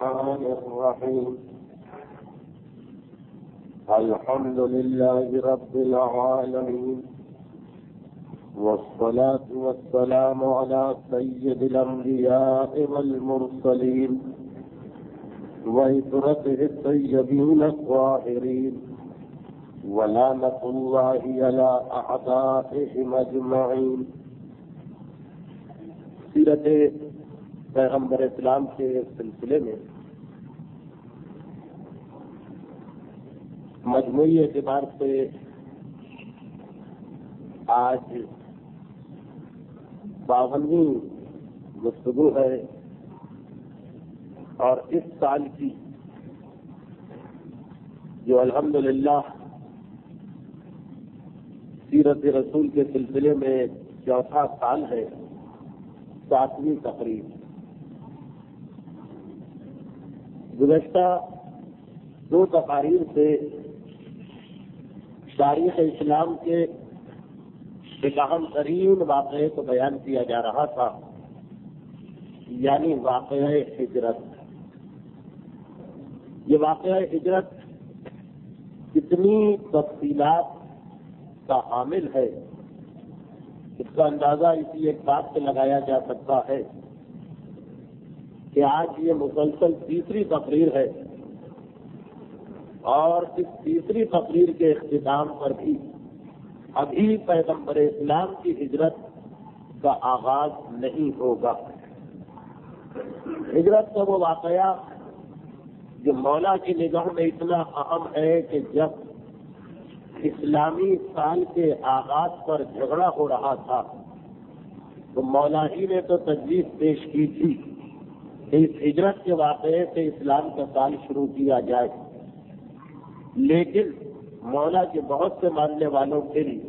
الرحمن الرحيم الحمد لله رب العالمين والصلاة والسلام على سيد الأنبياء والمرسلين وعترته الطيبين الطاهرين ولعنة الله على أعدائهم أجمعين. سیرت پیغمبر اسلام کے سلسلے میں مجموعی اعتبار سے آج 52ویں گفتگو ہے اور اس سال کی جو الحمدللہ سیرت رسول کے سلسلے میں چوتھا سال ہے، 7ویں تقریب. گزشتہ 2 تقاریر سے تاریخ اسلام کے ایک اہم ترین واقعے کو بیان کیا جا رہا تھا، یعنی واقعہ ہجرت. یہ واقعہ ہجرت کتنی تفصیلات کا حامل ہے، اس کا اندازہ اسی ایک بات سے لگایا جا سکتا ہے کہ آج یہ مسلسل تیسری تقریر ہے اور اس تیسری تقریر کے اختتام پر بھی ابھی پیغمبر اسلام کی ہجرت کا آغاز نہیں ہوگا. ہجرت کا وہ واقعہ جو مولا کی نگاہ میں اتنا اہم ہے کہ جب اسلامی سال کے آغاز پر جھگڑا ہو رہا تھا تو مولا ہی نے تو تجویز پیش کی تھی کہ اس ہجرت کے واقعے سے اسلام کا سال شروع کیا جائے، لیکن مولا کے بہت سے ماننے والوں کے لیے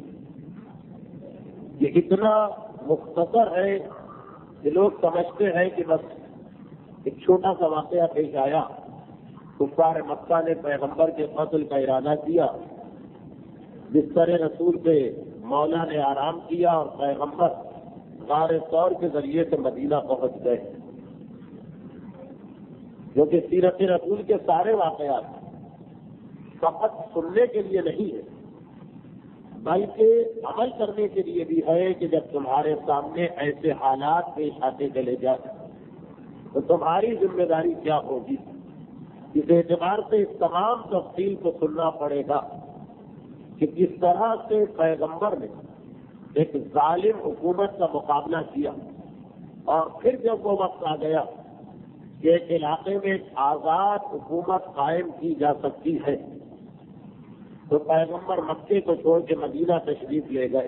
یہ اتنا مختصر ہے کہ لوگ سمجھتے ہیں کہ بس ایک چھوٹا سا واقعہ پیش آیا، کفار مکہ نے پیغمبر کے قتل کا ارادہ کیا، بستر رسول پہ مولا نے آرام کیا اور پیغمبر غار ثور کے ذریعے سے مدینہ پہنچ گئے. جو کہ سیرت رسول کے سارے واقعات فقط سننے کے لیے نہیں ہے بلکہ عمل کرنے کے لیے بھی ہے کہ جب تمہارے سامنے ایسے حالات پیش آتے چلے جائیں تو تمہاری ذمہ داری کیا ہوگی. اس اعتبار سے اس تمام تفصیل کو سننا پڑے گا کہ کس طرح سے پیغمبر نے ایک ظالم حکومت کا مقابلہ کیا اور پھر جب وہ وقت آ گیا کہ ایک علاقے میں ایک آزاد حکومت قائم کی جا سکتی ہے تو پیغمبر مکے کو چھوڑ کے مدینہ تشریف لے گئے.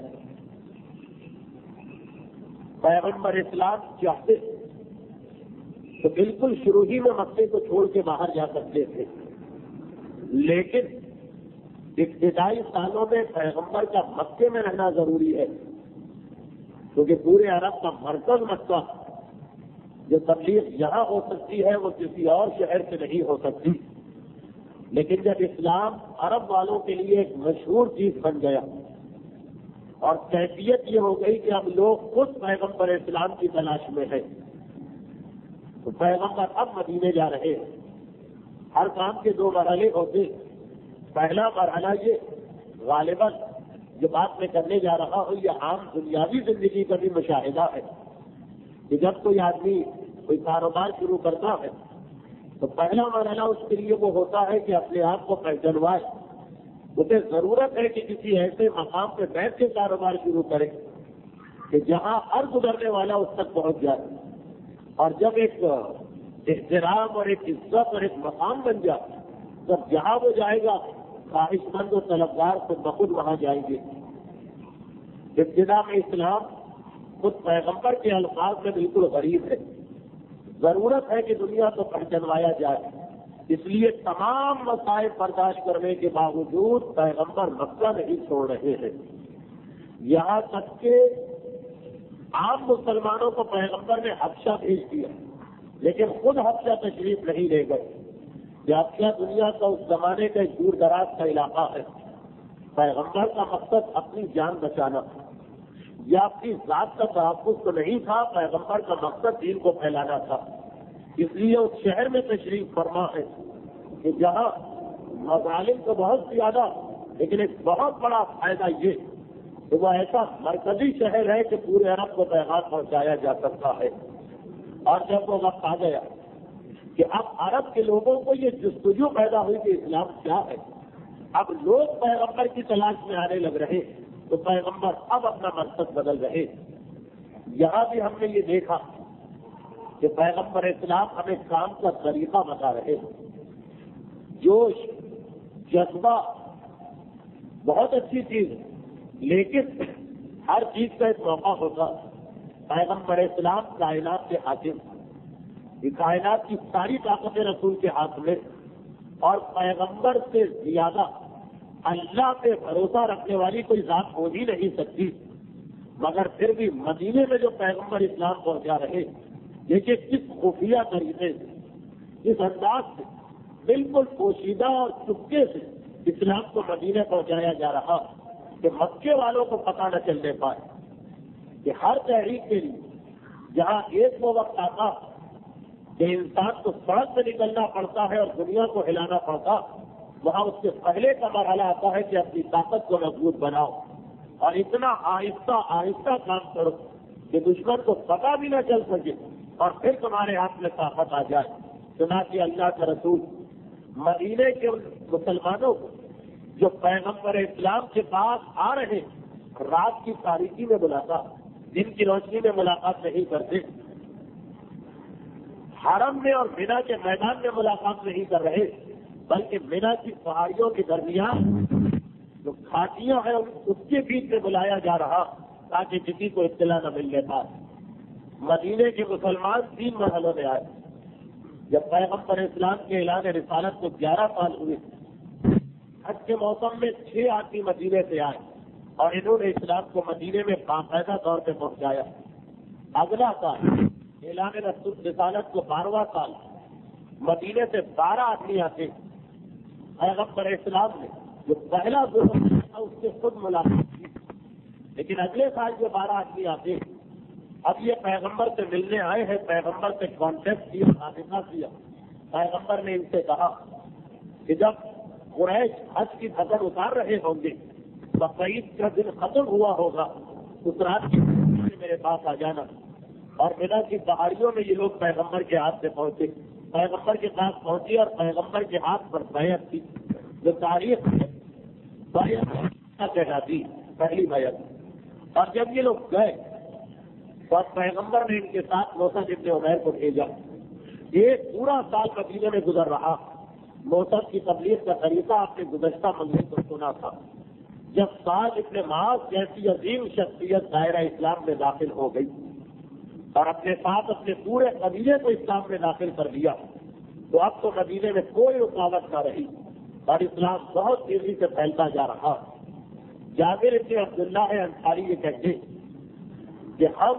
پیغمبر اسلام چاہتے تو بالکل شروع ہی میں مکے کو چھوڑ کے باہر جا سکتے تھے، لیکن ابتدائی سالوں میں پیغمبر کا مکے میں رہنا ضروری ہے کیونکہ پورے عرب کا مرکز مکہ، جو تبلیغ یہاں ہو سکتی ہے وہ کسی اور شہر سے نہیں ہو سکتی. لیکن جب اسلام عرب والوں کے لیے ایک مشہور چیز بن گیا اور کیفیت یہ ہو گئی کہ اب لوگ خود پیغمبر اسلام کی تلاش میں ہیں تو پیغمبر اب مدینے جا رہے ہیں. ہر کام کے 2 مرحلے ہوتے. پہلا مرحلہ یہ غالباً جو بات میں کرنے جا رہا ہوں یہ عام دنیاوی زندگی کا بھی مشاہدہ ہے کہ جب کوئی آدمی کوئی کاروبار شروع کرتا ہے تو پہلا مرحلہ اس کے لیے وہ ہوتا ہے کہ اپنے آپ کو پہچانوائے. اسے ضرورت ہے کہ کسی ایسے مقام پہ بیٹھ کے کاروبار شروع کرے کہ جہاں ہر گزرنے والا اس تک پہنچ جائے، اور جب ایک احترام اور ایک عزت اور ایک مقام بن جائے تب جہاں وہ جائے گا خواہش مند و طلبگار خود بخود وہاں جائیں گے. ابتدا میں اسلام خود پیغمبر کے الفاظ میں بالکل غریب ہے. ضرورت ہے کہ دنیا کو پہچانوایا جائے، اس لیے تمام مسائل برداشت کرنے کے باوجود پیغمبر مکہ نہیں چھوڑ رہے ہیں. یہاں تک کہ عام مسلمانوں کو پیغمبر نے حبشہ بھیج دیا لیکن خود حبشہ تشریف نہیں لے گئے. حبشہ دنیا کا اس زمانے کا ایک دور دراز کا علاقہ ہے. پیغمبر کا مقصد اپنی جان بچانا یا اپنی ذات کا تحفظ تو نہیں تھا، پیغمبر کا مقصد دین کو پھیلانا تھا. اس لیے اس شہر میں تشریف فرما ہے کہ جہاں مظالم تو بہت زیادہ، لیکن ایک بہت بڑا فائدہ یہ کہ وہ ایسا مرکزی شہر ہے کہ پورے عرب کو پیغام پہنچایا جا سکتا ہے۔ اور جب وہ وقت آ گیا کہ اب عرب کے لوگوں کو یہ جستجو پیدا ہوئی کہ اسلام کیا ہے، اب لوگ پیغمبر کی تلاش میں آنے لگ رہے، تو پیغمبر اب اپنا مقصد بدل رہے۔ یہاں بھی ہم نے یہ دیکھا کہ پیغمبر اسلام ہمیں کام کا طریقہ بتا رہے، جوش جذبہ بہت اچھی چیز ہے، لیکن ہر چیز کا ایک موقع ہوگا۔ پیغمبر اسلام کائنات کے حاکم، یہ کائنات کی ساری طاقتیں رسول کے ہاتھ میں، اور پیغمبر سے زیادہ اللہ پہ بھروسہ رکھنے والی کوئی ذات ہو ہی نہیں سکتی۔ مگر پھر بھی مدینے میں جو پیغمبر اسلام پہنچا رہے، دیکھیے کس خفیہ طریقے سے، اس انداز سے بالکل پوشیدہ اور چپکے سے اسلام کو مدینے پہنچایا جا رہا کہ مکے والوں کو پتہ نہ چلنے پائے کہ ہر تحریک کے لیے جہاں ایک وہ وقت آتا کہ انسان کو سڑک سے نکلنا پڑتا ہے اور دنیا کو ہلانا پڑتا، وہاں اس سے پہلے کا مرحلہ آتا ہے کہ اپنی طاقت کو مضبوط بناؤ اور اتنا آہستہ آہستہ کام کرو کہ دشمن کو پتہ بھی نہ چل سکے اور پھر تمہارے ہاتھ میں طاقت آ جائے۔ چنانچہ اللہ کا رسول مدینے کے مسلمانوں کو جو پیغمبر اسلام کے پاس آ رہے رات کی تاریکی میں بلاتا، دن کی روشنی میں ملاقات نہیں کرتے، حرم میں اور مینا کے میدان میں ملاقات نہیں کر رہے، بلکہ مینا کی پہاڑیوں کے درمیان جو کھاٹیاں ہیں اس کے بیچ میں بلایا جا رہا تاکہ کسی کو اطلاع نہ ملنے پائے۔ مدینے کے مسلمان 3 مرحلوں میں آئے۔ جب پیغمبر اسلام کے اعلان رسالت کو 11 سال ہوئے، حج کے موسم میں 6 آدمی مدینے سے آئے اور انہوں نے اسلام کو مدینے میں باقاعدہ طور پہ پہنچایا۔ اگلا سال اعلان رسالت کو 12واں سال مدینے سے 12 آدمی آتے، پیغمبر اسلام نے جو پہلا ظلم تھا اس سے خود ملاقات کی، لیکن اگلے سال جو 12 آدمی آتے، اب یہ پیغمبر سے ملنے آئے ہیں، پیغمبر سے کانٹیکٹ کیا، رابطہ کیا۔ پیغمبر نے ان سے کہا کہ جب قریش حج کی پکڑ اتار رہے ہوں گے، بقرعید کا دن ختم ہوا ہوگا، اس رات کی میرے پاس آ جانا۔ اور مینا کی پہاڑیوں میں یہ لوگ پیغمبر کے ہاتھ سے پہنچے، پیغمبر کے پاس پہنچی اور پیغمبر کے ہاتھ پر بیعت تھی، جو تاریخ ہے بیعت کہلاتی، پہلی بیعت۔ اور جب یہ لوگ گئے تو پیغمبر نے ان کے ساتھ موسیٰ ابن عمیر کو بھیجا۔ ایک پورا سال مدینے میں گزر رہا۔ موسیٰ کی تبلیغ کا طریقہ آپ نے گزشتہ منزل کو سنا تھا۔ جب سعد ابن معاذ جیسی عظیم شخصیت دائرہ اسلام میں داخل ہو گئی اور اپنے ساتھ اپنے پورے قبیلے کو اسلام میں داخل کر دیا، تو اب تو مدینے میں کوئی رکاوٹ نہ رہی اور اسلام بہت تیزی سے پھیلتا جا رہا۔ جابر ابن عبداللہ انصاری یہ کہتے کہ ہم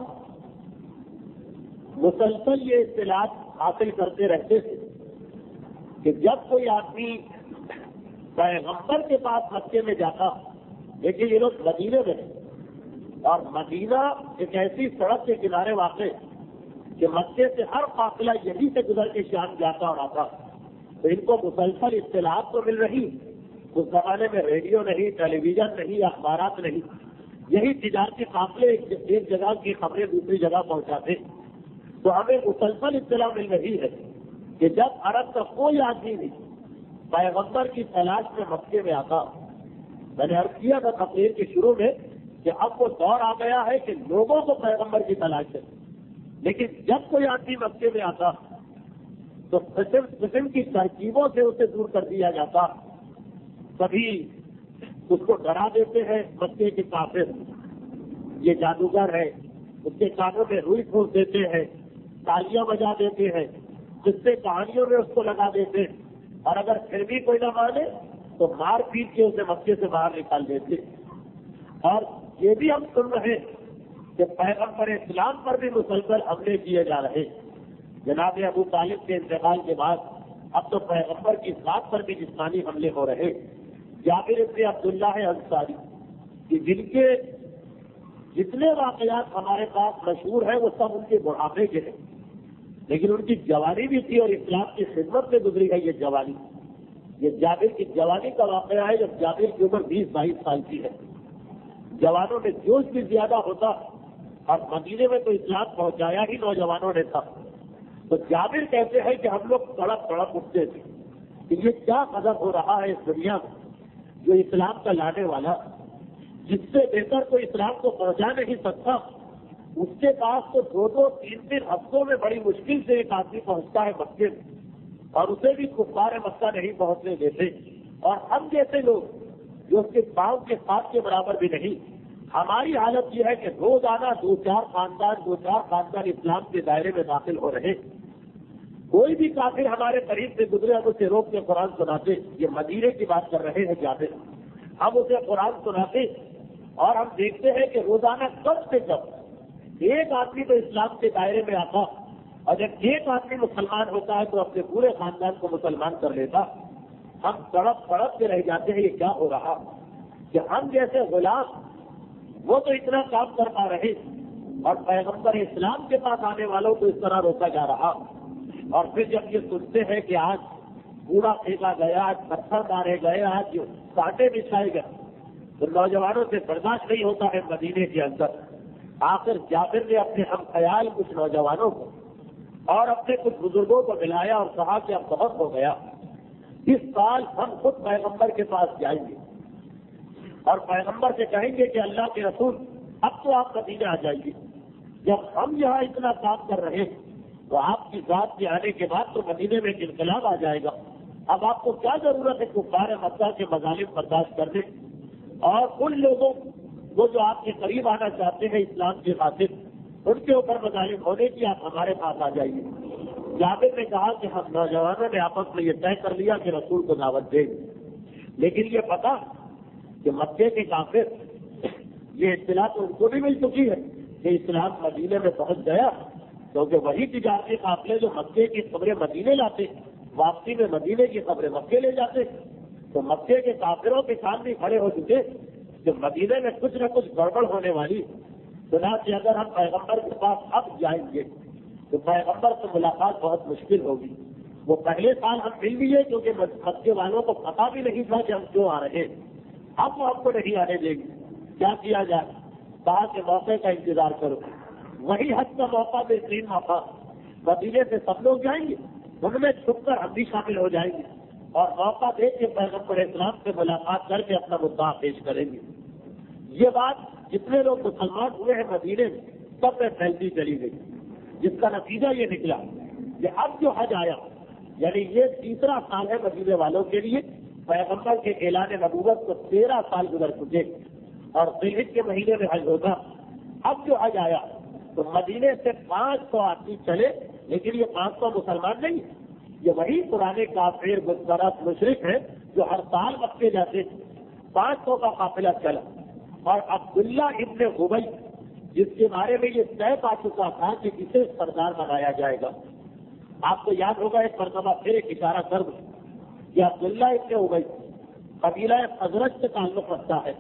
مسلسل یہ اطلاعات حاصل کرتے رہتے تھے کہ جب کوئی آدمی پیغمبر کے پاس مکے میں جاتا، لیکن یہ لوگ مدینے میں ہیں اور مدینہ ایک ایسی سڑک کے کنارے واقع کہ مکے سے ہر قافلہ یہیں سے گزر کے شام جاتا اور آتا، تو ان کو مسلسل اطلاعات تو مل رہی۔ اس زمانے میں ریڈیو نہیں، ٹیلی ویژن نہیں، اخبارات نہیں، یہی تجارتی قافلے ایک جگہ کی خبریں دوسری جگہ پہنچاتے، تو ہمیں مسلسل اطلاع مل رہی ہے کہ جب عرب کا کوئی آدمی نہیں پیغمبر کی تلاش میں مکے میں آتا، میں نے عرض کیا تھا تقریر کے شروع میں کہ اب وہ دور آ گیا ہے کہ لوگوں کو پیغمبر کی تلاش ہے، لیکن جب کوئی آدمی مکے میں آتا تو قسم کی ترکیبوں سے اسے دور کر دیا جاتا۔ کبھی اس کو ڈرا دیتے ہیں مکے کے کافر، یہ جادوگر ہے، اس کے کانوں میں روئی پھونک دیتے ہیں، تالیاں بجا دیتے ہیں، جس سے کہانیوں میں اس کو لگا دیتے، اور اگر پھر بھی کوئی نہ مانے تو مار پیٹ کے اسے مکے سے باہر نکال دیتے۔ اور یہ بھی ہم سن رہے کہ پیغمبر اسلام پر بھی مسلسل حملے کیے جا رہے۔ جناب ابو طالب کے انتقال کے بعد اب تو پیغمبر کی ذات پر بھی جسمانی حملے ہو رہے۔ جابر ابن عبداللہ انصاری کہ جن کے جتنے واقعات ہمارے پاس مشہور ہیں وہ سب ان کے بڑھاپے کے ہیں، لیکن ان کی جوانی بھی تھی اور اسلام کی خدمت میں گزری ہے یہ جوانی. یہ جابر کی جوانی کا واقعہ ہے جب جابر کی عمر 20-22 سال کی ہے. جوانوں میں جوش بھی زیادہ ہوتا اور مدینے میں تو اسلام پہنچایا ہی نوجوانوں نے تھا. تو جابر کہتے ہیں کہ ہم لوگ تڑپ تڑپ اٹھتے تھے کہ یہ کیا قدم ہو رہا ہے اس دنیا میں, جو اسلام کا لانے والا جس سے بہتر کوئی اسلام کو پہنچا نہیں سکتا, اس کے پاس تو 2-3 ہفتوں میں بڑی مشکل سے ایک آدمی پہنچتا ہے مکے میں, اور اسے بھی کفار مکہ نہیں پہنچنے دیتے. اور ہم جیسے لوگ جو اس کے پاؤں کے ساتھ کے برابر بھی نہیں, ہماری حالت یہ ہے کہ روزانہ 2-4 خاندان اسلام کے دائرے میں داخل ہو رہے. کوئی بھی کافر ہمارے قریب سے گزرے ہم اسے روک کے قرآن سناتے. یہ مدینے کی بات کر رہے ہیں جابر. ہم اسے قرآن سناتے اور ہم دیکھتے ہیں کہ روزانہ کم سے کم ایک آدمی تو اسلام کے دائرے میں آتا, اور جب ایک آدمی مسلمان ہوتا ہے تو اپنے پورے خاندان کو مسلمان کر لیتا. ہم تڑپ تڑپ کے رہ جاتے ہیں یہ کیا ہو رہا کہ ہم جیسے غلام وہ تو اتنا کام کر پا رہے اور پیغمبر اسلام کے پاس آنے والوں کو اس طرح روکا جا رہا. اور پھر جب یہ سنتے ہیں کہ آج کوڑا پھینکا گیا, آج پتھر مارے گئے, آج کانٹے بچھائے گئے, تو نوجوانوں سے برداشت نہیں ہوتا ہے مدینے کے اندر. آخر جابر نے اپنے ہم خیال کچھ نوجوانوں کو اور اپنے کچھ بزرگوں کو ملایا اور کہا کہ اب بہت ہو گیا, اس سال ہم خود پیغمبر کے پاس جائیں گے اور پیغمبر سے کہیں گے کہ اللہ کے رسول اب تو آپ مدینہ آ جائیے. جب ہم یہاں اتنا کام کر رہے ہیں تو آپ کی ذات کے آنے کے بعد تو مدینے میں ایک انقلاب آ جائے گا. اب آپ کو کیا ضرورت ہے کفار مکہ کے مظالم برداشت کرنے, اور ان لوگوں وہ جو آپ کے قریب آنا چاہتے ہیں اسلام کے خاطر, ان کے اوپر مظالم ہونے کی آپ ہمارے پاس آ جائیے. جابر نے کہا کہ ہم نوجوانوں نے آپس میں یہ طے کر لیا کہ رسول کو دعوت دیں گے, لیکن یہ پتا کہ مکے کے کافر یہ اطلاع تو ان کو بھی مل چکی ہے کہ اسلام مدینے میں پہنچ گیا, کیونکہ وہی تجارتی قافلے جو مکے کی خبریں مدینے لاتے واپسی میں مدینے کی خبریں مکے لے جاتے. تو مکے کے کافروں کے سامنے کھڑے ہو چکے کہ مدینے میں کچھ نہ کچھ گڑبڑ ہونے والی. چنانچہ اگر ہم پیغمبر کے پاس اب جائیں گے تو پیغمبر سے ملاقات بہت مشکل ہوگی. وہ پہلے سال ہم مل لیے کیونکہ مکے والوں کو پتا بھی نہیں تھا کہ ہم کیوں آ رہے ہیں, اب وہ ہم کو نہیں آنے دیں گے. کیا کیا جائے؟ کہا کہ موقع کا انتظار کرو. وہی حج کا موقع بہترین موقع, مدینے سے سب لوگ جائیں گے, ان میں چھپ کر ہم بھی شامل ہو جائیں گے اور موقع دے کے پیغمبر اسلام سے ملاقات کر کے اپنا مدعا پیش کریں گے. یہ بات جتنے لوگ مسلمان ہوئے ہیں مدینے میں سب میں پھیلتی چلی گئی, جس کا نتیجہ یہ نکلا کہ اب جو حج آیا, یعنی یہ 3را سال ہے مدینے والوں کے لیے. پیغمبر کے اعلان نبوت کو 13 سال گزر چکے اور ذوالحجہ کے مہینے میں حج ہوگا. اب جو حج آیا تو مدینے سے 500 آدمی چلے, لیکن یہ 500 مسلمان نہیں, یہ وہی پرانے کافر بت پرست مشرک ہیں جو ہر سال مکے جاتے. 500 کا قافلہ چلا اور عبداللہ ابن ابی جس کے بارے میں یہ طے پا چکا تھا کہ اسے سردار بنایا جائے گا. آپ کو یاد ہوگا ایک مرتبہ پھر ایک اشارہ کر دوں کہ عبداللہ ابن ابی قبیلہ حضرت سے تعلق رکھتا ہے.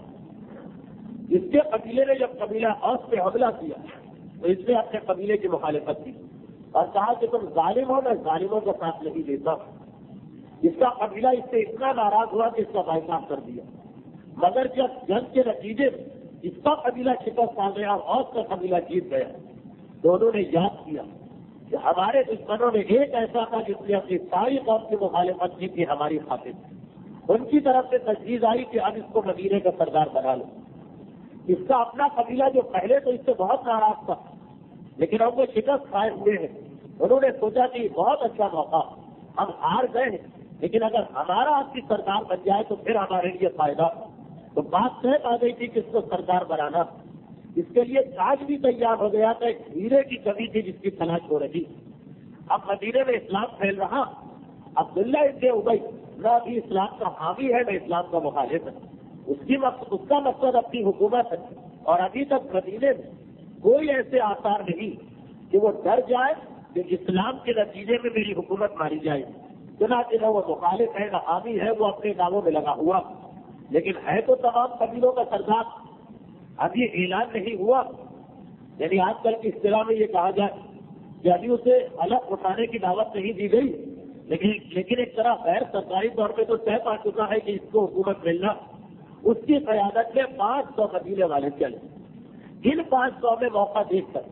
اس کے قبیلے نے جب قبیلہ اوس پہ حملہ کیا تو اس نے اپنے قبیلے کی مخالفت کی اور کہا کہ تم ظالم ہو, میں ظالموں کا ساتھ نہیں دیتا. اس کا قبیلہ اس سے اتنا ناراض ہوا کہ اس کا بائیکاٹ کر دیا. مگر جب جنگ کے نتیجے میں اس کا قبیلہ شکست آ گیا اور اس کا قبیلہ جیت گیا, دونوں نے یاد کیا کہ ہمارے دشمنوں نے ایک ایسا تھا جس نے اپنی ساری قوم کی مخالفت کی تھی ہماری خاطر. ان کی طرف سے تجویز آئی کہ اب اس کو مدینے کا سردار بنا لو. اس کا اپنا قبیلہ جو پہلے تو اس سے بہت ناراض تھا لیکن اب وہ شکست کھائے ہوئے ہیں, انہوں نے سوچا کہ بہت اچھا موقع, ہم ہار گئے ہیں لیکن اگر ہمارا آپ کی سردار بن جائے تو پھر ہمارے لیے فائدہ. تو بات طے آ گئی تھی کہ اس کو سردار بنانا. اس کے لیے تاج بھی تیار ہو گیا تھا, ایک ہیرے کی کمی تھی جس کی تلاش ہو رہی. اب مدینے میں اسلام پھیل رہا. عبداللہ ابن ابی نہ ابھی اسلام کا حامی ہے نہ اسلام کا مخالف ہے. اس کا مقصد اپنی حکومت ہے اور ابھی تک مدینے میں کوئی ایسے آثار نہیں کہ وہ ڈر جائے کہ اسلام کے نتیجے میں میری حکومت ماری جائے. چنانچہ نہ وہ مخالف ہے نہ حامی ہے, وہ اپنے دعووں میں لگا ہوا, لیکن ہے تو تمام قبیلوں کا سردار. اب یہ اعلان نہیں ہوا, یعنی آج کل کی اصطلاح میں یہ کہا جائے کہ ابھی اسے الگ اٹھانے کی دعوت نہیں دی گئی، لیکن ایک طرح غیر سرکاری طور پہ تو طے پا چکا ہے کہ اس کو حکومت ملنا، اس کی قیادت میں 500 قبیلے والے چلے۔ ان 500 میں موقع دیکھ کر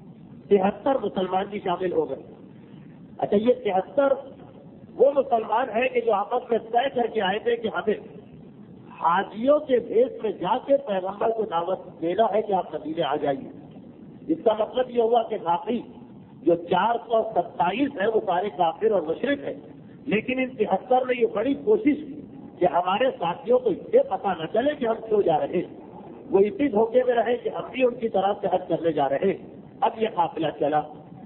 73 مسلمان بھی شامل ہو گئے۔ اچھا، یہ 73 وہ مسلمان ہیں کہ جو آپس میں طے کر کے آئے تھے کہ ہمیں حاجیوں کے بھیس میں جا کے پیغمبر کو دعوت دینا ہے کہ آپ قبیلے آ جائیے۔ اس کا مطلب یہ ہوا کہ باقی جو 427 ہے وہ سارے کافر اور مشرک ہیں، لیکن ان 73 نے یہ بڑی کوشش کی کہ ہمارے ساتھیوں کو یہ پتہ نہ چلے کہ ہم کیوں جا رہے ہیں، وہ اسی دھوکے میں رہے کہ ہم بھی ان کی طرف سے حج کرنے جا رہے ہیں۔ اب یہ قافلہ چلا،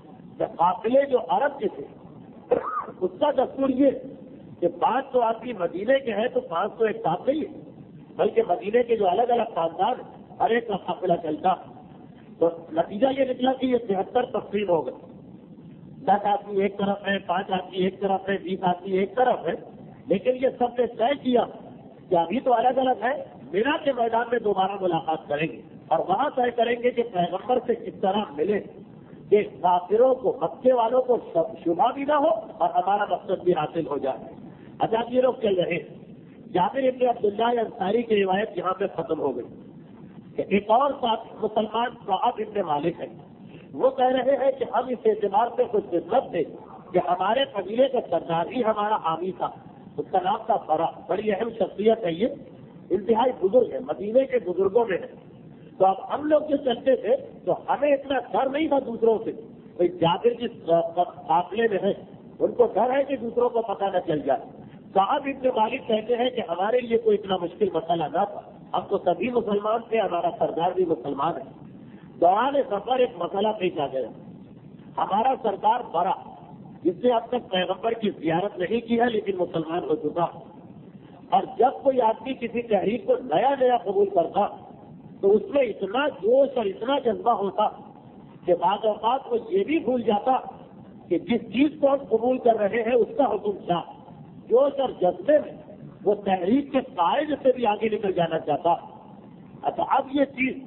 قافلے جو عرب کے تھے اس کا دستور یہ کہ 500 آدمی مدینے کے ہیں تو 500 ایک ساتھ نہیں ہے، بلکہ مدینے کے جو الگ الگ خاندان ہر ایک کا قافلہ چلتا، تو نتیجہ یہ نکلا کہ یہ 73 تقسیم ہو گئے۔ 10 آدمی ایک طرف ہے، 5 آدمی ایک طرف ہے، 20 آدمی ایک طرف ہے، لیکن یہ سب نے طے کیا کہ ابھی تو الگ الگ ہے، مینا کے میدان میں دوبارہ ملاقات کریں گے اور وہاں طے کریں گے کہ پیغمبر سے کس طرح ملے کہ کافروں کو، مکے والوں کو شبہ بھی نہ ہو اور ہمارا مقصد بھی حاصل ہو جائے۔ اچھا، یہ لوگ چل رہے ہیں۔ جابر ابن عبداللہ انصاری کی روایت یہاں پہ ختم ہو گئی کہ ایک اور مسلمان صاحب ابن مالک ہے، وہ کہہ رہے ہیں کہ ہم اس اعتبار سے کچھ خدمت تھے کہ ہمارے قبیلے کا سردار ہی ہمارا حامی تھا، اس کا نام تھا برا، بڑی اہم شخصیت ہے، یہ انتہائی بزرگ ہے، مدینے کے بزرگوں میں ہے۔ تو اب ہم لوگ جو چلتے تھے تو ہمیں اتنا ڈر نہیں تھا دوسروں سے، بھائی جابر جس قافلے میں ہے ان کو ڈر ہے کہ دوسروں کو پتہ نہ چل جائے۔ صاحب ابن مالک کہتے ہیں کہ ہمارے لیے کوئی اتنا مشکل مسئلہ نہ تھا، ہم تو سبھی مسلمان تھے، ہمارا سردار بھی مسلمان ہے۔ دوران سفر ایک مسئلہ پیش آ گیا، ہمارا سردار برا، جس نے اب تک پیغمبر کی زیارت نہیں کی ہے لیکن مسلمان ہو چکا، اور جب کوئی آدمی کسی تحریک کو نیا نیا قبول کرتا تو اس میں اتنا جوش اور اتنا جذبہ ہوتا کہ بعض اوقات وہ یہ بھی بھول جاتا کہ جس چیز کو ہم قبول کر رہے ہیں اس کا حکم کیا۔ جوش اور جذبے میں وہ تحریک کے قائد سے بھی آگے نکل جانا چاہتا۔ اچھا، اب یہ چیز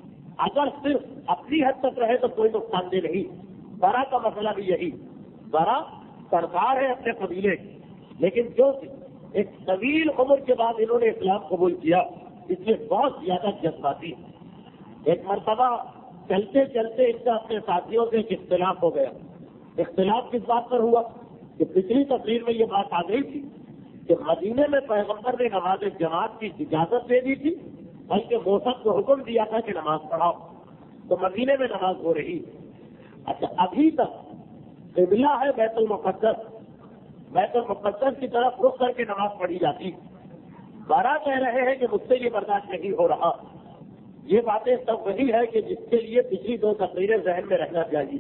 اگر صرف اپنی حد تک رہے تو کوئی نقصان دہ نہیں۔ برا کا مسئلہ بھی یہی، برا سردار ہے اپنے قبیلے، لیکن جو ایک طویل عمر کے بعد انہوں نے اسلام قبول کیا، اس میں بہت زیادہ جذباتی۔ ایک مرتبہ چلتے چلتے ان کا اپنے ساتھیوں سے ایک اختلاف ہو گیا۔ اختلاف کس بات پر ہوا کہ پچھلی تقریر میں یہ بات آ گئی تھی کہ مدینے میں پیغمبر نے نماز جماعت کی اجازت دے دی تھی، بلکہ موسم کو حکم دیا تھا کہ نماز پڑھاؤ، تو مدینے میں نماز ہو رہی ہے۔ اچھا، ابھی تک قبلہ ہے بیت المقدس، بیت المقدس کی طرف رخ کر کے نماز پڑھی جاتی۔ برا کہہ رہے ہیں کہ مجھ سے یہ برداشت نہیں ہو رہا۔ یہ باتیں سب وہی ہے کہ جس کے لیے پچھلی 2 تقریریں ذہن میں رہنا چاہیے۔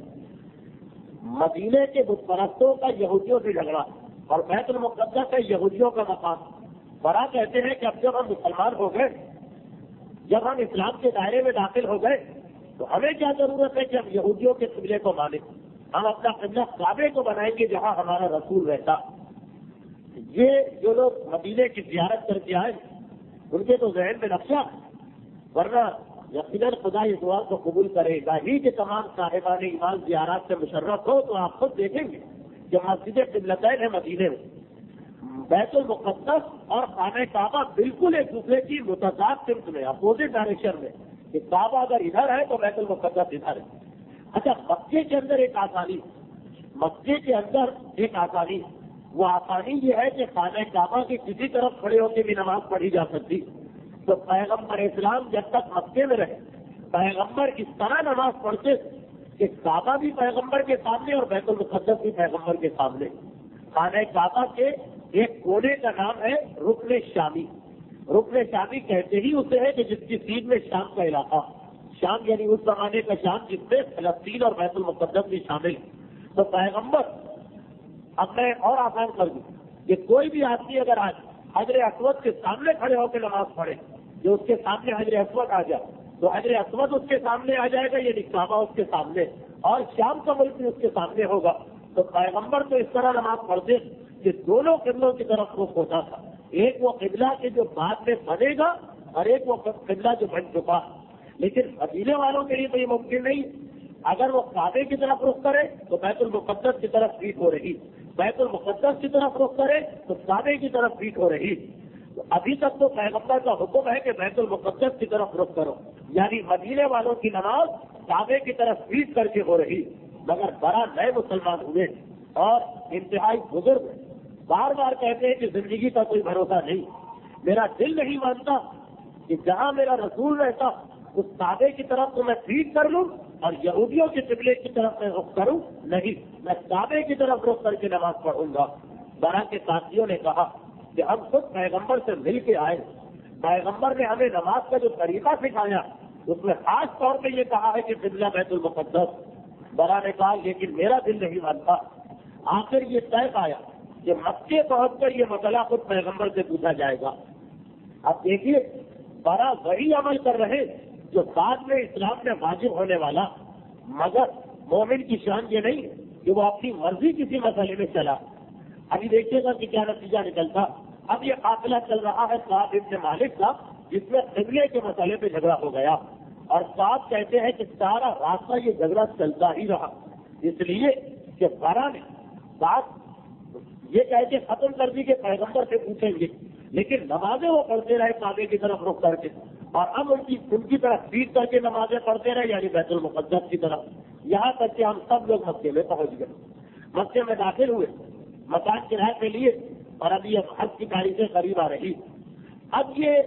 مدینے کے بت پرستوں کا یہودیوں سے جھگڑا اور بیت المقدس ہے یہودیوں کا مقام۔ برا کہتے ہیں کہ اب جب ہم مسلمان ہو گئے، جب ہم اسلام کے دائرے میں داخل ہو گئے تو ہمیں کیا ضرورت ہے کہ ہم یہودیوں کے قبلے کو مانیں، ہم اپنا قبلہ کعبے کو بنائیں گے جہاں ہمارا رسول رہتا۔ یہ جو لوگ مدینے کی زیارت کر کے آئے ان کے تو ذہن میں نقشہ، ورنہ یقیناً خدا اس دعا کو قبول کرے گا ہی کہ تمام صاحبان ایمان زیارات سے مشرف ہو۔ تو آپ خود دیکھیں گے کہ مسجد قبلتین ہے مدینے میں، بیت المقدس اور خانہ کعبہ بالکل ایک دوسرے کی متضاد سمت میں، اپوزٹ ڈائریکشن میں، کہ کعبہ اگر ادھر ہے تو بیت المقدس ادھر ہے۔ اچھا، مکے کے اندر ایک آسانی، مکے کے اندر ایک آسانی، وہ آسانی یہ ہے کہ خانہ کعبہ کی کسی طرف کھڑے ہو کے بھی نماز پڑھی جا سکتی۔ تو پیغمبر اسلام جب تک مکے میں رہے، پیغمبر اس طرح نماز پڑھتے کہ کعبہ بھی پیغمبر کے سامنے اور بیت المقدس بھی پیغمبر کے سامنے۔ خانہ کعبہ کے ایک کونے کا نام ہے رکن شامی۔ رکن شامی کہتے ہی اسے ہے کہ جس کی سین میں شام کا علاقہ، شام یعنی اس زمانے کا شام جس میں فلسطین اور بیت المقدس بھی شامل۔ تو پیغمبر، اب میں اور آسان کر دوں کہ کوئی بھی آدمی اگر آج حجر اسود کے سامنے کھڑے ہو کے نماز پڑھے، جو اس کے سامنے حجر اسود آ جائے تو حجر اسود اس کے سامنے آ جائے گا، یہ کعبہ اس کے سامنے، اور شام کا ملک بھی اس کے سامنے ہوگا۔ تو پیغمبر تو اس طرح نماز پڑھتے کہ دونوں قبلوں کی طرف رخ ہوتا تھا، ایک وہ قبلہ کے جو بعد میں بنے گا اور ایک وہ قبلہ جو بن چکا۔ لیکن مدینے والوں کے لیے تو یہ ممکن نہیں۔ اگر وہ کعبے کی طرف رخ کرے تو بیت المقدس کی طرف پیٹ ہو رہی، بیت المقدس کی طرف رخ کرے تو کعبے کی طرف پیٹ ہو رہی۔ تو ابھی تک تو پیغمبر کا حکم ہے کہ بیت المقدس کی طرف رخ کرو، یعنی مدینے والوں کی نماز کعبے کی طرف پیٹ کر کے ہو رہی، مگر بڑا نئے مسلمان ہوئے اور انتہائی بزرگ بار بار کہتے ہیں کہ زندگی کا کوئی بھروسہ نہیں، میرا دل نہیں مانتا کہ جہاں میرا رسول رہتا اس کعبے کی طرف تو میں پیٹ کر لوں اور یہودیوں کے قبلے کی طرف میں رخ کروں، نہیں، میں کعبے کی طرف رخ کر کے نماز پڑھوں گا۔ برا کے ساتھیوں نے کہا کہ ہم خود پیغمبر سے مل کے آئے، پیغمبر نے ہمیں نماز کا جو طریقہ سکھایا اس میں خاص طور پہ یہ کہا ہے کہ قبلہ بیت المقدس۔ برا نے کہا لیکن میرا دل نہیں مانتا۔ آخر یہ طے پایا کہ مکے پہنچ کر یہ مسئلہ خود پیغمبر سے پوچھا جائے گا۔ اب دیکھیے برا وہی عمل کر رہے جو بعد میں اسلام میں واجب ہونے والا، مگر مومن کی شان یہ نہیں کہ وہ اپنی مرضی کسی مسئلے میں چلا۔ ابھی دیکھیے گا کہ کیا نتیجہ نکلتا۔ اب یہ قافلہ چل رہا ہے کعب ابن مالک کا، جس میں قبلے کے مسئلے پہ جھگڑا ہو گیا، اور کعب کہتے ہیں کہ سارا راستہ یہ جھگڑا چلتا ہی رہا، اس لیے کہ برا نے بات یہ کہہ کے ختم کر دی کہ پیغمبر سے پوچھیں گے، لیکن نمازیں وہ پڑھتے رہے کعبے کی طرف رخ کر کے، اور اب ان کی طرف پیٹ کر کے نمازیں پڑھتے رہے، یعنی بیت المقدس کی طرف، یہاں تک کہ ہم سب لوگ مکے میں پہنچ گئے، مکے میں داخل ہوئے، مکان کرائے کے لیے، اور ابھی اب حج کی تاریخیں قریب آ رہی۔ اب یہ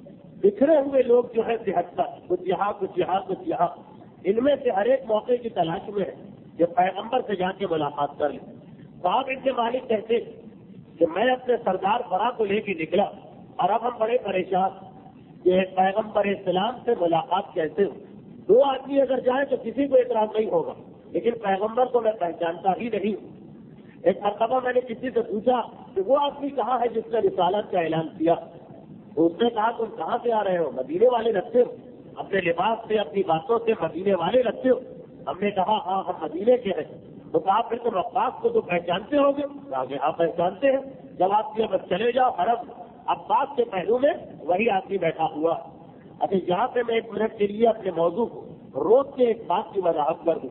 بکھرے ہوئے لوگ جو ہے 73، کچھ یہاں کچھ یہاں کچھ یہاں، ان میں سے ہر ایک موقع کی تلاش میں ہے کہ پیغمبر سے جا کے ملاقات کر لیں۔ کعب ابن مالک کہتے کہ میں اپنے سردار برا کو لے کے نکلا، اور اب ہم بڑے پریشان کہ پیغمبر اسلام سے ملاقات کیسے ہو؟ 2 آدمی اگر جائیں تو کسی کو اعتراض نہیں ہوگا، لیکن پیغمبر کو میں پہچانتا ہی نہیں ہوں۔ ایک مرتبہ میں نے کسی سے پوچھا کہ وہ آدمی کہاں ہے جس نے رسالت کا اعلان کیا؟ تو اس نے کہا تم کہاں سے آ رہے ہو؟ مدینے والے لگتے ہو، اپنے لباس سے اپنی باتوں سے مدینے والے لگتے ہو۔ ہم نے کہا ہاں ہم مدینے کے ہیں۔ تو کہا پھر تم عباس کو تو پہچانتے ہو گے؟ کہا کہ ہاں پہچانتے ہیں۔ جب آپ کیا بس چلے جاؤ حرم، عباس کے پہلو میں وہی آدمی بیٹھا ہوا۔ اچھا یہاں پہ میں 1 منٹ کے لیے اپنے موضوع کو روک کے ایک بات کی وضاحت کر دوں۔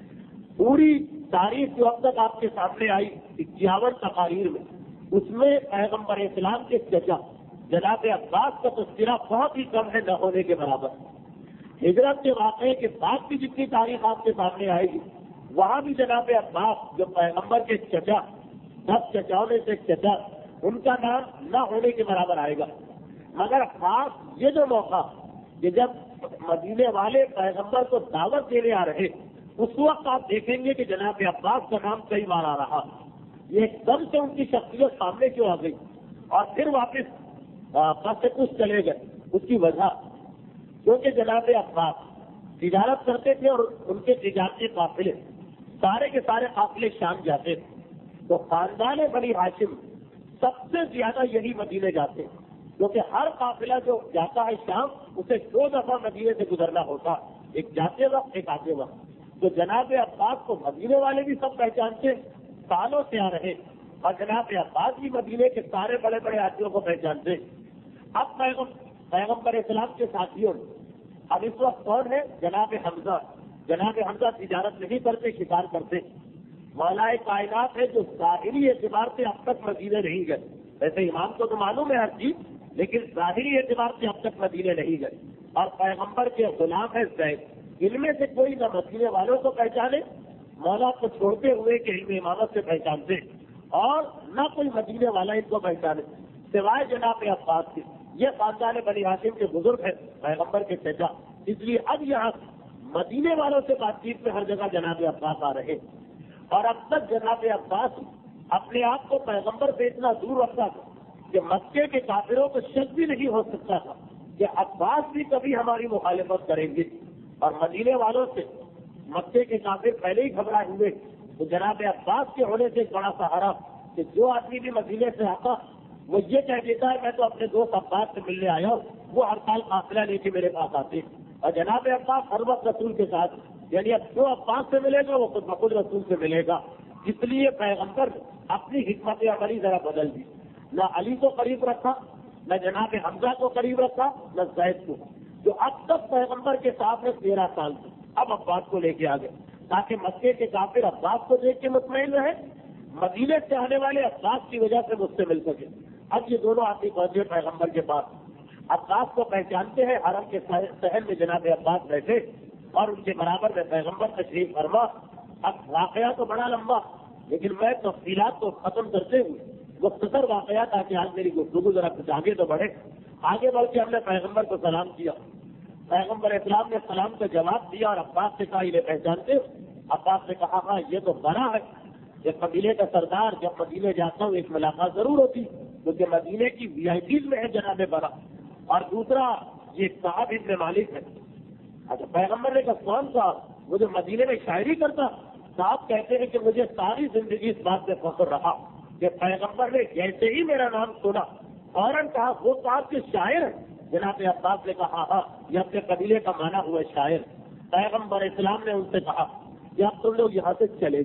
پوری تاریخ جو اب تک آپ کے سامنے آئی 51 تقاریر میں، اس میں پیغمبر اسلام کے چچا جناب عباس کا تذکرہ بہت ہی کم ہے، نہ ہونے کے برابر۔ ہجرت کے واقعے کے بعد بھی جتنی تاریخ آپ کے سامنے آئے گی، وہاں بھی جناب عباس جو پیغمبر کے چچا، 10 چچاؤں میں سے ایک چچا، ان کا نام نہ ہونے کے برابر آئے گا۔ مگر خاص یہ جو موقع کہ جب مدینے والے پیغمبر کو دعوت دینے آ رہے، اس وقت آپ دیکھیں گے کہ جناب عباس کا نام کئی بار آ رہا۔ یہ ایک دم سے ان کی شخصیت سامنے کیوں آ گئی، اور پھر واپس بس سے کچھ چلے گئے؟ اس کی وجہ کیونکہ جناب عباس تجارت کرتے تھے، اور ان کے تجارتی قافلے سارے کے سارے قافلے شام جاتے تھے، تو خاندان بنی ہاشم سب سے زیادہ یہی مدینے جاتے، کیونکہ ہر قافلہ جو جاتا ہے شام اسے 2 دفعہ مدینے سے گزرنا ہوتا، ایک جاتے وقت ایک آتے وقت۔ تو جناب عباس کو مدینے والے بھی سب پہچانتے، سالوں سے آ رہے، اور جناب عباس بھی مدینے کے سارے بڑے بڑے آدمیوں کو پہچانتے۔ اب پیغمبر اسلام کے ساتھیوں اب اس وقت کون ہے؟ جناب حمزہ۔ جناب حمزہ تجارت نہیں کرتے، شکار کرتے، مولا کائنات ہے جو ظاہری اعتبار سے اب تک مدینے نہیں گئے۔ ویسے امام کو تو معلوم ہے ہر چیز، لیکن ظاہری اعتبار سے اب تک مدینے نہیں گئے، اور پیغمبر کے غلام ہے زید۔ ان میں سے کوئی نہ مدینے والوں کو پہچانے، مولا کو چھوڑتے ہوئے کہ علم امامت سے پہچانتے، اور نہ کوئی مدینے والا ان کو پہچانے سوائے جناب عباس کے۔ یہ خاندان بنی ہاشم کے بزرگ ہیں، پیغمبر کے چچا، اس لیے اب یہاں مدینے والوں سے بات چیت میں ہر جگہ جناب عباس آ رہے، اور اب تک جناب عباس اپنے آپ کو پیغمبر سے اتنا دور رکھتا تھا کہ مکے کے کافروں کو شک بھی نہیں ہو سکتا تھا کہ عباس بھی کبھی ہماری مخالفت کریں گے، اور مدینے والوں سے مکے کے کافر پہلے ہی گھبرائے ہوئے، تو جناب عباس کے ہونے سے ایک بڑا سہارا کہ جو آدمی بھی مدینے سے آتا وہ یہ کہہ دیتا ہے میں تو اپنے دوست عباس سے ملنے آیا ہوں، وہ ہر سال قافلہ لے کے میرے پاس آتے، اور جناب عباس ہر وقت رسول کے ساتھ، یعنی اب جو عباس سے ملے گا وہ خود بخود رسول سے ملے گا۔ اس لیے پیغمبر اپنی حکمت عملی ذرا بدل دی، نہ علی کو قریب رکھا، نہ جناب حمزہ کو قریب رکھا، نہ زید کو، جو اب تک پیغمبر کے ساتھ ہے 13 سال سے، اب عباس کو لے کے آ گئے تاکہ مکے کے کافر عباس کو دیکھ کے مطمئن رہے، مدینے سے آنے والے عباس کی وجہ سے مجھ سے مل سکے۔ اب یہ دونوں آدمی پہنچے پیغمبر کے پاس، عباس کو پہچانتے ہیں، حرم کے صحن میں جناب عباس بیٹھے اور ان کے برابر میں پیغمبر تشریف فرما۔ اب واقعہ تو بڑا لمبا، لیکن میں تفصیلات کو ختم کرتے ہوئے مختصر واقعات تاکہ آج میری گفتگو ذرا کچھ آگے تو بڑھے۔ آگے بڑھ کے ہم نے پیغمبر کو سلام کیا، پیغمبر اسلام نے سلام کا جواب دیا اور عباس سے کہا انہیں پہچانتے ہو؟ عباس نے کہا ہاں یہ تو برا ہے، یہ قبیلے کا سردار، جب مدینے جاتا ہوں ایک ملاقات ضرور ہوتی کیونکہ مدینے کی وی آئی پیز میں ہے جناب برا، اور دوسرا یہ صاحب ابن مالک ہے۔ اچھا پیغمبر نے کہا کون صاحب؟ وہ جو مدینے میں شاعری کرتا؟ صاحب کہتے ہیں کہ مجھے ساری زندگی اس بات سے فخر رہا کہ پیغمبر نے جیسے ہی میرا نام سنا فوراً کہا وہ صاحب کے شاعر ہیں۔ جناب عباس نے کہا ہاں یہ اپنے قبیلے کا مانا ہوا شاعر۔ پیغمبر اسلام نے ان سے کہا کہ اب تم لوگ یہاں سے چلے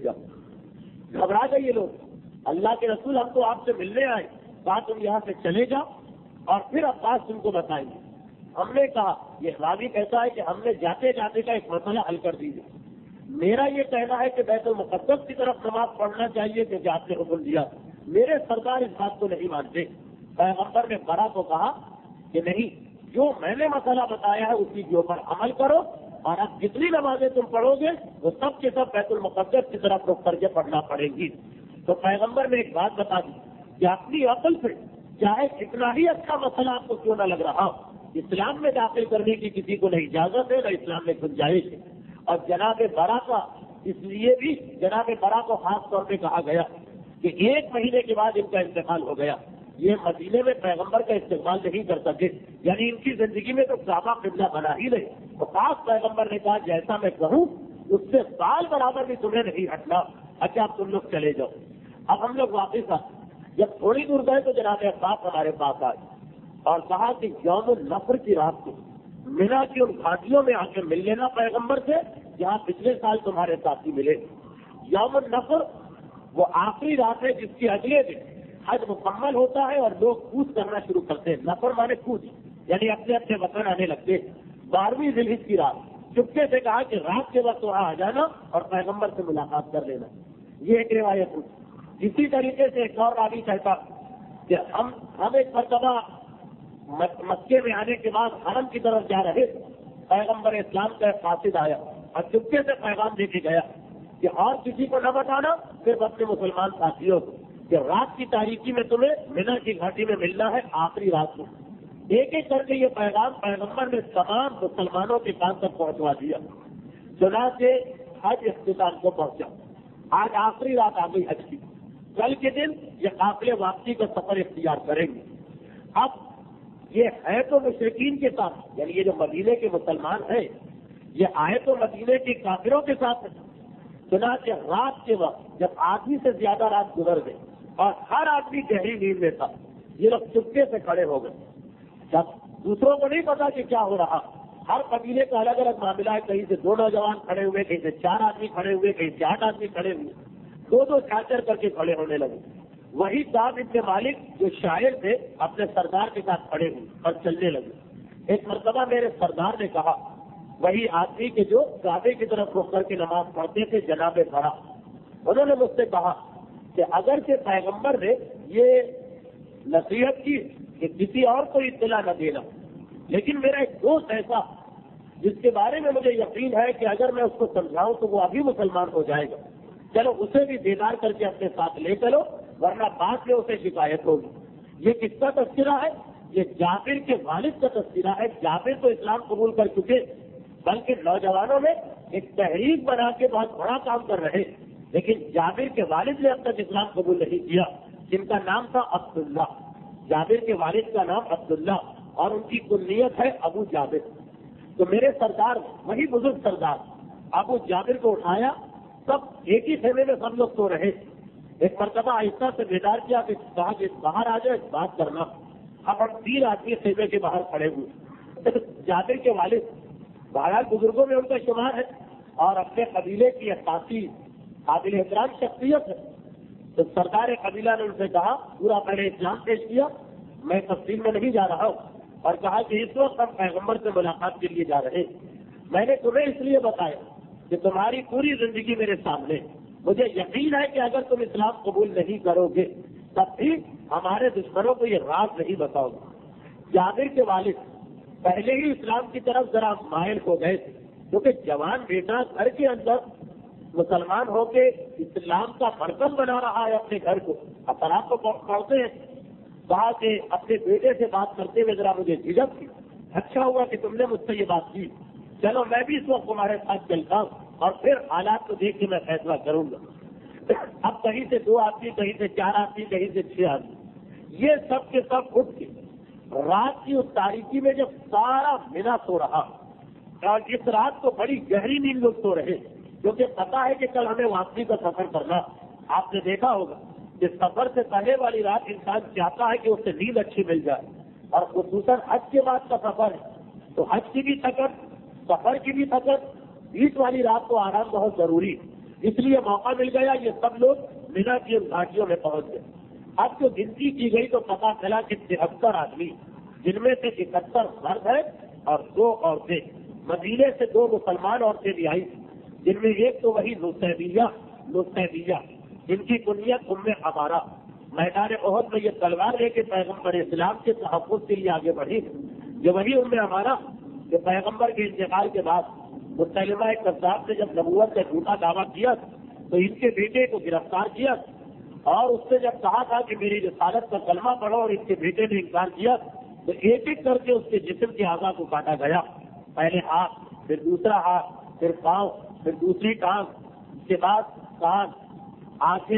جاؤ۔ گھبرا گئے یہ لوگ، اللہ کے رسول ہم تو آپ سے ملنے آئے، کہا تم یہاں سے چلے جاؤ اور پھر عباس تم کو بتائیں گے۔ ہم نے کہا یہ راوی کہتا ہے کہ ہم نے جاتے جاتے کا ایک مسئلہ حل کر دیجیے۔ میرا یہ کہنا ہے کہ بیت المقدس کی طرف نماز پڑھنا چاہیے کہ آپ نے حکم دیا، میرے سردار اس بات کو نہیں مانتے۔ پیغمبر نے برا کو کہا کہ نہیں، جو میں نے مسئلہ بتایا ہے اسی کے اوپر عمل کرو، اور اب جتنی نمازیں تم پڑھو گے وہ سب کے سب بیت المقدس کی طرف رخ کر کے پڑھنا پڑے گی۔ تو پیغمبر نے ایک بات بتا دی کہ اپنی عقل سے چاہے کتنا ہی اچھا مسئلہ آپ کو کیوں نہ لگ رہا ہو، اسلام میں داخل کرنے کی کسی کو نہیں اجازت ہے، نہ اسلام میں گنجائش ہے۔ اور جناب برا کا اس لیے بھی جناب برا کو خاص طور پہ کہا گیا کہ 1 مہینے کے بعد ان کا انتقال ہو گیا، یہ مدینے میں پیغمبر کا استقبال نہیں کر سکے، یعنی ان کی زندگی میں تو کعبہ قبلہ بنا ہی نہیں۔ تو خاص پیغمبر نے کہا جیسا میں کہوں اس سے سال برابر بھی تمہیں نہیں ہٹنا، اچھا اب تم لوگ چلے جاؤ۔ اب ہم لوگ واپس آئے، جب تھوڑی دور گئے تو جناب عباس ہمارے پاس آئے اور کہا کہ یوم النفر کی رات کو مینا کی ان گھاٹیوں میں آ کے مل لینا پیغمبر سے جہاں پچھلے سال تمہارے ساتھی ملے۔ یوم النفر وہ آخری رات ہے جس کے اگلے دن حج مکمل ہوتا ہے اور لوگ کوچ کرنا شروع کرتے ہیں۔ نفر مانے کوچ، یعنی اپنے اپنے وطن آنے لگتے۔ 12ویں ذی الحجہ کی رات چپکے سے کہا کہ رات کے وقت وہاں آ جانا اور پیغمبر سے ملاقات کر لینا، یہ ایک روایت ہوئی۔ اسی طریقے سے ایک اور راوی کہتا کہ ہم ایک مرتبہ مکے میں آنے کے بعد حرم کی طرف جا رہے، پیغمبر اسلام کا ایک قاصد آیا اور چپکے سے پیغام دے کے گیا کہ اور کسی کو نہ بتانا، صرف اپنے مسلمان ساتھیوں کو، کہ رات کی تاریکی میں تمہیں مینا کی گھاٹی میں ملنا ہے آخری رات کو۔ ایک ایک کر کے یہ پیغام پیغمبر نے تمام مسلمانوں کے کان تک پہنچوا دیا۔ چنانچہ حج اختتام کو پہنچا، آج آخری رات آ گئی حج کی، کل کے دن یہ قافلے واپسی کا سفر اختیار کریں گے۔ اب یہ ہے تو مشرکین کے ساتھ، یعنی یہ جو مدینے کے مسلمان ہیں یہ آئے تو مدینے کے کافروں کے ساتھ، چنانچہ رات کے وقت جب آدمی سے زیادہ رات گزر گئی اور ہر آدمی گہری نیند میں تھا، یہ لوگ چپکے سے کھڑے ہو گئے۔ جب دوسروں کو نہیں پتا کہ کیا ہو رہا، ہر قبیلے کا الگ الگ معاملہ ہے، کہیں سے 2 نوجوان کھڑے ہوئے، کہیں سے 4 آدمی کھڑے ہوئے، کہیں سے 8 آدمی کھڑے ہوئے، 2 چار کر کے کھڑے ہونے لگے۔ وہی صاحب ابن مالک جو شاعر تھے اپنے سردار کے ساتھ کھڑے ہوئے اور چلنے لگے۔ ایک مرتبہ میرے سردار نے کہا، وہی آدمی کے جو کعبے کی طرف رخ کر کے نماز پڑھتے تھے جناب بڑا، انہوں نے مجھ سے کہا کہ اگرچہ پیغمبر نے یہ نصیحت کی کہ کسی اور کو اطلاع نہ دینا، لیکن میرا ایک دوست ایسا جس کے بارے میں مجھے یقین ہے کہ اگر میں اس کو سمجھاؤں تو وہ ابھی مسلمان ہو جائے گا، چلو اسے بھی بیدار کر کے اپنے ساتھ لے چلو، ورنہ بعد میں اسے شکایت ہوگی۔ یہ کس کا تذکرہ ہے؟ یہ جابر کے والد کا تذکرہ ہے۔ جابر تو اسلام قبول کر چکے، بلکہ نوجوانوں میں ایک تحریک بنا کے بہت بڑا کام کر رہے، لیکن جابر کے والد نے اب تک اسلام قبول نہیں کیا، جن کا نام تھا عبداللہ۔ جابر کے والد کا نام عبداللہ اور ان کی کنیت ہے ابو جابر۔ تو میرے سردار، وہی بزرگ سردار، ابو جابر کو اٹھایا، سب ایک ہی خیمے میں سب لوگ سو رہے، ایک مرتبہ آہستہ سے بیدار کیا کہ کہا کہ باہر آ جائے بات کرنا۔ اب ہم 3 آدمی خیمے کے باہر کھڑے ہوئے۔ جابر کے والد بہرحال بزرگوں میں ان کا شمار ہے اور اپنے قبیلے کی اساسی قابل احترام شخصیت ہے، تو سردار قبیلہ نے ان سے کہا، پورا پہلے اسلام پیش کیا، میں تفصیل میں نہیں جا رہا ہوں، اور کہا کہ اس وقت ہم پیغمبر سے ملاقات کے لیے جا رہے ہیں۔ میں نے تمہیں اس لیے بتایا کہ تمہاری پوری زندگی میرے سامنے، مجھے یقین ہے کہ اگر تم اسلام قبول نہیں کرو گے تب بھی ہمارے دشمنوں کو یہ راز نہیں بتاؤ گے۔ جابر کے والد پہلے ہی اسلام کی طرف ذرا مائل ہو گئے تھے، کیونکہ جوان بیٹا گھر کے اندر مسلمان ہو کے اسلام کا مرکز بنا رہا ہے اپنے گھر کو، اپرات کو پڑھتے ہیں، کہا کہ اپنے بیٹے سے بات کرتے ہوئے ذرا مجھے جھجک تھی، اچھا ہوا کہ تم نے مجھ سے یہ بات کی، چلو میں بھی اس وقت تمہارے ساتھ چلتا ہوں اور پھر حالات کو دیکھ کے میں فیصلہ کروں گا۔ اب کہیں سے 2 آدمی، کہیں سے 4 آدمی، کہیں سے 6 آدمی، یہ سب کے سب اٹھ کے رات کی اس تاریکی میں جب سارا منا سو رہا اور اس رات کو بڑی گہری نیند لوگ سو رہے، کیونکہ پتا ہے کہ کل ہمیں واپسی کا سفر کرنا۔ آپ نے دیکھا ہوگا کہ سفر سے پہلے والی رات انسان چاہتا ہے کہ اسے نیند اچھی مل جائے، اور خصوصاً حج کے بعد کا سفر ہے تو حج کی بھی تھکن، سفر کی بھی تھکن، بیچ والی رات کو آرام بہت ضروری ہے۔ اس لیے موقع مل گیا، یہ سب لوگ مینا کی گھاٹیوں میں پہنچ گئے۔ اب جو گنتی کی گئی تو پتا چلا کہ 73 آدمی، جن میں سے 71 مرد ہیں اور 2 عورتیں، مدینے سے 2 مسلمان عورتیں بھی آئی، جن میں ایک تو وہی نصیبیہ جن کی کنیت ام عمارہ میدان احد میں یہ تلوار لے کے پیغمبر اسلام کے تحفظ کے لیے آگے بڑھی، جو وہی ام عمارہ جو پیغمبر کے انتقال کے بعد مسلمہ کذاب نے جب نبوت کا جھوٹا دعویٰ کیا تو ان کے بیٹے کو گرفتار کیا، اور اس سے جب کہا تھا کہ میری رسالت کا کلمہ پڑھو اور اس کے بیٹے نے انکار کیا تو ایک ایک کر کے اس کے جسم کے اعضاء کو کاٹا گیا، پہلے ہاتھ، پھر دوسرا ہاتھ، پھر پاؤں، پھر دوسری ٹانگ، اس کے بعد کان، آنکھیں،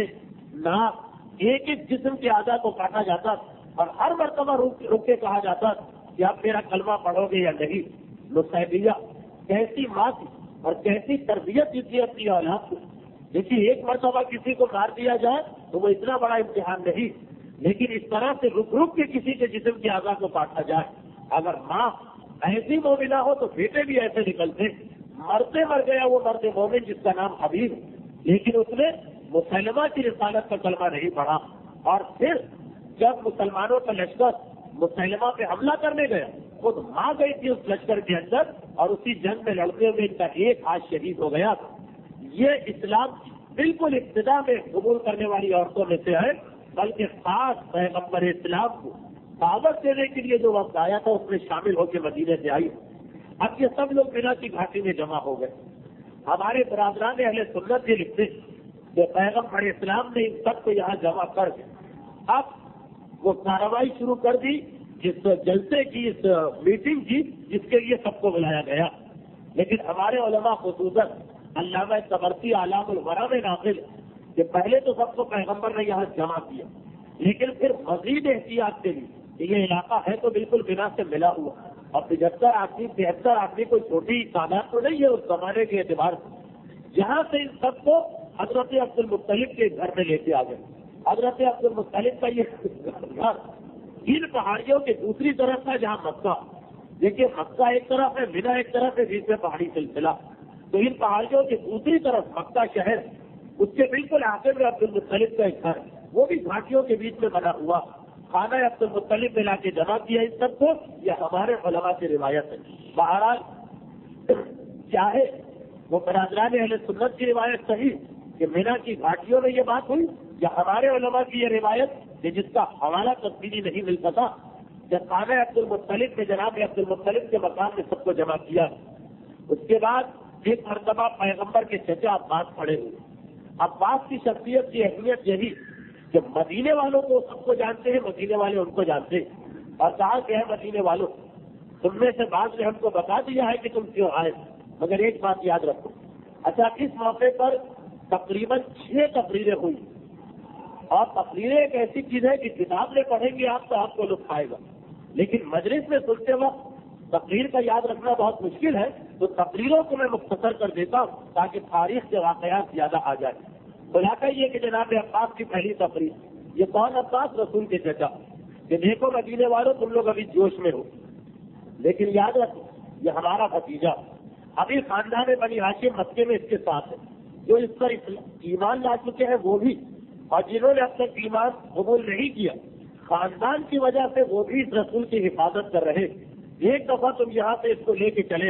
ناک، ایک ایک جسم کے اعضاء کو کاٹا جاتا اور ہر مرتبہ رک کے کہا جاتا کہ آپ میرا کلمہ پڑھو گے یا نہیں۔ نصیبیہ کیسی ماں تھی اور کیسی تربیت دی تھی اپنی اولاد کو۔ دیکھیے ایک مرتبہ کسی کو مار دیا جائے تو وہ اتنا بڑا امتحان نہیں، لیکن اس طرح سے رک رک کے کسی کے جسم کے اعضاء کو کاٹا جائے، اگر ماں ایسی مومنہ ہو تو بیٹے بھی ایسے نکلتے۔ مرتے مر گیا وہ مرد مومن جس کا نام حبیب، لیکن اس نے مسلمہ کی رسالت کا کلمہ نہیں پڑھا، اور پھر جب مسلمانوں کا لشکر مسلمہ پہ حملہ کرنے گیا، خود ماں گئی تھی اس لشکر کے اندر اور اسی جنگ میں لڑتے ہوئے ان کا ایک ہاتھ شہید ہو گیا۔ یہ اسلام بالکل ابتدا میں قبول کرنے والی عورتوں میں سے ہے، بلکہ خاص پیغمبر اسلام کو دعوت دینے کے لیے جو وقت آیا تھا اس میں شامل ہو کے مدینے سے آئی۔ اب یہ سب لوگ مینا کی گھاٹی میں جمع ہو گئے۔ ہمارے برادران اہل سنت یہ لکھتے کہ پیغمبر اسلام نے ان سب کو یہاں جمع کر کے اب وہ کارروائی شروع کر دی، جس جلسے کی، اس میٹنگ کی جس کے لیے سب کو بلایا گیا۔ لیکن ہمارے علماء خصوصاً علامہ طبرسی اعلام الورا میں ناقل کہ پہلے تو سب کو پیغمبر نے یہاں جمع کیا، لیکن پھر مزید احتیاط کے لیے کہ یہ علاقہ ہے تو بالکل بنا سے ملا ہوا، اور 75 آدمی 73 آدمی کوئی چھوٹی تعداد تو نہیں ہے اس زمانے کے اعتبار سے، جہاں سے ان سب کو حضرت عبد المطلب کے گھر میں لے کے آ گئے۔ حضرت عبد المطلب کا یہ گھر ان پہاڑیوں کے دوسری طرف تھا جہاں مکہ، دیکھیے مکہ ایک طرف ہے، مینا ایک طرف ہے، بیچ میں پہاڑی سلسلہ، تو ان پہاڑیوں کی دوسری طرف مکہ شہر، اس کے بالکل آخر میں عبد المطلب کا ایک گھر، وہ بھی گھاٹیوں کے بیچ میں بنا ہوا۔ خانہ عبد المطلب میں لا کے جمع کیا ان سب کو، یہ ہمارے علماء کی روایت ہے۔ بہرحال چاہے وہ برادران اہل سنت کی روایت صحیح کہ مینا کی گھاٹیوں میں یہ بات ہوئی، یا ہمارے علماء کی یہ روایت کہ جس کا حوالہ تفصیلی نہیں مل سکا، جب خانہ عبد المطلب میں جناب عبد المطلب کے مکان میں سب کو جمع کیا، اس کے بعد ایک مرتبہ پیغمبر کے چچا عباس پڑے ہوئے۔ عباس کی شخصیت کی اہمیت یہی کہ مدینے والوں کو سب کو جانتے ہیں، مدینے والے ان کو جانتے ہیں، اور کہا کہ ہے مدینے والوں تم میں سے بعض نے ہم کو بتا دیا ہے کہ تم کیوں آئے، مگر ایک بات یاد رکھو۔ اچھا، اس موقع پر تقریباً 6 تقریریں ہوئی، اور تقریریں ایک ایسی چیز ہے کہ کتاب میں پڑھیں گے آپ تو آپ کو لطف آئے گا، لیکن مجلس میں سنتے وقت تقریر کا یاد رکھنا بہت مشکل ہے، تو تقریروں کو میں مختصر کر دیتا ہوں تاکہ تاریخ کے واقعات زیادہ آ جائیں۔ خلاصہ یہ کہ جناب عباس کی پہلی تقریر، یہ کون عباس؟ رسول کے چچا، کہ دیکھو مدینے والوں تم لوگ ابھی جوش میں ہو، لیکن یاد رکھو یہ ہمارا بھتیجا ابھی خاندان بنی ہاشم مکے میں اس کے ساتھ ہے، جو اس پر ایمان لا چکے ہیں وہ بھی، اور جنہوں نے اب تک ایمان قبول نہیں کیا خاندان کی وجہ سے وہ بھی اس رسول کی حفاظت کر رہے۔ ایک دفعہ تم یہاں سے اس کو لے کے چلے گئے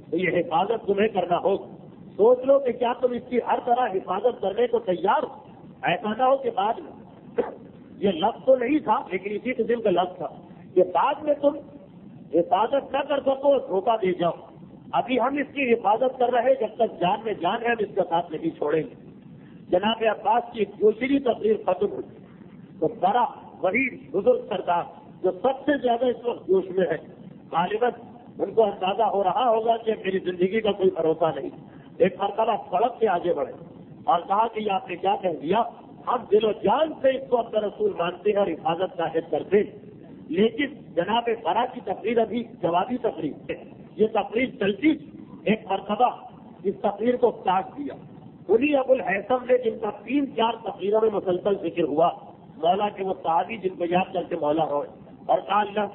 تو یہ حفاظت تمہیں کرنا ہوگا. سوچ لو کہ کیا تم اس کی ہر طرح حفاظت کرنے کو تیار ہو. ایسا نہ ہو کہ بعد میں یہ لفظ تو نہیں تھا لیکن اسی قسم کا لفظ تھا کہ بعد میں تم حفاظت نہ کر سکو اور دھوکہ دے جاؤ. ابھی ہم اس کی حفاظت کر رہے جب تک جان میں جان ہے ہم اس کا ساتھ نہیں چھوڑیں گے. جناب عباس کی دوسری تقریر ختم ہوئی تو بڑا وہی بزرگ سردار جو سب سے زیادہ اس وقت جوش میں ہے، غالباً ان کو اندازہ ہو رہا ہوگا کہ میری زندگی کا کوئی بھروسہ نہیں، ایک مرتبہ سڑک سے آگے بڑھے اور کہا کہ یہ آپ نے کیا کہہ دیا. ہم دل و جان سے اس کو اپنا رسول مانتے ہیں اور حفاظت کا عہد کرتے ہیں، لیکن جناب برا کی تقریر ابھی جوابی تقریر ہے. یہ تقریر چلتی ایک مرتبہ اس تقریر کو کاٹ دیا. انہی ابو الحیثم نے جن کا 3-4 تقریروں میں مسلسل ذکر ہوا، مولا کے وہ صحابی جن کو یاد کر کے مولا ہوئے، اور کہا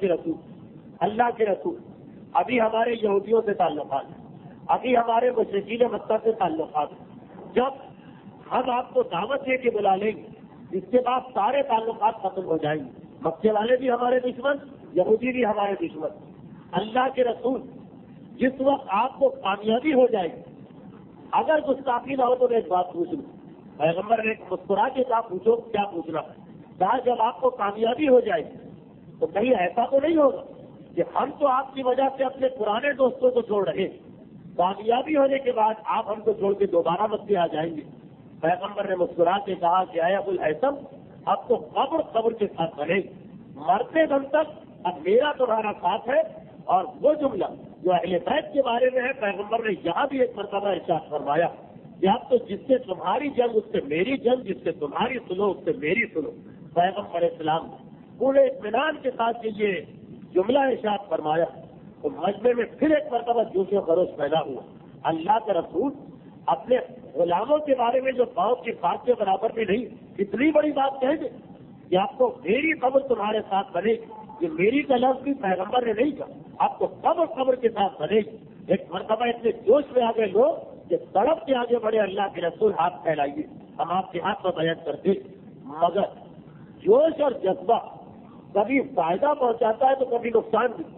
اللہ کے رسول ابھی ہمارے یہودیوں سے تعلقات ہیں، ابھی ہمارے مشرکین مکہ سے تعلقات ہیں. جب ہم آپ کو دعوت دے کے بلا لیں گے اس کے بعد سارے تعلقات ختم ہو جائیں گے. مکے والے بھی ہمارے دشمن، یہودی بھی ہمارے دشمن. اللہ کے رسول جس وقت آپ کو کامیابی ہو جائے گی، اگر گستاخی نہ ہو تو میں ایک بات پوچھ لوں. پیغمبر نے مسکرا کے کہا پوچھو کیا پوچھنا ہے. کہا جب آپ کو کامیابی ہو جائے گی تو کہیں ایسا تو نہیں ہوگا کہ ہم تو آپ کی وجہ سے اپنے پرانے دوستوں کو چھوڑ رہے ہیں، کامیابی ہونے کے بعد آپ ہم کو چھوڑ کے دوبارہ مکے آ جائیں گے. پیغمبر نے مسکرا کے کہا کہ اے ابو الحیثم اب تو قبر کے ساتھ بنے گی، مرتے دم تک اب میرا تمہارا ساتھ ہے. اور وہ جملہ جو اہل بیت کے بارے میں ہے پیغمبر نے یہاں بھی ایک مرتبہ ارشاد فرمایا کہ اب تو جس سے تمہاری جنگ اس سے میری جنگ، جس سے تمہاری سنو اس سے میری سنو. پیغمبر اسلام پورے اطمینان کے ساتھ یہ جملہ ارشاد فرمایا تو مجمع میں پھر ایک مرتبہ جوش و خروش پیدا ہوا. اللہ کا رسول اپنے غلاموں کے بارے میں جو پاؤں کی بات کے برابر بھی نہیں، اتنی بڑی بات کہہ دے کہ آپ کو میری قبر تمہارے ساتھ بنے گی. یہ میری کا لفظ بھی پیغمبر نے نہیں کہا، آپ کو قبر کے ساتھ بنے گی. ایک مرتبہ اتنے جوش میں آ گئے لوگ کہ سڑک کے آگے بڑے اللہ کے رسول ہاتھ پھیلائیے، ہم آپ کے ہاتھ میں بیعت کرتے. مگر جوش اور جذبہ کبھی فائدہ پہنچاتا ہے تو کبھی نقصان بھی.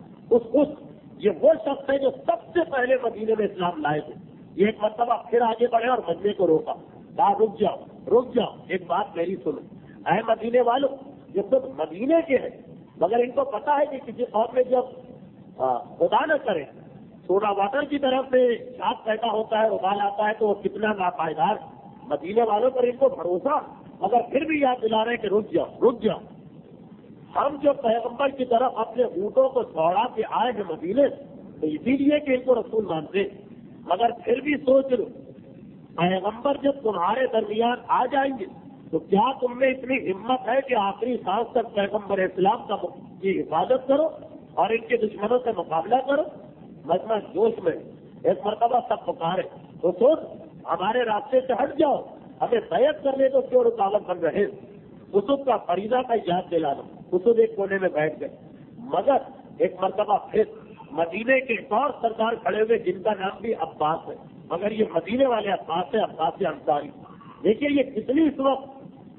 یہ وہ شخص ہے جو سب سے پہلے مدینے میں اسلام لائے تھے. یہ ایک مرتبہ پھر آگے بڑھے اور مجمع کو روکا، کہا رک جاؤ ایک بات میری سنو. اے مدینے والوں، یہ سب مدینے کے ہیں مگر ان کو پتا ہے کہ کسی قوم میں جب خدا نہ کرے سوڈا واٹر کی طرف سے شاپ پیدا ہوتا ہے، ابال آتا ہے تو وہ کتنا ناپائیدار. مدینے والوں پر ان کو بھروسہ، مگر پھر بھی یاد دلا رہے ہیں کہ رک جاؤ. ہم جو پیغمبر کی طرف اپنے اونٹوں کو دوڑا کے آئے ہیں مدینے تو اسی لیے کہ ان کو رسول مانتے، مگر پھر بھی سوچ لو پیغمبر جب تمہارے درمیان آ جائیں گے تو کیا تم میں اتنی ہمت ہے کہ آخری سانس تک پیغمبر اسلام کی حفاظت کرو اور ان کے دشمنوں سے مقابلہ کرو. مجمع جوش میں ایک مرتبہ سب پکارے تو سوچ ہمارے راستے سے ہٹ جاؤ، ہمیں بیعت کرنے کو کیوں رکاوٹ بن رہے. قطب کا فریضہ کا یاد دلا دو. قطب ایک کونے میں بیٹھ گئے. مگر ایک مرتبہ پھر مدینے کے ایک اور سردار کھڑے ہوئے جن کا نام بھی عباس ہے، مگر یہ مدینے والے عباس ہے، عباس انصاری. دیکھیے یہ کتنی اس وقت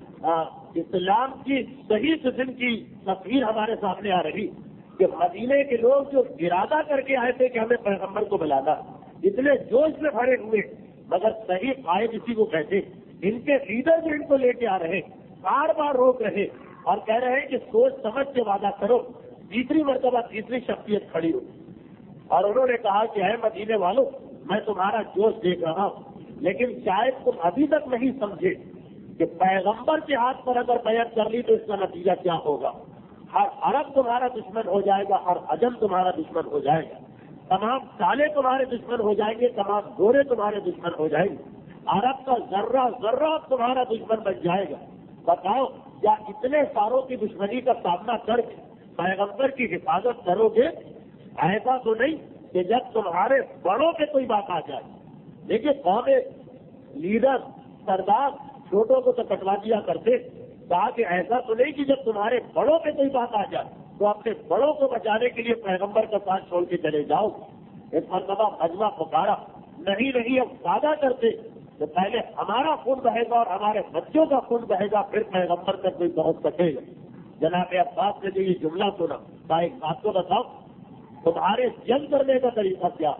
اسلام کی صحیح قسم کی تصویر ہمارے سامنے آ رہی کہ مدینے کے لوگ جو ارادہ کر کے آئے تھے کہ ہمیں پیغمبر کو بلانا، اتنے جوش میں بھرے ہوئے، مگر صحیح قائد اسی کو کہتے. ان کے لیڈر جو ان کو لے کے آ رہے بار بار روک رہے اور کہہ رہے ہیں کہ سوچ سمجھ کے وعدہ کرو. تیسری مرتبہ تیسری شخصیت کھڑی ہو اور انہوں نے کہا کہ اے مدینے والوں، میں تمہارا جوش دیکھ رہا ہوں لیکن شاید تم ابھی تک نہیں سمجھے کہ پیغمبر کے ہاتھ پر اگر بیعت کر لی تو اس کا نتیجہ کیا ہوگا. ہر عرب تمہارا دشمن ہو جائے گا، ہر عجم تمہارا دشمن ہو جائے گا، تمام کالے تمہارے دشمن ہو جائیں گے، تمام گورے تمہارے دشمن ہو جائیں گے، عرب کا ذرہ تمہارا دشمن بن جائے گا. بتاؤ کیا اتنے ساروں کی دشمنی کا سامنا کر کے پیغمبر کی حفاظت کرو گے؟ ایسا تو نہیں کہ جب تمہارے بڑوں پہ کوئی بات آ جائے. دیکھیے قوم لیڈر سردار چھوٹوں کو تو کٹوا دیا کرتے، کہا کہ ایسا تو نہیں کہ جب تمہارے بڑوں پہ کوئی بات آ جائے تو اپنے بڑوں کو بچانے کے لیے پیغمبر کا ساتھ چھوڑ کے چلے جاؤ. ایک مرتبہ مجمع پکارا، نہیں اب وعدہ کرتے تو پہلے ہمارا خون بہے گا اور ہمارے بچوں کا خون بہے گا، پھر پیغمبر تک کوئی پہنچ سکے گا. جناب عباس نے جو یہ جملہ سنا، ایک بات کو بتاؤ تمہارے جنگ کرنے کا طریقہ کیا؟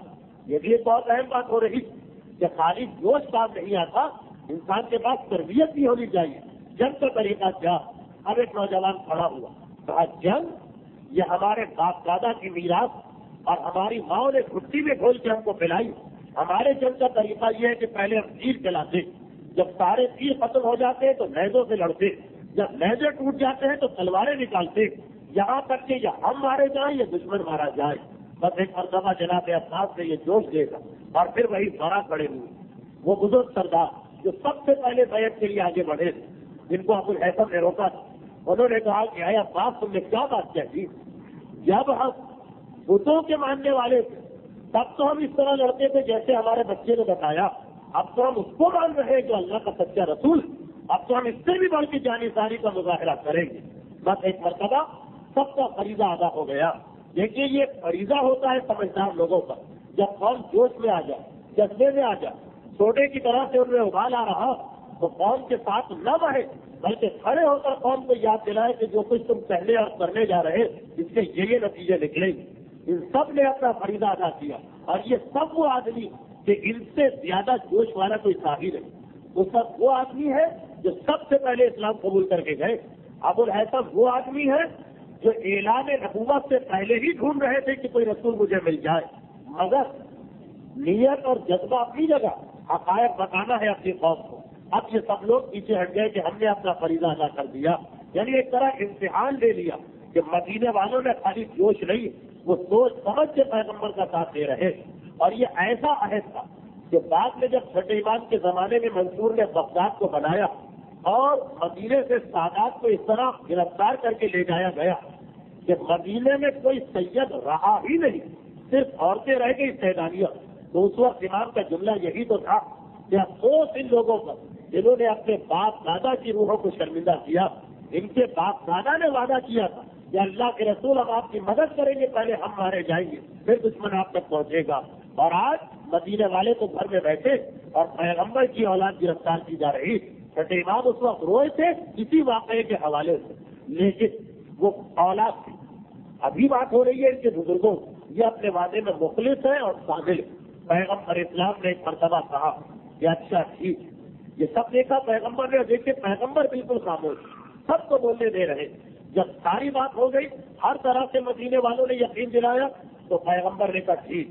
یہ بھی ایک بہت اہم بات ہو رہی کہ خالی جوش کام نہیں آتا، انسان کے پاس تربیت بھی ہونی چاہیے۔ جنگ کا طریقہ کیا؟ اب ایک نوجوان کھڑا ہوا، کہا جنگ یہ ہمارے باپ دادا کی میراث اور ہماری ماں نے گھٹی میں کھول کے ہم کو پلائی۔ ہمارے جنگ کا طریقہ یہ ہے کہ پہلے ہم تیر چلاتے، جب سارے تیر ختم ہو جاتے ہیں تو نیزوں سے لڑتے، جب نیزے ٹوٹ جاتے ہیں تو تلواریں نکالتے، یہاں تک کہ یا ہم مارے جائیں یا دشمن مارا جائے۔ بس ایک مرتبہ جناب عباس نے یہ جوش دے گا اور پھر وہی بڑا کھڑے ہوئے وہ بزرگ سردار جو سب سے پہلے بیعت کے لیے آگے بڑھے تھے، جن کو ابو الحسن نے روکا تھا۔ انہوں نے کہا کہ اے عباس تم نے کیا بات کہی؟ جب ہم بتوں کے ماننے والے تھے تب تو ہم اس طرح لڑتے تھے جیسے ہمارے بچے نے بتایا، اب تو ہم اس کو مان رہے ہیں جو اللہ کا سچا رسول، اب تو ہم اس سے بھی بڑھ کے جانی ساری کا مظاہرہ کریں گے۔ بس ایک مرتبہ سب کا فریضہ ادا ہو گیا۔ دیکھیے یہ فریضہ ہوتا ہے سمجھدار لوگوں کا، جب قوم جوش میں آ جائے، جذبے میں آ جائے، چھوٹے کی طرح سے ان میں ابال آ رہا تو قوم کے ساتھ نہ بڑھے بلکہ کھڑے ہو کر قوم کو یاد دلائے کہ جو کچھ تم پہلے اور کرنے جا رہے اس کے یہ نتیجے نکلیں گے۔ ان سب نے اپنا فریضہ ادا کیا اور یہ سب وہ آدمی کہ ان سے زیادہ جوش والا کوئی صحابی نہیں، وہ سب وہ آدمی ہے جو سب سے پہلے اسلام قبول کر کے گئے۔ ابو الحسن وہ آدمی ہے جو اعلان نبوت سے پہلے ہی ڈھونڈ رہے تھے کہ کوئی رسول مجھے مل جائے، مگر نیت اور جذبہ اپنی جگہ، حقائق بتانا ہے اپنی قوم کو۔ اب یہ سب لوگ پیچھے ہٹ گئے کہ ہم نے اپنا فریضہ ادا کر دیا، یعنی ایک طرح امتحان لے لیا کہ مدینے والوں نے خالی جوش نہیں، وہ سوچ سمجھ کے پیغمبر کا ساتھ دے رہے۔ اور یہ ایسا عہد تھا کہ بعد میں جب چھٹے امام کے زمانے میں منصور نے بغداد کو بنایا اور مدینے سے سادات کو اس طرح گرفتار کر کے لے جایا گیا کہ مدینے میں کوئی سید رہا ہی نہیں، صرف عورتیں رہ گئی سیدانیاں، تو اس وقت امام کا جملہ یہی تو تھا کہ افسوس ان لوگوں پر جنہوں نے اپنے باپ دادا کی روحوں کو شرمندہ کیا۔ ان کے باپ دادا نے وعدہ کیا تھا کہ اللہ کے رسول ہم آپ کی مدد کریں گے، پہلے ہم مارے جائیں گے پھر دشمن آپ تک پہنچے گا، اور آج مدینے والے تو گھر میں بیٹھے اور پیغمبر کی اولاد گرفتار کی جا رہی۔ چھٹے امام اس وقت روئے تھے اسی واقعے کے حوالے سے، لیکن وہ اولاد تھی۔ ابھی بات ہو رہی ہے ان کے بزرگوں، یہ اپنے وعدے میں مخلص ہے اور شامل۔ پیغمبر اسلام نے ایک مرتبہ کہا کہ اچھا ٹھیک، یہ سب دیکھا پیغمبر نے، دیکھے پیغمبر بالکل خاموش، سب کو بولنے دے رہے۔ جب ساری بات ہو گئی، ہر طرح سے مدینے والوں نے یقین دلایا، تو پیغمبر نے کہا ٹھیک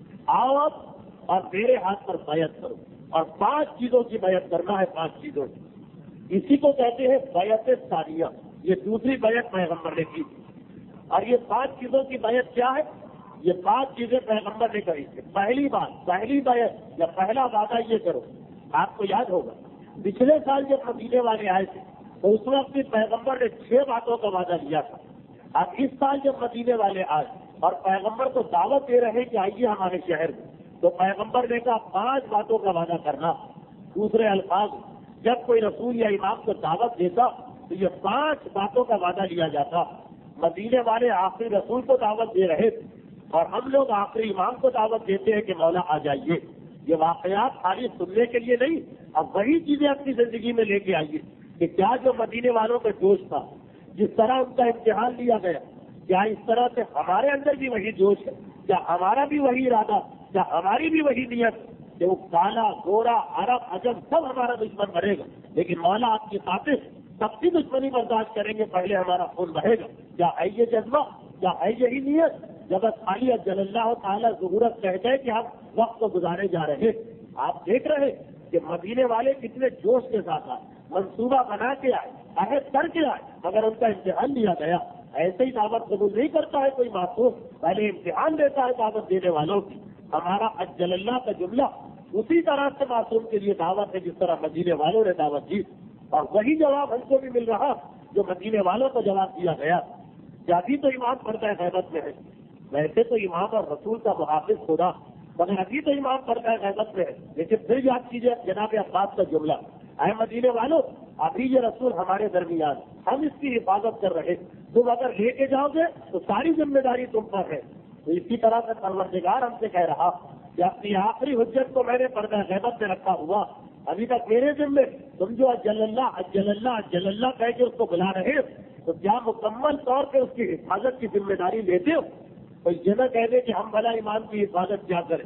آؤ اب اور میرے ہاتھ پر بیعت کرو، اور 5 چیزوں کی بیعت کرنا ہے، 5 چیزوں کی۔ اسی کو کہتے ہیں بیعت ثانیہ، یہ دوسری بیعت پیغمبر نے کی۔ اور یہ 5 چیزوں کی بیعت کیا ہے؟ یہ 5 چیزیں پیغمبر نے کہی تھی۔ پہلی بات، پہلی بیعت یا پہلا وعدہ یہ کرو، آپ کو یاد ہوگا پچھلے سال جب مدینے والے آئے تھے تو اس وقت بھی پیغمبر نے 6 باتوں کا وعدہ لیا تھا۔ اب اس سال جب مدینے والے آئے اور پیغمبر کو دعوت دے رہے کہ آئیے ہمارے شہر میں، تو پیغمبر نے کہا 5 باتوں کا وعدہ کرنا۔ دوسرے الفاظ، جب کوئی رسول یا امام کو دعوت دیتا تو یہ 5 باتوں کا وعدہ لیا جاتا۔ مدینے والے آخری رسول کو دعوت دے رہے تھے اور ہم لوگ آخری امام کو دعوت دیتے ہیں کہ مولا آ جائیے۔ یہ واقعات خالی سننے کے لیے نہیں، اب وہی چیزیں اپنی زندگی میں لے کے آئیے کہ کیا جو مدینے والوں کا جوش تھا، جس طرح ان کا امتحان لیا گیا، کیا اس طرح سے ہمارے اندر بھی وہی جوش ہے؟ کیا ہمارا بھی وہی ارادہ؟ کیا ہماری بھی وہی نیت کہ وہ کالا گورا عرب عجم سب ہمارا دشمن بنے گا، لیکن مولا آپ کی خاطر سب کی دشمنی برداشت کریں گے، پہلے ہمارا خون بہے گا؟ کیا ہے یہ جذبہ؟ کیا ہے یہی نیت؟ جب خالی جل اللہ تعالیٰ ظہورت کہتے ہیں کہ ہم وقت کو گزارے جا رہے، آپ دیکھ رہے کہ مدینے والے کتنے جوش کے ساتھ آئے، منصوبہ بنا کے آئے، عہد کر کے آئے، مگر ان کا امتحان لیا گیا۔ ایسے ہی دعوت قبول نہیں کرتا ہے کوئی معصوم، پہلے امتحان دیتا ہے دعوت دینے والوں کی۔ ہمارا اجل اللہ کا جملہ اسی طرح سے معصوم کے لیے دعوت ہے جس طرح مدینے والوں نے دعوت دی، اور وہی جواب ہم کو بھی مل رہا جو مدینے والوں کو جواب دیا گیا۔ ابھی تو امام پردہ غیبت میں ہے، ویسے تو امام اور رسول کا محافظ خدا، مگر ابھی تو امام پردہ غیبت میں ہے، لیکن پھر یاد کیجیے جناب عباس کا جملہ، اے مدینے والوں ابھی یہ رسول ہمارے درمیان، ہم اس کی حفاظت کر رہے، تم اگر لے کے جاؤ گے تو ساری ذمہ داری تم پر ہے۔ تو اسی طرح سے پروردگار ہم سے کہہ رہا کہ اپنی آخری حجت کو میں نے پردہ غیبت میں رکھا ہوا، ابھی تک میرے ذمے تم جو اجل اللہ اجل اللہ اجل اللہ کہہ کے اس کو بلا رہے ہو، تو کیا مکمل طور پہ اس کی حفاظت کی ذمہ داری لیتے ہو؟ تو یہ نہ کہہ دے کہ ہم بھلا ایمان کی حفاظت کیا کریں،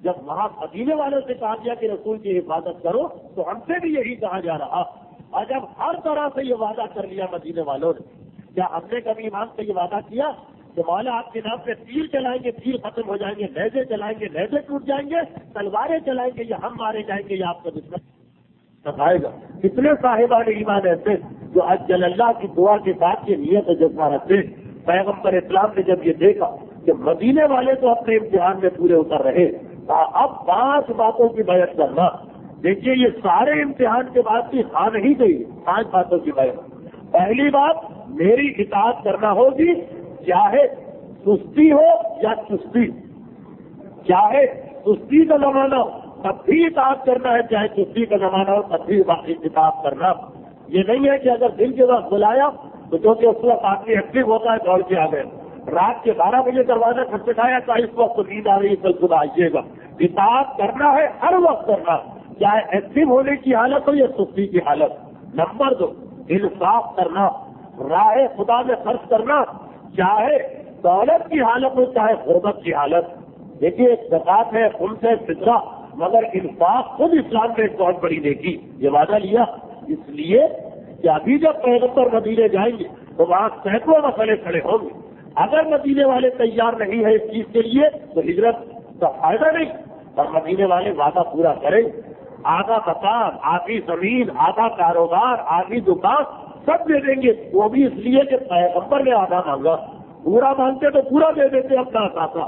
جب وہاں مدینے والوں سے کہا گیا کہ رسول کی حفاظت کرو تو ہم سے بھی یہی کہا جا رہا. اور جب ہر طرح سے یہ وعدہ کر لیا مدینے والوں نے, کیا ہم نے کبھی ایمان سے یہ وعدہ کیا کہ مولا آپ کے نام پہ تیر چلائیں گے, تیر ختم ہو جائیں گے, نیزے چلائیں گے, نیزے ٹوٹ جائیں گے, تلواریں چلائیں گے, یا ہم مارے جائیں گے, یا آپ کا دشمن بتائے گا؟ کتنے صاحبان ایمان ایسے جو اجل اللہ کی دعا کے ساتھ یہ نیت جذبہ رکھتے. پیغمبر اسلام نے جب یہ دیکھا کہ مدینے والے تو اپنے امتحان میں پورے اتر رہے, اب 5 باتوں کی بیعت کرنا. دیکھیے یہ سارے امتحان کے بعد بھی ہاں نہیں گئی, 5 باتوں کی بیعت. پہلی بات, میری اطاعت کرنا ہوگی چاہے سستی ہو یا چستی, چاہے سستی کا زمانہ ہو تب بھی اطاعت کرنا ہے, چاہے چستی کا زمانہ ہو تب بھی باقی اطاعت کرنا. یہ نہیں ہے کہ اگر دن کے وقت بلایا تو جو کہ اس وقت آدمی ایکٹیو ہوتا ہے دوڑ کے آ گئے, رات کے 12 بجے دروازہ کھٹکھٹایا تو اس وقت نیند آ رہی, کل صبح آئیے گا. اطاعت کرنا ہے ہر وقت کرنا, چاہے ایکٹیو ہونے کی حالت ہو یا سستی کی حالت. نمبر 2, انصاف کرنا, راہ خدا میں خرچ کرنا, چاہے دولت کی حالت ہو چاہے غربت کی حالت. دیکھیے ایک زکات ہے, خمس ہے, فطرہ, مگر انصاف خود اسلام میں ایک بہت بڑی نیکی. یہ وعدہ لیا اس لیے کہ ابھی جب پیغمبر مدینے جائیں گے تو وہاں سینکڑوں مسئلے کھڑے ہوں گے. اگر مدینے والے تیار نہیں ہیں اس چیز کے لیے تو ہجرت کا فائدہ نہیں. اور مدینے والے وعدہ پورا کریں, آدھا مکان, آدھی زمین, آدھا کاروبار, آدھی دکان سب دے دیں گے. وہ بھی اس لیے کہ پیغمبر نے آدھا مانگا, پورا مانگتے تو پورا دے دیتے اپنا ساتھا.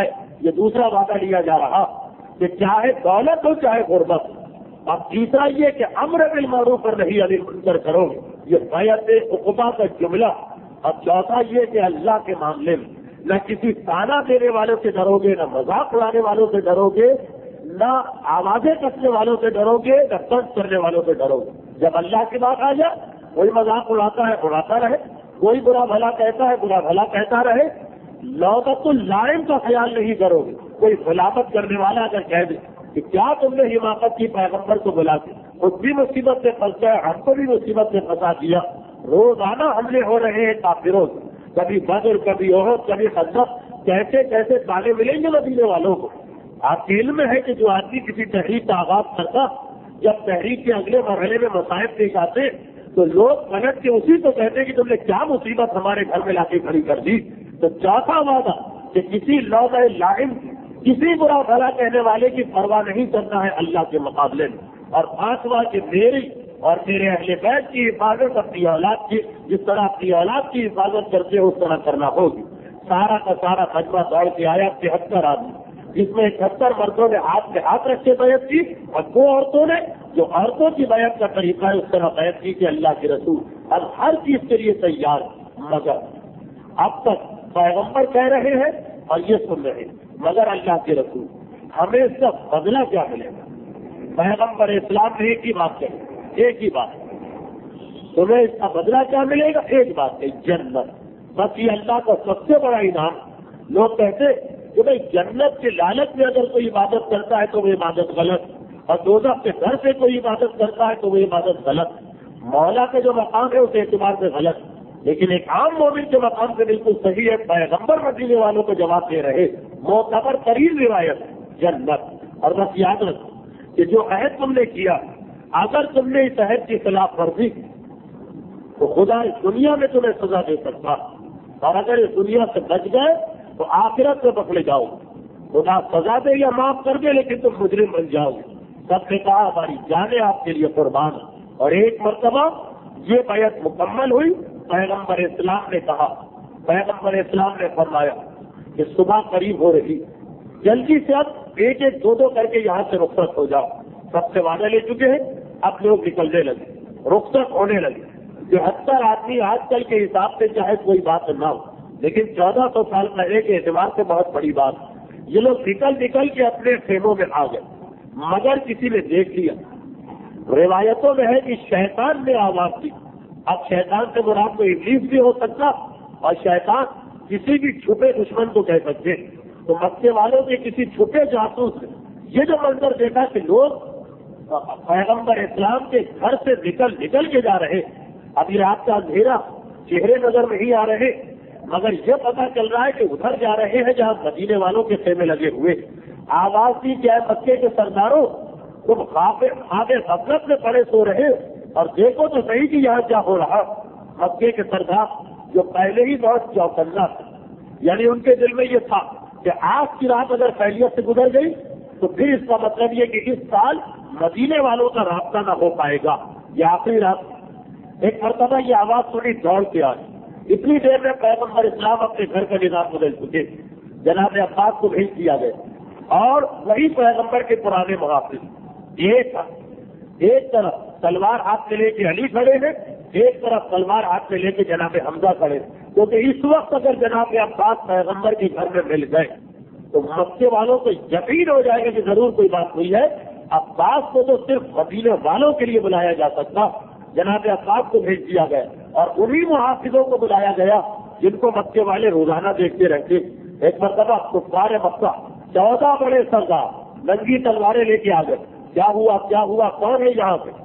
یہ دوسرا وعدہ لیا جا رہا کہ چاہے دولت ہو چاہے غربت. اب تیسرا یہ کہ امر بالمعروف اور نہی عن المنکر کرو, یہ بیعت عقبہ کا جملہ. اب چوتھا یہ کہ اللہ کے معاملے میں نہ کسی تانا دینے والوں سے ڈرو گے, نہ مذاق اڑانے والوں سے ڈرو گے, نہ آوازیں کسنے والوں سے ڈرو گے, نہ تنگ کرنے والوں سے ڈرو گے. جب اللہ کی بات آ جائے کوئی مذاق اڑاتا ہے اڑاتا رہے, کوئی برا بھلا کہتا ہے برا بھلا کہتا رہے. لوگت اللائم کا خیال نہیں کرو گے. کوئی غلامت کرنے والا اگر کہہ دے کہ کیا تم نے حماقت کی پیغمبر کو بلا کے, خود بھی مصیبت سے پھنس گئے, ہم کو بھی مصیبت سے پھنسا دیا. روزانہ حملے ہو رہے ہیں کافروں سے, کبھی بدر, کبھی احد, کبھی خندق, کیسے کیسے تانے ملیں گے مدینے والوں کو. آپ کے علم میں ہے کہ جو آدمی کسی تحریک کا آغاز کرتا, جب تحریک کے اگلے مرحلے میں مصائب پیش آتے تو لوگ پلٹ کے اسی کو کہتے کہ تم نے کیا مصیبت ہمارے گھر میں لا کے کھڑی کر دی. تو چوتھا وعدہ کہ کسی لوگ لائم, کسی برا بھلا کہنے والے کی پرواہ نہیں کرنا ہے اللہ کے مقابلے میں. اور 5واں کہ میری اور میرے اہل بیت کی حفاظت اپنی اولاد کی, جس طرح اپنی اولاد کی حفاظت کرتے اس طرح کرنا ہوگی. سارا کا سارا مجمع دوڑ کے آیا, 73 آدمی, جس میں 71 مردوں نے ہاتھ میں ہاتھ رکھ کے بیعت کی, اور 2 عورتوں نے جو عورتوں کی بیعت کا طریقہ ہے اس طرح بیعت کی کہ اللہ کے رسول اب ہر چیز کے لیے تیار. مگر اب تک پیغمبر کہہ رہے ہیں اور یہ سن رہے ہیں, مگر اللہ کے رسول ہمیں اس کا بدلہ کیا ملے گا؟ پیغمبر اسلام نے ایک ہی بات کہی, ایک ہی بات, تمہیں اس کا بدلہ کیا ملے گا؟ ایک بات ہے, جنت. بس یہ اللہ کا سب سے بڑا انعام. لوگ کہتے کہ بھائی جنت کے لالچ میں اگر کوئی عبادت کرتا ہے تو وہ عبادت غلط, اور دوزخ کے ڈر سے کوئی عبادت کرتا ہے تو وہ عبادت غلط. مولا کا جو مقام ہے اس اعتبار سے غلط, لیکن ایک عام مومن کے مقام سے بالکل صحیح ہے. پیغمبر مدینے والوں کو جواب دے رہے, معتبر ترین روایت جنت. اور بس یاد رکھو کہ جو عہد تم نے کیا, اگر تم نے اس عہد کی خلاف ورزی کی تو خدا اس دنیا میں تمہیں سزا دے سکتا, اور اگر اس دنیا سے بچ گئے تو آخرت میں پکڑے جاؤ. خدا سزا دے یا معاف کر دے لیکن تم مجرم بن جاؤ. سب نے کہا ہماری جانیں آپ کے لیے قربان. اور ایک مرتبہ یہ بیعت مکمل ہوئی, پیغمبر اسلام نے کہا, پیغمبر اسلام نے فرمایا کہ صبح قریب ہو رہی, جلدی سے اب 1-2 کر کے یہاں سے رخصت ہو جاؤ. سب سے وعدہ لے چکے ہیں, اب لوگ نکلنے لگے, رخصت ہونے لگے. 72 آدمی آج کل کے حساب سے چاہے کوئی بات نہ ہو, لیکن 1400 سال پہلے کے اعتبار سے بہت بڑی بات. یہ لوگ نکل کے اپنے خیموں میں آ گئے, مگر کسی نے دیکھ لیا. روایتوں میں ہے کہ شیطان نے آواز دی. اب شیطان سے مراد کو ابلیس بھی ہو سکتا, اور شیطان کسی بھی چھپے دشمن کو کہہ سکتے. تو مکے والوں کے کسی چھپے جاسوس نے یہ جو منظر دیکھا کہ لوگ پیغمبر اسلام کے گھر سے نکل کے جا رہے, ابھی رات کا اندھیرا, چہرے نظر نہیں آ رہے, مگر یہ پتا چل رہا ہے کہ ادھر جا رہے ہیں جہاں مدینے والوں کے خیمے لگے ہوئے. آواز دی کہ اے مکے کے سرداروں، تم خواب غفلت میں پڑے سو رہے اور دیکھو تو صحیح کہ یہاں کیا ہو رہا۔ مکے کے سردار جو پہلے ہی بہت چوکنا تھے، یعنی ان کے دل میں یہ تھا کہ آج کی رات اگر خیریت سے گزر گئی تو پھر اس کا مطلب یہ کہ اس سال مدینے والوں کا رابطہ نہ ہو پائے گا، یہ آخری رات۔ ایک مرتبہ یہ آواز سنی، دوڑ کے آئی۔ اتنی دیر میں پیغمبر اسلام اپنے گھر کا نظام بدل چکے، جناب عباس کو بھیج دیا گیا اور وہی پیغمبر کے پرانے محافظ ایک طرف تلوار ہاتھ میں لے کے علی کھڑے ہیں، ایک طرف تلوار ہاتھ میں لے کے جناب حمزہ کھڑے، کیونکہ اس وقت اگر جناب عباس پیغمبر کے گھر میں مل گئے تو مکے والوں کو یقین ہو جائے گا کہ ضرور کوئی بات ہوئی ہے۔ عباس کو تو صرف مدینے والوں کے لیے بلایا جا سکتا، جناب عباس کو بھیج دیا گیا اور انہی محافظوں کو بلایا گیا جن کو مکے والے روزانہ دیکھتے رہتے۔ ایک مرتبہ کفار مکہ 14 بڑے سردار ننگی تلواریں لے کے آ گئے۔ کیا ہوا کون ہے یہاں پہ؟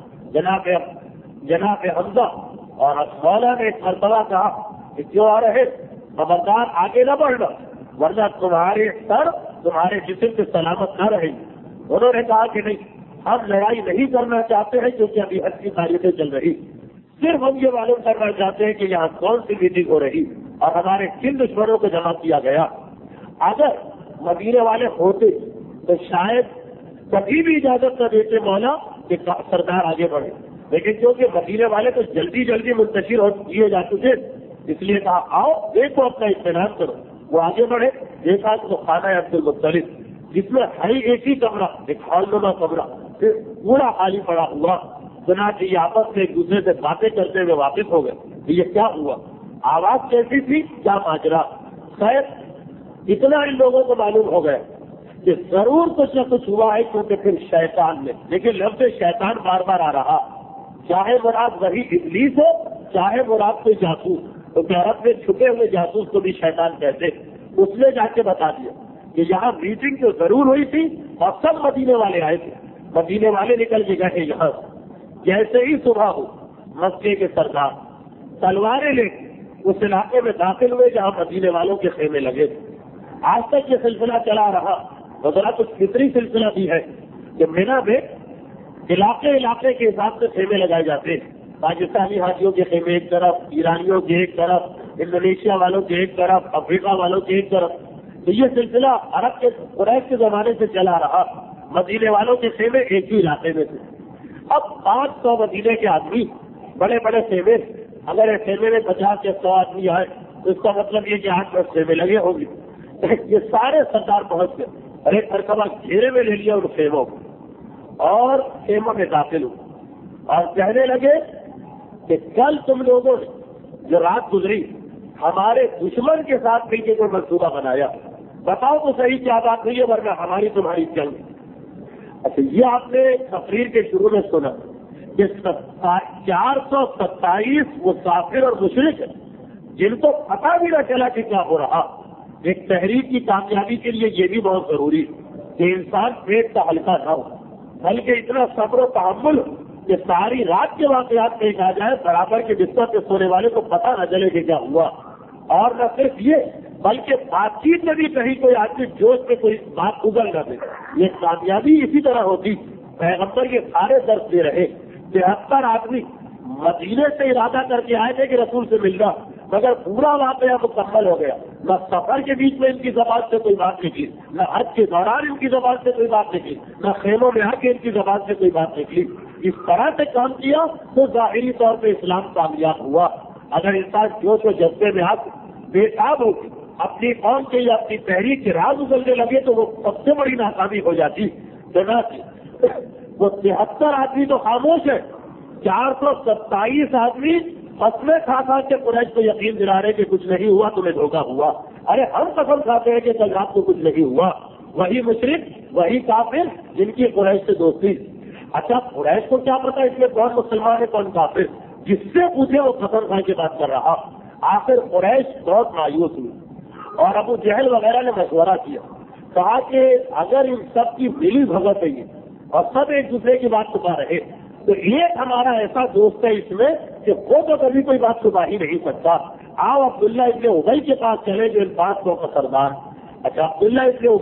جناب حمزہ اور مولا نے ایک مرتبہ کہا کہ کیوں آ رہے، خبردار آگے نہ بڑھنا ورنہ تمہارے سر تمہارے جسم سے سلامت نہ رہے گی۔ انہوں نے کہا کہ نہیں، ہم لڑائی نہیں کرنا چاہتے ہیں کیونکہ ابھی حج کی تاریخیں چل رہی، صرف ہم یہ معلوم کرنا چاہتے ہیں کہ یہاں کون سی میٹنگ ہو رہی اور ہمارے کن دشمنوں کو جمع کیا گیا۔ اگر مدینے والے ہوتے تو شاید کبھی بھی اجازت نہ دیتے مولا کہ سردار آگے بڑھے، لیکن کیونکہ مدینے والے تو جلدی منتشر ہو کیے جا چکے، اس لیے کہا آؤ دیکھو اپنا اطمینان کرو۔ وہ آگے بڑھے، دیکھا تو خانہ عبد المطلب جس میں ہری ایک ہی کمرہ، ایک ہال نما کمرہ پھر پورا خالی پڑا ہوا۔ چنانچہ یہ آپس میں ایک دوسرے سے باتیں کرتے ہوئے واپس ہو گئے کہ یہ کیا ہوا، آواز کیسی تھی، کیا ماجرا۔ شاید اتنا ان لوگوں کو معلوم ہو گیا کہ ضرور کچھ نہ کچھ ہوا ہے، کیونکہ پھر شیطان نے، لیکن لفظ شیطان بار بار آ رہا، چاہے مراد وہی ابلیس ہو چاہے مراد کوئی جاسوس، تو عرب میں چھپے ہوئے جاسوس کو بھی شیطان کہتے۔ اس نے جا کے بتا دیا کہ یہاں میٹنگ تو ضرور ہوئی تھی اور سب مدینے والے آئے تھے، مدینے والے نکل کے گئے یہاں۔ جیسے ہی صبح ہو، مکے کے سردار تلواریں لے کے اس علاقے میں داخل ہوئے جہاں مدینے والوں کے خیمے لگے تھے۔ آج تک یہ سلسلہ چلا رہا، ذرا کچھ فطری سلسلہ بھی ہے کہ مینا میں علاقے کے حساب سے خیمے لگائے جاتے ہیں۔ پاکستانی حاجیوں کے خیمے ایک طرف، ایرانیوں کے ایک طرف، انڈونیشیا والوں کے ایک طرف، افریقہ والوں کے ایک طرف۔ تو یہ سلسلہ عرب کے قریش کے زمانے سے چلا رہا۔ مدینے والوں کے خیمے ایک ہی علاقے میں تھے۔ اب 500 مدینے کے آدمی، بڑے بڑے خیمے، اگر ایک خیمے میں 50 یا 100 آدمی آئے تو اس کا مطلب یہ کہ 8-10 خیمے لگے ہوں گے۔ یہ سارے سردار پہنچ گئے اور ایک مرتبہ گھیرے میں لے لیا ان خیموں کو اور خیموں میں داخل ہوئے اور کہنے لگے کہ کل تم لوگوں نے جو رات گزری ہمارے دشمن کے ساتھ مل کے کوئی منصوبہ بنایا، بتاؤ تو صحیح کیا بات ہوئی ہے ورنہ ہماری تمہاری جنگ۔ اچھا، یہ آپ نے تقریر کے شروع میں سنا کہ 427 مسافر اور مشرک ہیں جن کو پتہ بھی نہ چلا کہ کیا ہو رہا۔ ایک تحریک کی کامیابی کے لیے یہ بھی بہت ضروری ہے کہ انسان پیٹ کا ہلکا نہ ہو، بلکہ اتنا صبر و تحمل کہ ساری رات کے واقعات پیش آ جائے، برابر کے بستر پہ سونے والے کو پتہ نہ چلے کہ کیا ہوا۔ اور نہ صرف یہ بلکہ بات چیت میں بھی کہیں کوئی آدمی جوش میں کوئی بات اگل نہ دے۔ یہ کامیابی اسی طرح ہوتی۔ پیغمبر یہ سارے درس دے رہے، 73 آدمی مدینے سے ارادہ کر کے آئے تھے کہ رسول سے ملنا، مگر پورا واقعہ مکمل ہو گیا۔ نہ سفر کے بیچ میں ان کی زبان سے کوئی بات نکلی، نہ حج کے دوران ان کی زبان سے کوئی بات نکلی، نہ خیموں میں آ کے ان کی زبان سے کوئی بات نکلی۔ اس طرح سے کام کیا تو ظاہری طور پہ اسلام کامیاب ہوا۔ اگر انسان جوش و جذبے میں آ بےتاب ہو کے اپنی قوم کے یا اپنی تحریک کے راز اگلنے لگے تو وہ سب سے بڑی ناکامی ہو جاتی۔ وہ 73 آدمی تو خاموش ہے، 427 آدمی قسمیں کھا کے قریش کو یقین دلا رہے کہ کچھ نہیں ہوا، تمہیں دھوکہ ہوا۔ ارے ہم قسم کھاتے ہیں کہ کل رات کو کچھ نہیں ہوا۔ وہی مشرک، وہی کافر جن کی قریش سے دوستی۔ اچھا، قریش کو کیا پتا اس میں کون مسلمان ہے کون کافر؟ جس سے پوچھے وہ قسم کھا کے بات کر رہا۔ آخر قریش بہت مایوس ہوئی اور ابو جہل وغیرہ نے مشورہ کیا، کہا کہ اگر ان سب کی ملی بھگت ہے اور سب ایک دوسرے کی بات چھپا رہے تو ایک ہمارا ایسا دوست ہے اس میں کہ وہ تو کبھی کوئی بات چھپا ہی نہیں سکتا۔ آؤ عبداللہ ابن ابی کے پاس چلے جو ان 500 کا سردار۔ اچھا، عبداللہ ابن ابی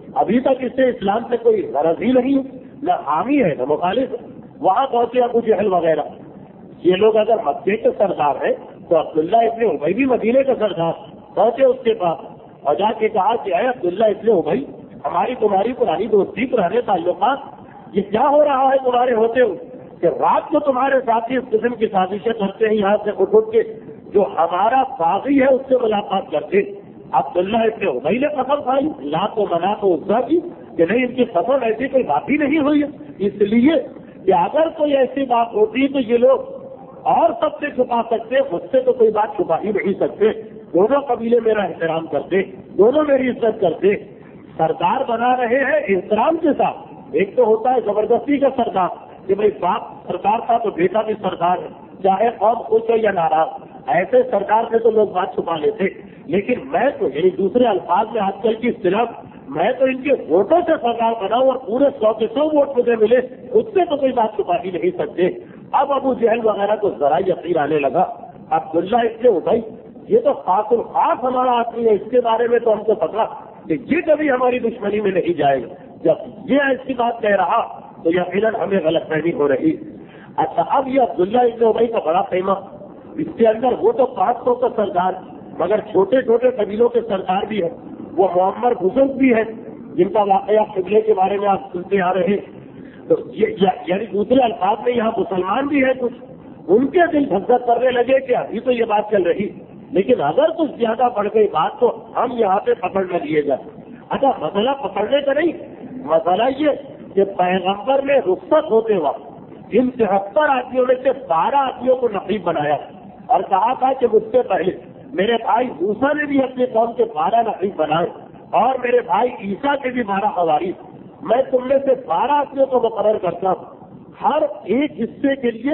ابھی تک اس سے اسلام سے کوئی غرض ہی نہیں، نہ حامی ہے نہ مخالف ہے۔ وہاں پہنچے ابو جہل وغیرہ، یہ لوگ اگر مکے کے سردار ہیں تو عبداللہ ابن ابی بھی مدینے کا سردار، پہنچے اس کے پاس اور جا کے کہا کہ اے عبداللہ ابن ابی، ہماری تمہاری پرانی دوستی پرانے تعلقات، یہ کیا ہو رہا ہے تمہارے ہوتے ہوئے کہ رات کو تمہارے ساتھی اس قسم کی سازشیں کرتے ہیں، یہاں سے اٹھ کے جو ہمارا باغی ہے اس سے ملاقات کرتے۔ عبداللہ ابن ابی نے قسم کھائی، لات و منات و عزا کی کہ نہیں، ان کی قسم ایسی کوئی بات ہی نہیں ہوئی ہے، اس لیے کہ اگر کوئی ایسی بات ہوتی تو یہ لوگ اور سب سے چھپا سکتے، مجھ سے تو کوئی بات چھپا ہی نہیں سکتے۔ دونوں قبیلے میرا احترام کرتے، دونوں میری عزت کرتے، سردار بنا رہے ہیں احترام کے ساتھ۔ ایک تو ہوتا ہے زبردستی کا سردار کہ بھائی باپ سردار تھا تو بیٹا بھی سردار ہے، چاہے قوم خوش ہو یا ناراض، ایسے سردار سے تو لوگ بات چھپا لیتے۔ لیکن میں تو یعنی دوسرے الفاظ میں آج کل کی اصطلاح، میں تو ان کے ووٹوں سے سردار بناؤں اور پورے 100 کے 100 ووٹ مجھے ملے، اس سے تو کوئی بات چھپا ہی نہیں سکتے۔ اب ابو جہل وغیرہ کو ذرا یقین آنے لگا، عبداللہ ابن ابی یہ تو خاص الخاص ہمارا آدمی ہے، اس کے بارے میں تو ہم کو پتا کہ یہ کبھی ہماری دشمنی میں نہیں جائے گا۔ جب یہ ایسی بات کہہ رہا تو یقیناً ہمیں غلط فہمی ہو رہی۔ اچھا، اب یہ عبداللہ ابن ابی کا بڑا خیمہ، اس کے اندر وہ تو 500 کا سردار، مگر چھوٹے چھوٹے قبیلوں کے سردار بھی ہیں، وہ معمر بزرگ بھی ہیں جن کا واقعہ قبلے کے بارے میں آپ سنتے آ رہے ہیں۔ تو یعنی دوسرے الفاظ میں یہاں مسلمان بھی ہیں کچھ، ان کے دل دھک کرنے لگے کہ ابھی تو یہ بات چل رہی، لیکن اگر کچھ زیادہ بڑھ گئی بات تو ہم یہاں پہ پکڑ نہ لیے جائیں۔ اچھا، مسئلہ پکڑنے کا نہیں، مسئلہ یہ کہ پیغمبر نے رخصت ہوتے وقت ان 73 آدمیوں میں سے 12 آدمیوں کو نقیب بنایا اور کہا تھا کہ مجھ سے پہلے میرے بھائی موسیٰ نے بھی اپنی قوم کے 12 نقیب بنائے اور میرے بھائی عیسیٰ کے بھی 12 حواری، میں تم میں سے 12 آدمیوں کو مقرر کرتا ہوں، ہر ایک حصے کے لیے،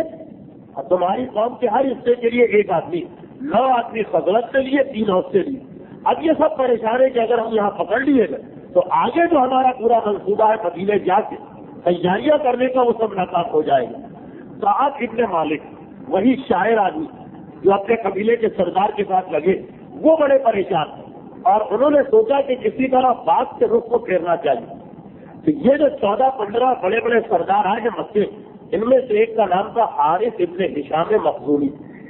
تمہاری قوم کے ہر حصے کے لیے ایک آدمی، 9 آدمی خزرج سے لیے، 3 اوس سے لیے۔ اب یہ سب پریشان ہے کہ اگر ہم یہاں پکڑ لیے گئے تو آگے جو ہمارا پورا منصوبہ ہے مدینے جا کے تیاریاں کرنے کا، وہ سب ناکام ہو جائے گا۔ سعد ابن مالک، وہی شاعر آدمی جو اپنے قبیلے کے سردار کے ساتھ لگے، وہ بڑے پریشان ہیں اور انہوں نے سوچا کہ کسی طرح بات کے رخ کو پھیرنا چاہیے۔ تو یہ جو 14-15 بڑے بڑے سردار آئے ہیں مکے، ان میں سے ایک کا نام تھا حارث ابن ہشام مخزومی،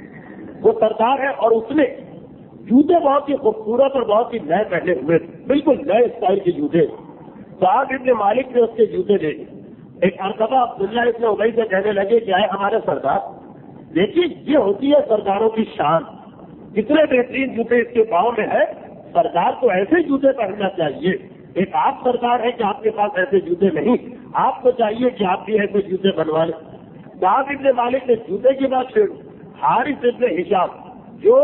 وہ سردار ہے اور اس نے جوتے بہت ہی خوبصورت اور بہت ہی نئے پہنے ہوئے، بالکل نئے اسٹائل کے جوتے۔ سعد ابن مالک نے اس کے جوتے دے دیے۔ ایک مرتبہ عبداللہ ابن ابی سے کہنے لگے کہ آئے ہمارے سردار، دیکھیے یہ ہوتی ہے سرداروں کی شان، کتنے بہترین جوتے اس کے پاؤں میں ہے، سردار کو ایسے جوتے پہننا چاہیے۔ ایک آپ سردار ہے کہ آپ کے پاس ایسے جوتے نہیں، آپ کو چاہیے کہ آپ بھی ایسے جوتے بنوا لیں۔ سعد ابن مالک نے جوتے کی بات چھیڑ، حارث ابن ہشام جو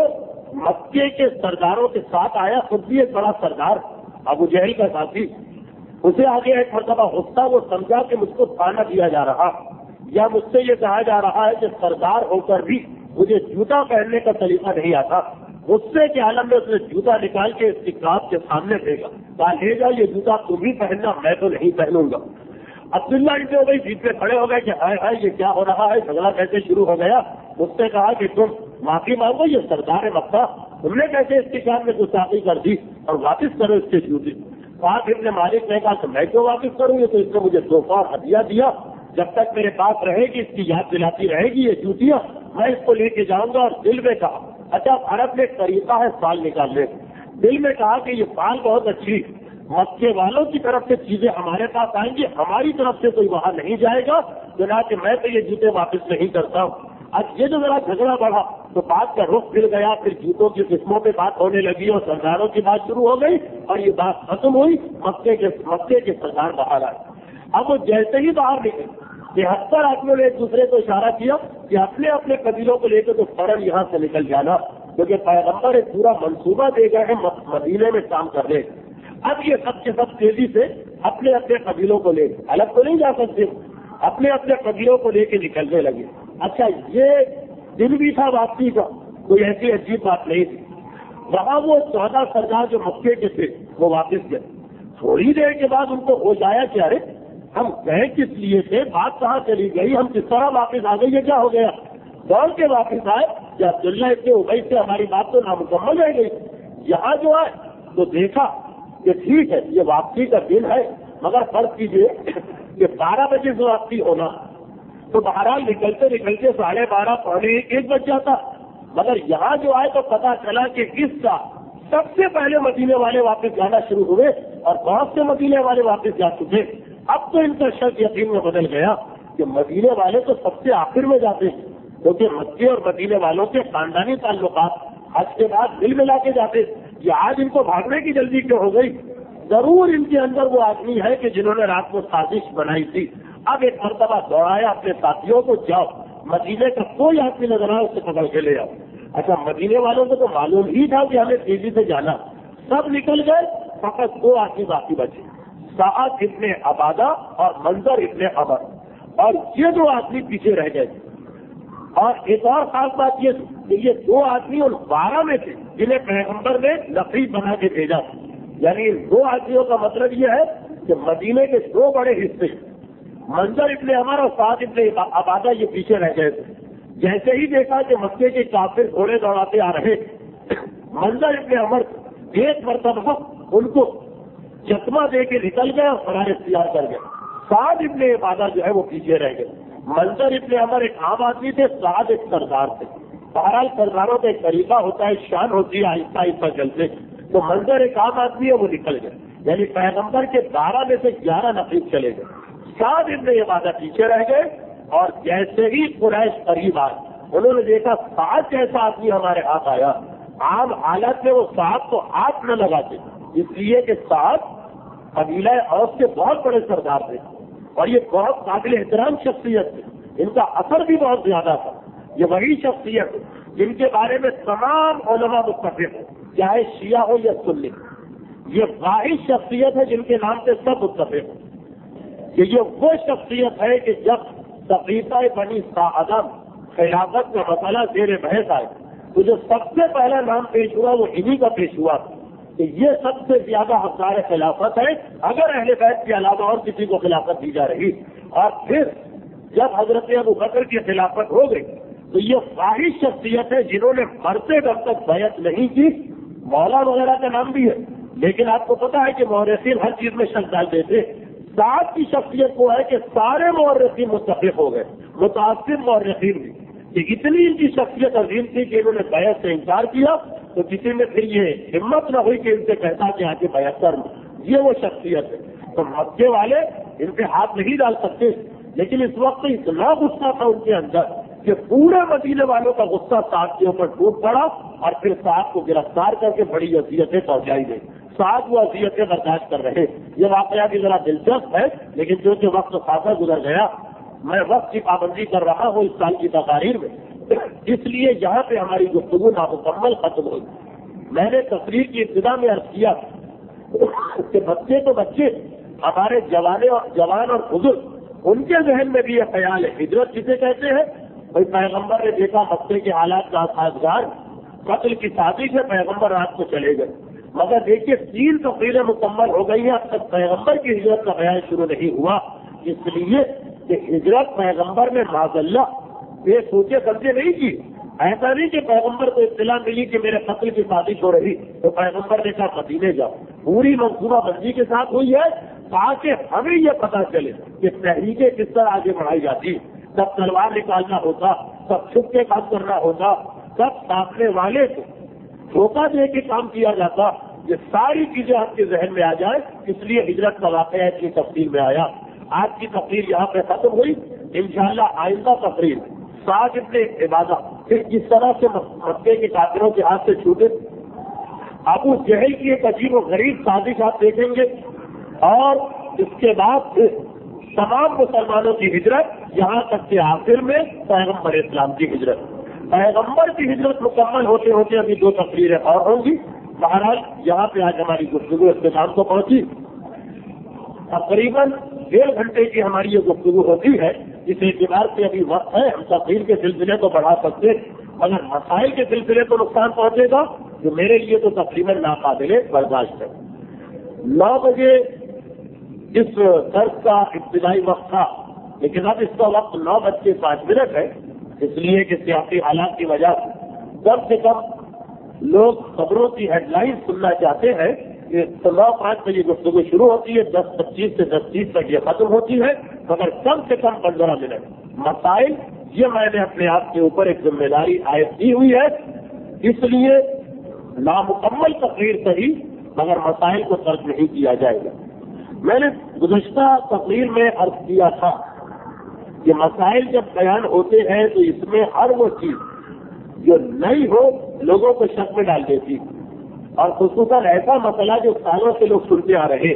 مکے کے سرداروں کے ساتھ آیا، خود بھی ایک بڑا سردار، ابو جہل کا ساتھی، اسے آگے ایک مرتبہ غصہ، وہ سمجھا کہ مجھ کو تانا دیا جا رہا یا مجھ سے یہ کہا جا رہا ہے کہ سردار ہو کر بھی مجھے جوتا پہننے کا طریقہ نہیں آتا۔ غصے کے عالم میں اس نے جوتا نکال کے استقبال کے سامنے پھینکا، کہا لے جا یہ جوتا تم ہی پہننا، میں تو نہیں پہنوں گا۔ عبداللہ ابن ابی جیت پہ کھڑے ہو گئے کہ ہائے ہائے یہ کیا ہو رہا ہے، جھگڑا کیسے شروع ہو گیا۔ اس نے کہا کہ تم معافی مانگو، یہ سردار مکہ، تم نے کیسے استقبال میں گستاخی کر دی اور واپس کرو اس کے جوتے۔ سعد ابن مالک نے کہا کہ میں کیوں واپس کروں گی، تو اس نے مجھے تحفہ اور ہدیہ دیا، جب تک میرے پاس رہے گی اس کی یاد دلاتی رہے گی یہ جوتیاں، میں اس کو لے کے جاؤں گا۔ اور دل میں کہا، اچھا عرب میں ایک طریقہ ہے فال نکالنے، دل میں کہا کہ یہ فال بہت اچھی، مکے والوں کی طرف سے چیزیں ہمارے پاس آئیں گی، ہماری طرف سے کوئی وہاں نہیں جائے گا، چنانچہ میں تو یہ جوتے واپس نہیں کرتا ہوں۔ اب یہ جو میرا جھگڑا بڑھا تو بات کا رخ پھر گیا، پھر جوتوں کی قسموں پہ بات ہونے لگی اور سرداروں کی بات شروع ہو گئی اور یہ بات ختم ہوئی، مکے کے سردار باہر آئے۔ اب وہ جیسے ہی باہر نکلے 73 آدمیوں نے ایک دوسرے کو اشارہ کیا کہ اپنے اپنے قبیلوں کو لے کے تو فوراً یہاں سے نکل جانا، کیونکہ پیغمبر ایک پورا منصوبہ دے گئے ہیں مدینے میں کام کرنے۔ اب یہ سب کے سب تیزی سے اپنے اپنے قبیلوں کو لے کے، الگ تو نہیں جا سکتے، اپنے اپنے قبیلوں کو لے کے نکلنے لگے۔ اچھا یہ دن بھی تھا واپسی کا، کوئی ایسی عجیب بات نہیں تھی۔ وہاں وہ 14 سردار جو مکے کے تھے وہ واپس گئے، تھوڑی دیر کے بعد ان کو ہوش آیا کہ ارے ہم گئے کس لیے تھے، بات کہاں چلی گئی، ہم کس طرح واپس آ گئے، یہ کیا ہو گیا۔ دوڑ کے واپس آئے کہ عبداللہ ابن ابی سے ہماری بات تو نامکمل رہ گئی۔ یہاں جو ہے تو دیکھا کہ ٹھیک ہے یہ واپسی کا دن ہے، مگر فرض کیجیے کہ 12 بجے سے واپسی ہونا، تو بہرحال نکلتے نکلتے 12:30 پونے 1 بج جاتا، مگر یہاں جو آئے تو پتا چلا کہ اس کا سب سے پہلے مدینے والے واپس جانا شروع ہوئے اور بہت سے مدینے والے واپس جا چکے۔ اب تو ان کا شک یقین میں بدل گیا کہ مدینے والے تو سب سے آخر میں جاتے ہیں، کیونکہ مکے اور مدینے والوں کے خاندانی تعلقات حج کے بعد دل ملا کے جاتے، یہ آج ان کو بھاگنے کی جلدی کیوں ہو گئی؟ ضرور ان کے اندر وہ آدمی ہے کہ جنہوں نے رات کو سازش بنائی تھی۔ اب ایک مرتبہ دوڑایا اپنے ساتھیوں کو، جاؤ مدینے کا کوئی آدمی نظر آئے اسے پکڑ کے لے آؤ۔ اچھا مدینے والوں کو تو معلوم ہی تھا کہ ہمیں تیزی سے جانا، سب نکل گئے، فقط 2 آدمی باقی بچے، سعد ابن عبادہ اور منظر ابن عمر، اور یہ 2 آدمی پیچھے رہ گئے۔ اور ایک اور خاص بات یہ کہ یہ 2 آدمی ان 12 میں تھے جنہیں پیغمبر نے نقیب بنا کے بھیجا، یعنی ان 2 آدمیوں کا مطلب یہ ہے کہ مدینے کے 2 بڑے حصے منظر ابن عمر اور سعد ابن عبادہ یہ پیچھے رہ گئے تھے۔ جیسے ہی دیکھا کہ مکے کے کافر گھوڑے دوڑاتے آ رہے، منظر ابن عمر ایک مرتبہ ان کو چکما دے کے نکل گئے اور فرار اختیار کر گئے۔ سعد ابن عبادہ جو ہے وہ پیچھے رہ گئے۔ منظر ابن عمر ایک عام آدمی تھے، سعد ایک سردار تھے۔ بہرحال سرداروں کا ایک طریقہ ہوتا ہے، شان ہوتی ہے، آہستہ آہستہ چلتے، تو منظر ایک عام آدمی ہے وہ نکل گئے، یعنی پیغمبر کے 12 میں سے 11 نقیب چلے گئے۔ سعد ابن عبادہ پیچھے رہ گئے، اور جیسے ہی قریش قریب آئے انہوں نے دیکھا سعد جیسا آدمی ہمارے ہاتھ آیا۔ عام حالت میں وہ سعد کو ہاتھ نہ لگاتے، اس لیے کہ سعد قبیلہ اوس کے بہت بڑے سردار تھے اور یہ بہت قابل احترام شخصیت تھی، ان کا اثر بھی بہت زیادہ تھا۔ یہ وہی شخصیت جن کے بارے میں تمام علماء متفق ہیں، چاہے شیعہ ہو یا سنی، یہ واحد شخصیت ہے جن کے نام سے سب متفق ہیں کہ یہ وہ شخصیت ہے کہ جب صفیفہ بنی ساعدہ خلافت کا مسئلہ زیر بحث آئے تو جو سب سے پہلا نام پیش ہوا وہ انہی کا پیش ہوا کہ یہ سب سے زیادہ حقدار خلافت ہے اگر اہل بیت کے علاوہ اور کسی کو خلافت دی جا رہی۔ اور پھر جب حضرت ابو بکر کی خلافت ہو گئی تو یہ واحد شخصیت ہے جنہوں نے مرتے دم تک بیعت نہیں کی۔ مولا وغیرہ کا نام بھی ہے، لیکن آپ کو پتا ہے کہ مورخین ہر چیز میں شک ڈال دیتے۔ سعد کی شخصیت وہ ہے کہ سارے مورخین متفق ہو گئے، متاثر مورخین بھی، کہ اتنی ان کی شخصیت عظیم تھی کہ انہوں نے بیعت سے انکار کیا تو کسی میں پھر یہ ہمت نہ ہوئی کہ ان سے کہتا کہ آگے بیعت کر لوں۔ یہ وہ شخصیت ہے۔ تو مکے والے ان پہ ہاتھ نہیں ڈال سکتے، لیکن اس وقت اتنا غصہ تھا ان کے اندر کہ پورے مدینے والوں کا غصہ سعد کے اوپر ٹوٹ پڑا اور پھر سعد کو گرفتار کر کے بڑی اذیتیں پہنچائی گئی۔ سعد وہ اذیتیں برداشت کر رہے۔ یہ واقعہ بھی ذرا دلچسپ ہے، لیکن چونکہ وقت خاصا گزر گیا، میں وقت کی پابندی کر رہا ہوں اس سال کی تقاریر میں، اس لیے یہاں پہ ہماری گفتگو نامکمل ختم ہوئی۔ میں نے تقریر کی ابتدا میں عرض کیا کہ بچے تو بچے، ہمارے جوان اور بزرگ، ان کے ذہن میں بھی یہ خیال ہے۔ ہجرت کسے کہتے ہیں؟ بھائی پیغمبر نے دیکھا مکے کے حالات کا سازگار، قتل کی سازش ہے، پیغمبر رات کو چلے گئے، مگر دیکھیے 3 تقریریں مکمل ہو گئی ہیں، اب تک پیغمبر کی ہجرت کا بیان شروع نہیں ہوا، اس لیے کہ ہجرت پیغمبر نے معاذ اللہ یہ سوچے سمجھے نہیں کی۔ ایسا نہیں کہ پیغمبر کو اطلاع ملی کہ میرے قتل کی سازش ہو رہی تو پیغمبر نے کہا مدینے جاؤ، پوری منصوبہ بندی کے ساتھ ہوئی ہے تاکہ ہمیں یہ پتا چلے کہ تحریکیں کس طرح آگے بڑھائی جاتی، کب تلوار نکالنا ہوتا، کب چھپ کے کام کرنا ہوتا، کب سامنے والے کو دھوکہ دے کے کام کیا جاتا، یہ ساری چیزیں آپ کے ذہن میں آ جائیں، اس لیے ہجرت کا واقعہ اتنی تفصیل میں آیا۔ آج کی تقریر یہاں پہ ختم ہوئی، انشاءاللہ آئندہ تقریر سعد ابن عبادہ پھر کس طرح سے مکے کے کافروں کے ہاتھ سے چھوٹے، ابو جہل کی ایک عجیب و غریب سازش آپ دیکھیں گے، اور اس کے بعد پھر تمام مسلمانوں کی ہجرت، یہاں تک کہ آخر میں پیغمبر اسلام کی ہجرت۔ پیغمبر کی ہجرت مکمل ہوتے ہوتے ابھی 2 تقریریں اور ہوں گی۔ بہرحال یہاں پہ آج ہماری گفتگو اختتام کو پہنچی۔ تقریباً 1.5 گھنٹے کی ہماری یہ گفتگو ہوتی ہے، اس اعتبار سے ابھی وقت ہے، ہم تقریر کے سلسلے کو بڑھا سکتے، مگر مسائل کے سلسلے کو نقصان پہنچے گا جو میرے لیے تو تقریباً ناقابل برداشت ہے۔ 9 بجے اس درس کا ابتدائی وقت تھا، لیکن اب اس کا وقت 9:05 ہے، اس لیے کہ سیاسی حالات کی وجہ سے کم لوگ خبروں کی ہیڈ لائن سننا چاہتے ہیں، کہ 9:05 بجے گفتگو شروع ہوتی ہے، 10:25 سے 10:30 تک یہ ختم ہوتی ہے، مگر کم سے کم 15 منٹ مسائل، یہ میں نے اپنے آپ کے اوپر ایک ذمہ داری عائد کی ہوئی ہے. اس لیے نامکمل تقریر صحیح مگر مسائل کو ترک نہیں کیا جائے گا. میں نے گزشتہ تقریر میں عرض کیا تھا کہ مسائل جب بیان ہوتے ہیں تو اس میں ہر وہ چیز جو نئی ہو لوگوں کو شک میں ڈال دیتی، اور خصوصاً ایسا مسئلہ جو سالوں سے لوگ سنتے آ رہے.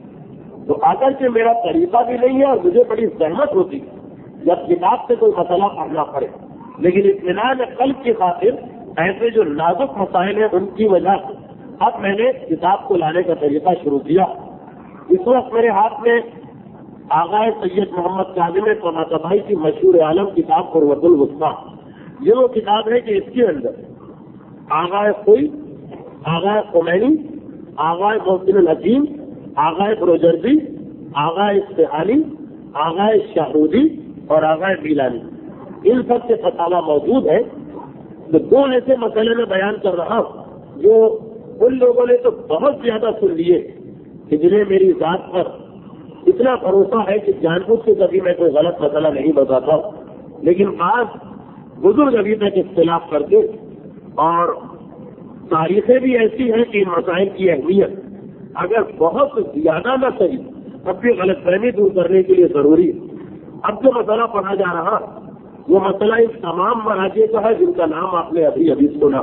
تو اگرچہ میرا طریقہ بھی نہیں ہے اور مجھے بڑی زحمت ہوتی جب کتاب سے کوئی مسئلہ پڑھنا پڑے، لیکن اطمینان قلب کی خاطر ایسے جو نازک مسائل ہیں ان کی وجہ سے اب میں نے کتاب کو لانے کا طریقہ شروع کیا. اس وقت میرے ہاتھ میں آغائے سید محمد کاظم طباطبائی کی مشہور عالم کتاب قروۃ الوسطیٰ، یہ وہ کتاب ہے کہ اس کے اندر آغائے کوئی، آغائے خمینی، آغائے محسن الحکیم، آغائے بروجردی، آغائے اصفہانی، آغائے شاہرودی اور آغائے گیلانی، ان سب کے فتاوی موجود ہے. تو دو ایسے مسئلے میں بیان کر رہا ہوں جو ان لوگوں نے تو بہت زیادہ سن لیے کہ جنہیں میری ذات پر اتنا بھروسہ ہے کہ جان بوجھ کے کبھی میں کوئی غلط مسئلہ نہیں بتاتا ہوں، لیکن بعض بزرگ ابھی تک اختلاف کرتے، اور تاریخیں بھی ایسی ہیں کہ ان مسائل کی اہمیت اگر بہت زیادہ نہ صحیح تب بھی غلط فہمی دور کرنے کے لیے ضروری ہے. اب جو مسئلہ پڑھا جا رہا وہ مسئلہ ان تمام مراجع کا ہے جن کا نام آپ نے ابھی سنا.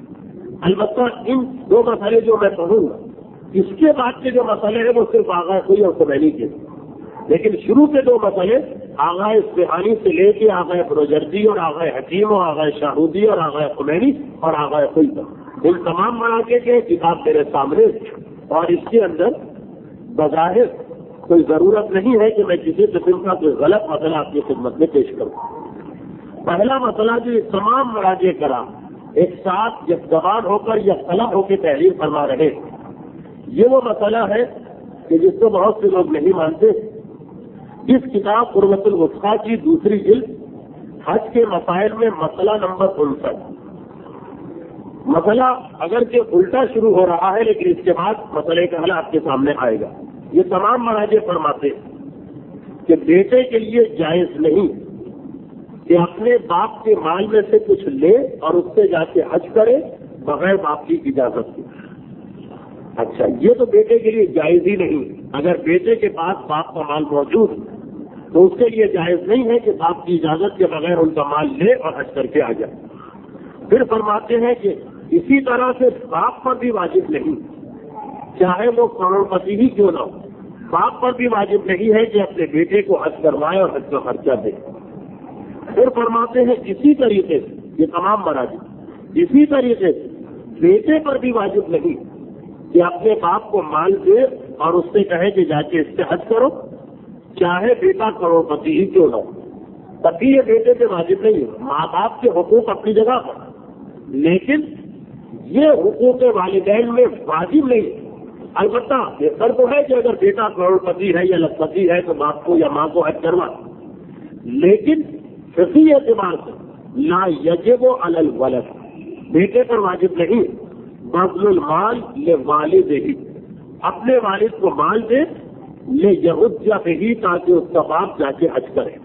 البتہ ان دو مسئلے جو میں پڑھوں گا اس کے بعد کے جو مسئلے ہیں وہ صرف آغائے کوئی اور خمینی کے، لیکن شروع کے دو مسئلے آغائے اصفہانی سے لے کے آغائے بروجردی اور آغائے حکیم اور آغائے شاہرودی اور آغائے خمینی اور آغائے کوئی تک، ان تمام مراجع کے کتاب میرے سامنے، اور اس کے اندر بظاہر کوئی ضرورت نہیں ہے کہ میں کسی قسم کا کوئی غلط مسئلہ آپ کی خدمت میں پیش کروں. پہلا مسئلہ جو یہ تمام مراجع کرام ایک ساتھ یکزبان ہو کر یا طلب ہو کے تحریر فرما رہے، یہ وہ مسئلہ ہے کہ جس کو بہت سے لوگ نہیں مانتے. اس کتاب قروۃ الوسطیٰ کی دوسری جلد حج کے مسائل میں مسئلہ نمبر 59، مسئلہ اگرچہ الٹا شروع ہو رہا ہے لیکن اس کے بعد مسئلے کا حل آپ کے سامنے آئے گا. یہ تمام مراجع فرماتے کہ بیٹے کے لیے جائز نہیں کہ اپنے باپ کے مال میں سے کچھ لے اور اس سے جا کے حج کرے بغیر باپ کی اجازت کے. اچھا، یہ تو بیٹے کے لیے جائز ہی نہیں. اگر بیٹے کے پاس باپ کا مال موجود تو اس کے لیے جائز نہیں ہے کہ باپ کی اجازت کے بغیر ان کا مال لے اور حج کر کے آ جائے. پھر فرماتے ہیں کہ اسی طرح سے باپ پر بھی واجب نہیں، چاہے وہ کروڑ پتی ہی کیوں نہ ہو، باپ پر بھی واجب نہیں ہے کہ اپنے بیٹے کو حج کروائے اور حج کا خرچہ دے. پھر فرماتے ہیں اسی طریقے سے یہ تمام مراجع، اسی طریقے سے بیٹے پر بھی واجب نہیں کہ اپنے باپ کو مال دے اور اس سے کہے کہ جا کے اس سے حج کرو، چاہے بیٹا کروڑ پتی ہی کیوں نہ ہو. تبھی یہ بیٹے پہ واجب نہیں ہے. ماں باپ کے حقوق اپنی جگہ پر، لیکن یہ حقوق والدین میں واجب نہیں. البتہ بہتر تو ہے کہ اگر بیٹا کروڑ پتی ہے یا لکھپتی ہے تو باپ کو یا ماں کو حج کروا، لیکن فقہی اعتبار سے لا یجب علی الولد، بیٹے پر واجب نہیں بذل المال لوالدہ، اپنے والد کو مال دے لیحج بہ تاکہ اس کا باپ جا کے حج کرے.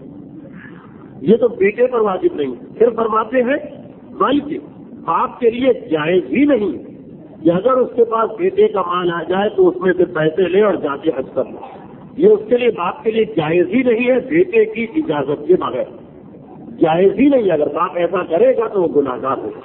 یہ تو بیٹے پر واجب نہیں. پھر فرماتے ہیں بلکہ باپ کے لیے جائز ہی نہیں کہ اگر اس کے پاس بیٹے کا مال آ جائے تو اس میں سے پیسے لے اور جا کے حج کر لے. یہ اس کے لیے باپ کے لیے جائز ہی نہیں ہے بیٹے کی اجازت کے بغیر، جائز ہی نہیں. اگر باپ ایسا کرے گا تو وہ گناہگار ہوگا.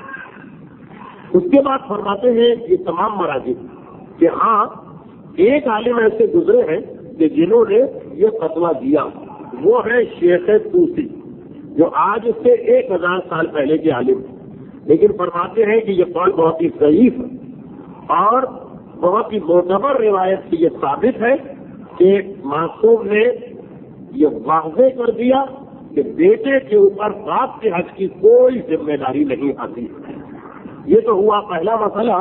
اس کے بعد فرماتے ہیں یہ تمام مراجع کہ ہاں ایک عالم ایسے گزرے ہیں کہ جنہوں نے یہ فتویٰ دیا، وہ ہے شیخ طوسی جو آج سے 1000 سال پہلے کے عالم، لیکن فرماتے ہیں کہ یہ قول بہت ہی ضعیف اور بہت ہی معتبر روایت سے یہ ثابت ہے کہ معصوم نے یہ واضح کر دیا کہ بیٹے کے اوپر باپ کے حج کی کوئی ذمہ داری نہیں آتی. یہ تو ہوا پہلا مسئلہ.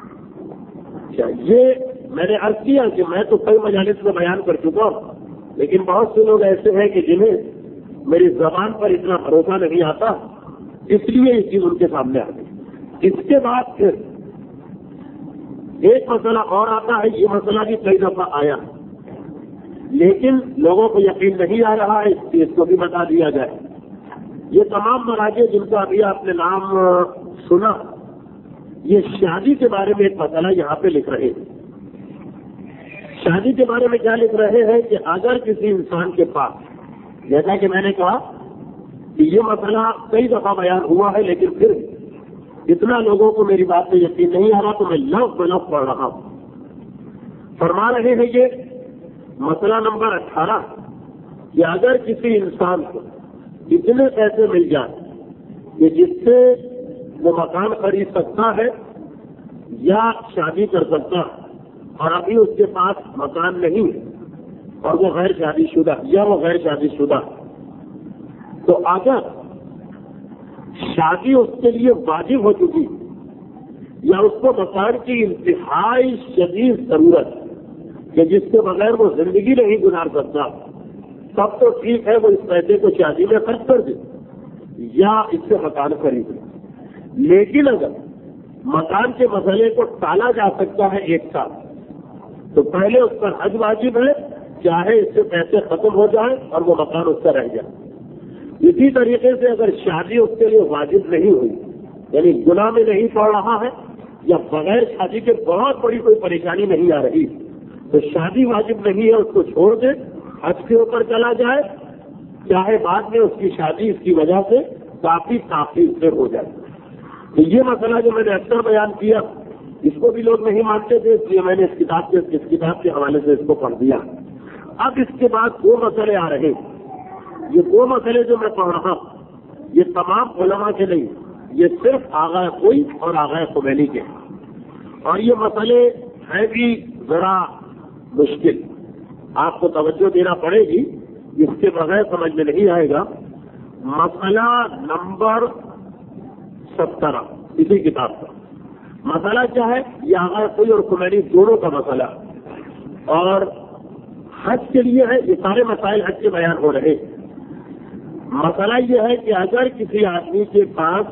یہ میں نے عرض کیا کہ میں تو کئی مجالس میں بیان کر چکا ہوں، لیکن بہت سے لوگ ایسے ہیں کہ جنہیں میری زبان پر اتنا بھروسہ نہیں آتا، اس لیے یہ چیز ان کے سامنے آ گئی. اس کے بعد پھر ایک مسئلہ اور آتا ہے، یہ مسئلہ بھی کئی دفعہ آیا لیکن لوگوں کو یقین نہیں آ رہا ہے، اس کو بھی بتا دیا جائے۔ یہ تمام مراجع جن کا ابھی آپ نے نام سنا، یہ شادی کے بارے میں ایک مسئلہ یہاں پہ لکھ رہے ہیں۔ شادی کے بارے میں کیا لکھ رہے ہیں کہ اگر کسی انسان کے پاس، جیسا کہ میں نے کہا کہ یہ مسئلہ کئی دفعہ بیان ہوا ہے لیکن پھر اتنا لوگوں کو میری بات پہ یقین نہیں آ رہا تو میں لفظ بلفظ پڑھ رہا ہوں۔ فرما رہے ہیں یہ مسئلہ نمبر 18 کہ اگر کسی انسان کو اتنے پیسے مل جائیں کہ جس سے وہ مکان خرید سکتا ہے یا شادی کر سکتا ہے، اور ابھی اس کے پاس مکان نہیں اور وہ غیر شادی شدہ یا وہ غیر شادی شدہ، تو اگر شادی اس کے لیے واجب ہو چکی یا اس کو مکان کی انتہائی شدید ضرورت کہ جس کے بغیر وہ زندگی نہیں گزار سکتا، تب تو ٹھیک ہے وہ اس پیسے کو شادی میں خرچ کر دے یا اس سے مکان خرید لے۔ لیکن اگر مکان کے مسئلے کو ٹالا جا سکتا ہے 1 سال، تو پہلے اس پر حج واجب ہے، چاہے اس سے پیسے ختم ہو جائیں اور وہ مکان اس کا رہ جائے۔ اسی طریقے سے اگر شادی اس کے لیے واجب نہیں ہوئی، یعنی گناہ میں نہیں پڑ رہا ہے یا بغیر شادی کے بہت بڑی کوئی پریشانی نہیں آ رہی، تو شادی واجب نہیں ہے، اس کو چھوڑ دے، حج کے اوپر چلا جائے، چاہے بعد میں اس کی شادی اس کی وجہ سے کافی تاخیر سے ہو جائے۔ تو یہ مسئلہ جو میں نے اکثر بیان کیا، اس کو بھی لوگ نہیں مانتے تھے، اس لیے میں نے اس کتاب کے حوالے سے اس کو پڑھ دیا۔ اب اس کے بعد 2 مسئلے آ رہے ہیں۔ یہ 2 مسئلے جو میں پڑھ رہا ہوں یہ تمام علماء کے نہیں، یہ صرف آغا کوئی اور آغا خمینی کے، اور یہ مسئلے ہیں بھی ذرا مشکل، آپ کو توجہ دینا پڑے گی، اس کے بغیر سمجھ میں نہیں آئے گا۔ مسئلہ نمبر 17 اسی کتاب کا مسئلہ کیا ہے؟ یہ آغا کوئی اور خمینی دونوں کا مسئلہ، اور حج کے لیے ہے، یہ سارے مسائل حج کے بیان ہو رہے ہیں۔ مسئلہ یہ ہے کہ اگر کسی آدمی کے پاس،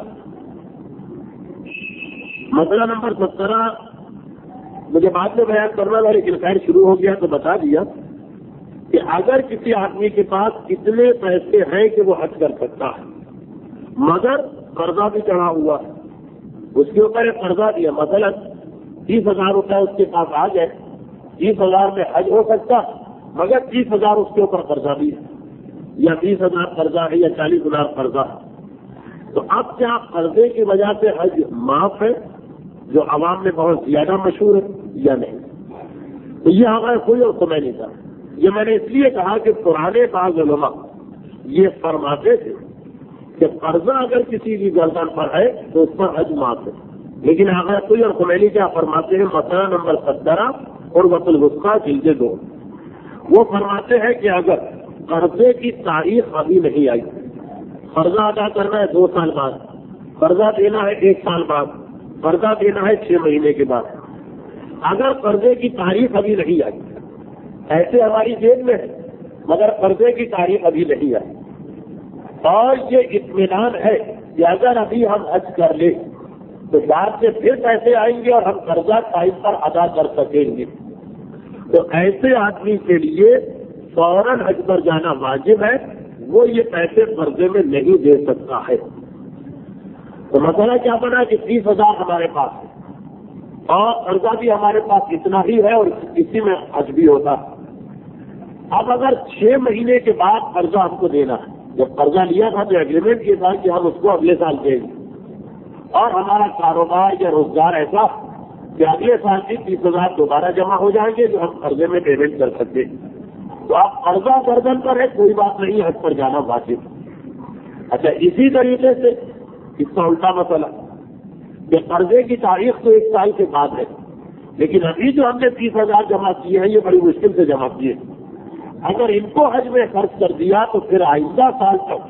مسئلہ نمبر 17 مجھے بعد میں بیان کرنا تھا لیکن خیر شروع ہو گیا تو بتا دیا کہ اگر کسی آدمی کے پاس اتنے پیسے ہیں کہ وہ حج کر سکتا ہے مگر قرضہ بھی چڑھا ہوا ہے، اس کے اوپر ایک قرضہ دیا، مثلا 30,000 روپے اس کے پاس آ گئے، 30,000 میں حج ہو سکتا مگر 30,000 اس کے اوپر قرضہ بھی ہے، یا 20,000 قرضہ ہے یا 40,000 قرضہ ہے، تو اب کیا قرضے کی وجہ سے حج معاف ہے جو عوام میں بہت زیادہ مشہور ہے یا نہیں؟ تو یہ آغا کوئی اور خمینی تھا۔ یہ میں نے اس لیے کہا کہ پرانے بعض علماء یہ فرماتے تھے کہ قرضہ اگر کسی کی گردن پر ہے تو اس پر حج معاف ہے، لیکن آغا کوئی اور خمینی کیا فرماتے ہیں؟ مسئلہ نمبر 17 اور وسط الوسطی جلد 2، وہ فرماتے ہیں کہ اگر قرضے کی تاریخ ابھی نہیں آئی، قرضہ ادا کرنا ہے 2 سال بعد، قرضہ دینا ہے 1 سال بعد، قرضہ دینا ہے 6 مہینے کے بعد، اگر قرضے کی تاریخ ابھی نہیں آئی، ایسے ہماری جیب میں ہے مگر قرضے کی تاریخ ابھی نہیں آئی، اور یہ اطمینان ہے کہ اگر ابھی ہم حج کر لیں تو بعد سے پھر پیسے آئیں گے اور ہم قرضہ ٹائم پر ادا کر سکیں گے، تو ایسے آدمی کے لیے فوراً حج پر جانا واجب ہے، وہ یہ پیسے قرضے میں نہیں دے سکتا ہے۔ تو مسئلہ کیا بنا کہ 30,000 ہمارے پاس ہے اور قرضہ بھی ہمارے پاس اتنا ہی ہے اور اسی میں حج بھی ہوتا ہے۔ اب اگر 6 مہینے کے بعد قرضہ ہم کو دینا ہے، جب قرضہ لیا تھا تو ایگریمنٹ یہ تھا کہ ہم اس کو اگلے سال دیں گے، اور ہمارا کاروبار یا روزگار ایسا کہ اگلے سال بھی 30,000 دوبارہ جمع ہو جائیں گے جو ہم قرضے میں پیمنٹ کر سکتے ہیں، تو آپ قرضہ گردن پر ہے، کوئی بات نہیں، حج پر جانا واجب۔ اچھا، اسی طریقے سے اس کا الٹا مسئلہ کہ قرضے کی تاریخ تو 1 سال کے بعد ہے، لیکن ابھی جو ہم نے 30,000 جمع کیے ہیں یہ بڑی مشکل سے جمع کیے، اگر ان کو حج میں خرچ کر دیا تو پھر آئندہ سال تک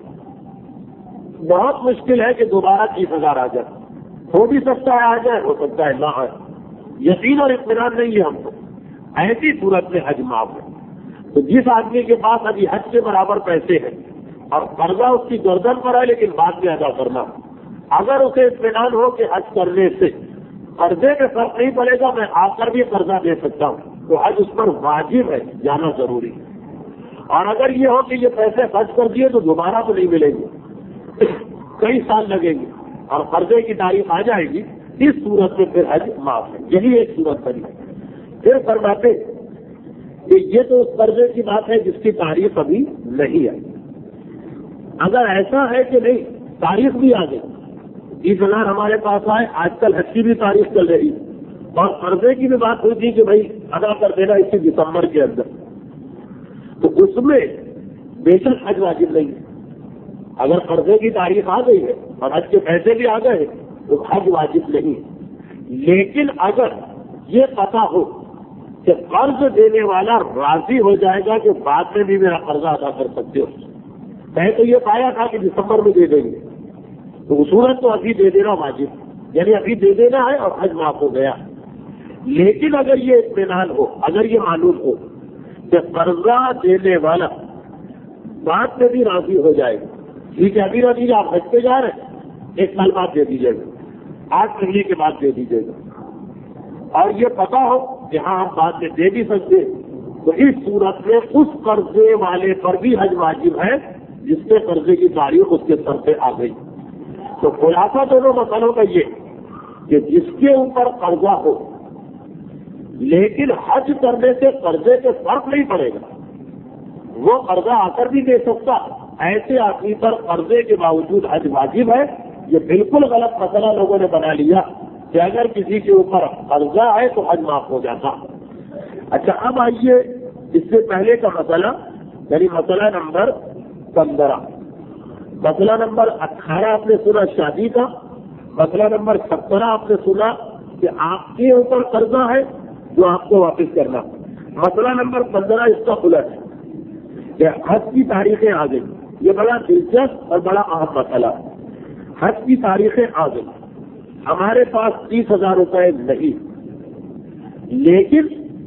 بہت مشکل ہے کہ دوبارہ 30,000 آ جائے، ہو بھی سکتا ہے آ جائے، ہو سکتا ہے نہ آئے، یقین اور اطمینان نہیں ہے ہم کو، ایسی صورت میں حج معاف ہے۔ تو جس آدمی کے پاس ابھی حج کے برابر پیسے ہیں اور قرضہ اس کی گردن پر ہے لیکن بعد میں ادا کرنا، اگر اسے اطمینان ہو کہ حج کرنے سے قرضے میں فرق نہیں پڑے گا، میں آ کر بھی قرضہ دے سکتا ہوں، تو حج اس پر واجب ہے، جانا ضروری ہے۔ اور اگر یہ ہو کہ یہ پیسے خرچ کر دیے تو دوبارہ تو نہیں ملیں گے، کئی سال لگیں گے اور قرضے کی تاریخ آ جائے گی، اس صورت میں پھر حج معاف ہے۔ یہی ایک صورت بنی۔ پھر فرماتے کہ یہ تو اس قرضے کی بات ہے جس کی تاریخ ابھی نہیں ہے۔ اگر ایسا ہے کہ نہیں تاریخ بھی آ گئی، 20,000 ہمارے پاس آئے، آج کل حج کی بھی تاریخ چل رہی اور قرضے کی بھی بات ہوئی تھی کہ بھائی ادا کر دینا اسی دسمبر کے اندر، تو اس میں بے شک حج واجب نہیں ہے۔ اگر قرضے کی تاریخ آ گئی ہے اور حج کے پیسے بھی آ گئے تو حج واجب نہیں ہے۔ لیکن اگر یہ پتہ ہو کہ قرض دینے والا راضی ہو جائے گا کہ بعد میں بھی میرا قرضہ ادا کر سکتے ہو، میں تو یہ پایا تھا کہ دسمبر میں دے دیں گے، تو صورت تو ابھی دے دینا واجب، یعنی ابھی دے دینا ہے اور حج معاف ہو گیا۔ لیکن اگر یہ اطمینان ہو، اگر یہ معلوم ہو کہ قرضہ دینے والا بعد میں بھی راضی ہو جائے گا، ٹھیک ہے ابھی راضی آپ حج پہ جا رہے ہیں، 1 سال بعد دے دیجیے گا، 8 مہینے کے بعد دے دیجیے گا، اور یہ پتا ہو کہ ہاں ہم بعد میں دے بھی سکتے، تو اس صورت میں اس قرضے والے پر بھی حج واجب ہے جس کے قرضے کی تاریخ اس کے سر پہ آ گئی۔ تو خلاصہ دونوں مسئلوں کا یہ کہ جس کے اوپر قرضہ ہو لیکن حج کرنے سے قرضے کے فرق نہیں پڑے گا، وہ قرضہ آ کر بھی دے سکتا، ایسے آدمی پر قرضے کے باوجود حج واجب ہے۔ یہ بالکل غلط مسئلہ لوگوں نے بنا لیا کہ اگر کسی کے اوپر قرضہ ہے تو حج معاف ہو جاتا۔ اچھا اب آئیے اس سے پہلے کا مسئلہ، یعنی مسئلہ نمبر 15۔ مسئلہ نمبر 18 آپ نے سنا شادی کا، مسئلہ نمبر 17 آپ نے سنا کہ آپ کے اوپر قرضہ ہے جو آپ کو واپس کرنا، مسئلہ نمبر 15 اس کا الٹ ہے کہ حج کی تاریخیں آ گئی۔ یہ بڑا دلچسپ اور بڑا اہم مسئلہ ہے۔ حج کی تاریخیں آ گئی، ہمارے پاس 30,000 روپے نہیں، لیکن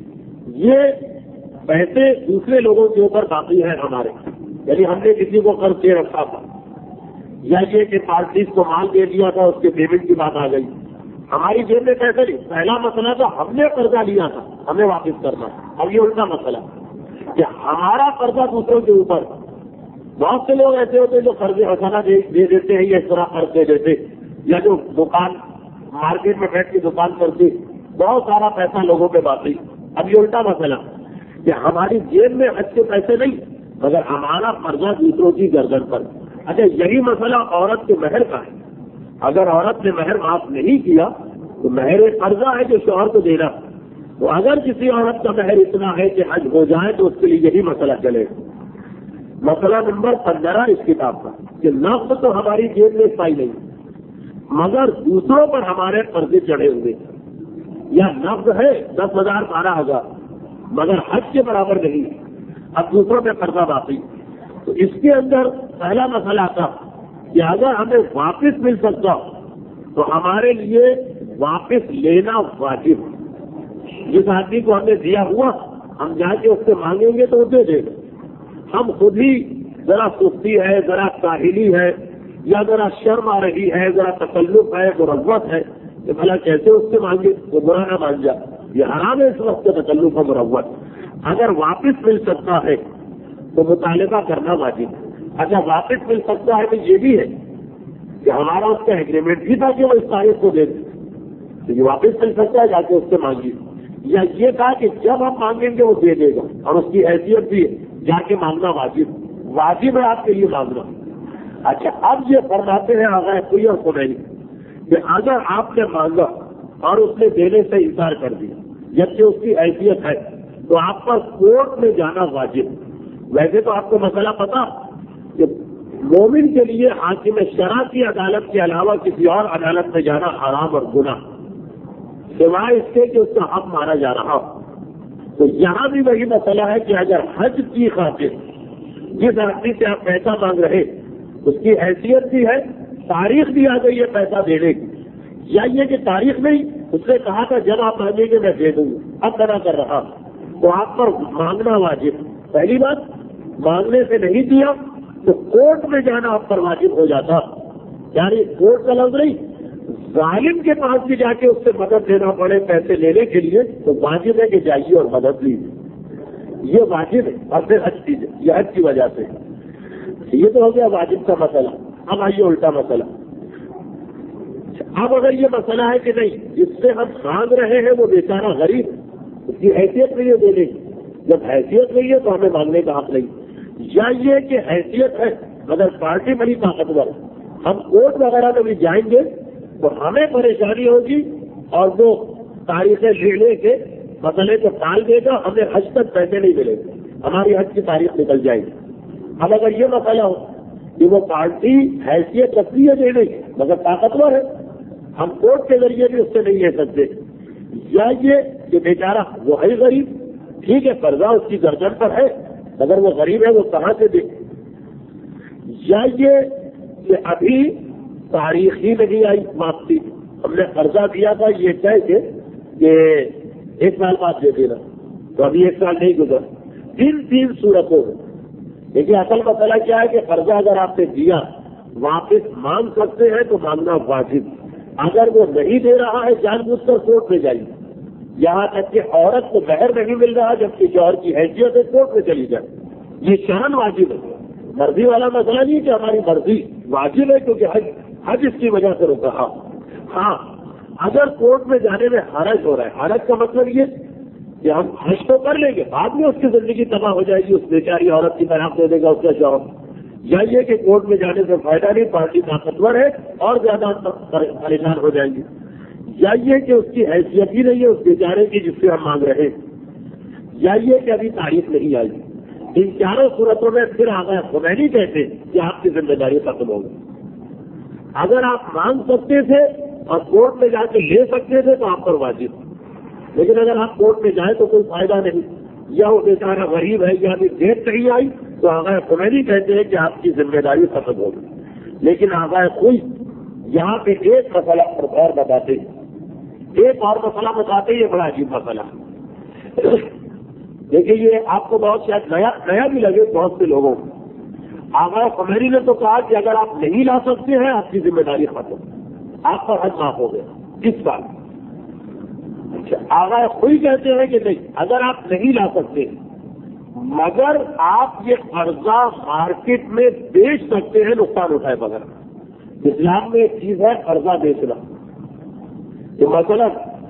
یہ پیسے دوسرے لوگوں کے اوپر باقی ہیں ہمارے، یعنی ہم نے کسی کو قرض دے رکھا تھا، یا یہ کہ پارٹیز کو مال دے دیا تھا، اس کے پیمنٹ کی بات آ گئی، ہماری جیب میں پیسے نہیں۔ پہلا مسئلہ تو ہم نے قرضہ لیا تھا، ہمیں واپس کرنا، اب یہ الٹا مسئلہ کہ ہمارا قرضہ دوسروں کے اوپر۔ بہت سے لوگ ایسے ہوتے ہیں جو قرض حسنہ دے دیتے ہیں یا اس طرح قرض دے دیتے، یا جو دکان مارکیٹ میں بیٹھ کے دکان کرتے، بہت سارا پیسہ لوگوں پہ باقی۔ اب یہ الٹا مسئلہ کہ ہماری جیب میں حج کے پیسے نہیں مگر ہمارا قرضہ دوسروں کی گردن پر۔ اچھا یہی مسئلہ عورت کے مہر کا ہے۔ اگر عورت نے مہر معاف نہیں کیا تو مہر ایک قرضہ ہے جو شوہر کو دینا، تو اگر کسی عورت کا مہر اتنا ہے کہ حج ہو جائے تو اس کے لیے یہی مسئلہ چلے گا۔ مسئلہ نمبر 15 اس کتاب کا کہ نقد تو ہماری جیب میں پائی نہیں مگر دوسروں پر ہمارے قرضے چڑھے ہوئے، یا نقد ہے 10,000 12,000 مگر حج کے برابر نہیں، اب دوسروں پہ قرضہ باقی۔ تو اس کے اندر پہلا مسئلہ آتا کہ اگر ہمیں واپس مل سکتا تو ہمارے لیے واپس لینا واجب۔ جس آدمی کو ہم نے دیا ہوا ہم جا کے اس سے مانگیں گے تو وہ دے دے گا۔ ہم خود ہی ذرا سستی ہے، ذرا کاہلی ہے، یا ذرا شرم آ رہی ہے، ذرا تکلف ہے، مروت ہے کہ بھلا کیسے اس سے مانگے، وہ برا نہ مان جائے، یہ حرام ہے اس وقت تکلف اور مروت۔ اگر واپس مل سکتا ہے تو مطالبہ کرنا واجب ہے۔ اگر واپس مل سکتا ہے تو یہ بھی ہے کہ ہمارا اس کا ایگریمنٹ بھی تھا کہ وہ اس تاریخ کو دے دیں، تو یہ واپس مل سکتا ہے، جا کے اس سے مانگیے، یا یہ کہا کہ جب ہم مانگیں گے وہ دے دے گا، اور اس کی حیثیت بھی ہے، جا کے مانگنا واجب ہے آپ کے لیے مانگنا۔ اچھا اب یہ فرماتے ہیں آغا کوئی اور خمینی کہ اگر آپ نے مانگا اور اس نے دینے سے انکار کر دیا جبکہ اس کی حیثیت ہے تو آپ پر کورٹ میں جانا واجب۔ ویسے تو آپ کو مسئلہ پتا کہ مومن کے لیے حاکم شرع کی عدالت کے علاوہ کسی اور عدالت میں جانا حرام اور گناہ، سوائے اس کے کہ اس کا حق مارا جا رہا ہو۔ تو یہاں بھی وہی مسئلہ ہے کہ اگر حج کی خاطر جس آدمی سے آپ پیسہ مانگ رہے اس کی حیثیت بھی ہے، تاریخ بھی آ گئی ہے پیسہ دینے کی، یا یہ کہ تاریخ نہیں، اس نے کہا تھا جب آپ مانگیں گے میں دے دوں گا، اب منع کر رہا تو آپ پر مانگنا واجب۔ پہلی بات مانگنے سے نہیں دیا تو کورٹ میں جانا آپ پر واجب ہو جاتا، یعنی کورٹ کا لفظ نہیں، ظالم کے پاس بھی جا کے اس سے مدد لینا پڑے پیسے لینے کے لیے تو واجب ہے کہ جائیے اور مدد لیجیے، یہ واجب ہے، اور پھر حج کیجیے، یہ حج کی وجہ سے۔ یہ تو ہو گیا واجب کا مسئلہ۔ اب آئیے الٹا مسئلہ۔ اب اگر یہ مسئلہ ہے کہ نہیں جس سے ہم مانگ رہے ہیں وہ بیچارہ غریب، اس کی حیثیت نہیں ہے دینے کی، جب حیثیت نہیں ہے تو ہمیں مانگنے کا حق نہیں، یا یہ کہ حیثیت ہے مگر پارٹی بڑی طاقتور ہے، ہم کورٹ وغیرہ میں بھی جائیں گے تو ہمیں پریشانی ہوگی اور وہ تاریخیں لینے کے مسئلے کو ٹال دے گا، ہمیں حج تک پیسے نہیں ملیں گے، ہماری حج کی تاریخ نکل جائے گی۔ اب اگر یہ مسئلہ ہو کہ وہ پارٹی حیثیت رکھتی ہے دینے کی مگر طاقتور ہے، ہم کورٹ کے ذریعے بھی اس سے نہیں لے سکتے، یا یہ کہ بیچارہ وہ ہے غریب، ٹھیک ہے قرضہ اس کی گردن پر ہے اگر وہ غریب ہے وہ کہاں سے دے، یا یہ کہ ابھی تاریخ ہی نہیں آئی واپسی، ہم نے قرضہ دیا تھا یہ کہہ کے کہ 1 سال بعد دے دینا، تو ابھی 1 سال نہیں گزر، تین صورتوں میں۔ لیکن اصل مسئلہ کیا ہے کہ قرضہ اگر آپ نے دیا واپس مانگ سکتے ہیں تو مانگنا واجب، اگر وہ نہیں دے رہا ہے جان بوجھ کر کورٹ میں جائیے، یہاں تک کہ عورت کو مہر نہیں مل رہا جبکہ شوہر کی حیثیت ہے کورٹ میں چلی جائے، یہ شرعاً واجب ہے، مرضی والا مسئلہ نہیں کہ ہماری مرضی، واجب ہے کیونکہ حج اس کی وجہ سے رک رہا۔ ہاں اگر کورٹ میں جانے میں حرج ہو رہا ہے، حرج کا مطلب یہ کہ ہم حج تو کر لیں گے، بعد میں اس کی زندگی تباہ ہو جائے گی، اس بیچاری عورت کی طلاق دے دے گا اس کا شوہر، یا یہ کہ کورٹ میں جانے سے فائدہ نہیں، پارٹی طاقتور ہے اور زیادہ پریشان ہو جائیں گی، یا یہ کہ اس کی حیثیت ہی نہیں ہے اس بیچارے کی جس سے ہم مانگ رہے ہیں، یا یہ کہ ابھی تاریخ نہیں آئی۔ ان چاروں صورتوں میں پھر آگے خمینی کہتے کہ آپ کی ذمہ داری ختم ہوگی۔ اگر آپ مانگ سکتے تھے اور کورٹ میں جا کے لے سکتے تھے تو آپ پر واجب، لیکن اگر آپ کورٹ میں جائیں تو کوئی فائدہ نہیں، یا وہ بیچارہ غریب ہے یا ابھی ڈیٹ نہیں آئی تو آغا خمینی کہتے ہیں کہ آپ کی ذمہ داری ختم ہوگی۔ لیکن آغا کوئی یہاں پہ ایک مسئلہ اور بتاتے ہیں، ایک اور مسئلہ بتاتے ہیں، یہ بڑا عجیب مسئلہ ہے۔ دیکھیے یہ آپ کو بہت شاید نیا بھی لگے بہت سے لوگوں کو۔ آغا خمینی نے تو کہا کہ اگر آپ نہیں لا سکتے ہیں آپ کی ذمہ داری ختم، آپ کا حج معاف ہو گیا اس بار۔ آغا خود کہتے ہیں کہ نہیں، اگر آپ نہیں لا سکتے مگر آپ یہ قرضہ مارکیٹ میں بیچ سکتے ہیں نقصان اٹھائے بغیر۔ اسلام میں ایک چیز ہے قرضہ بیچنا، تو مثلا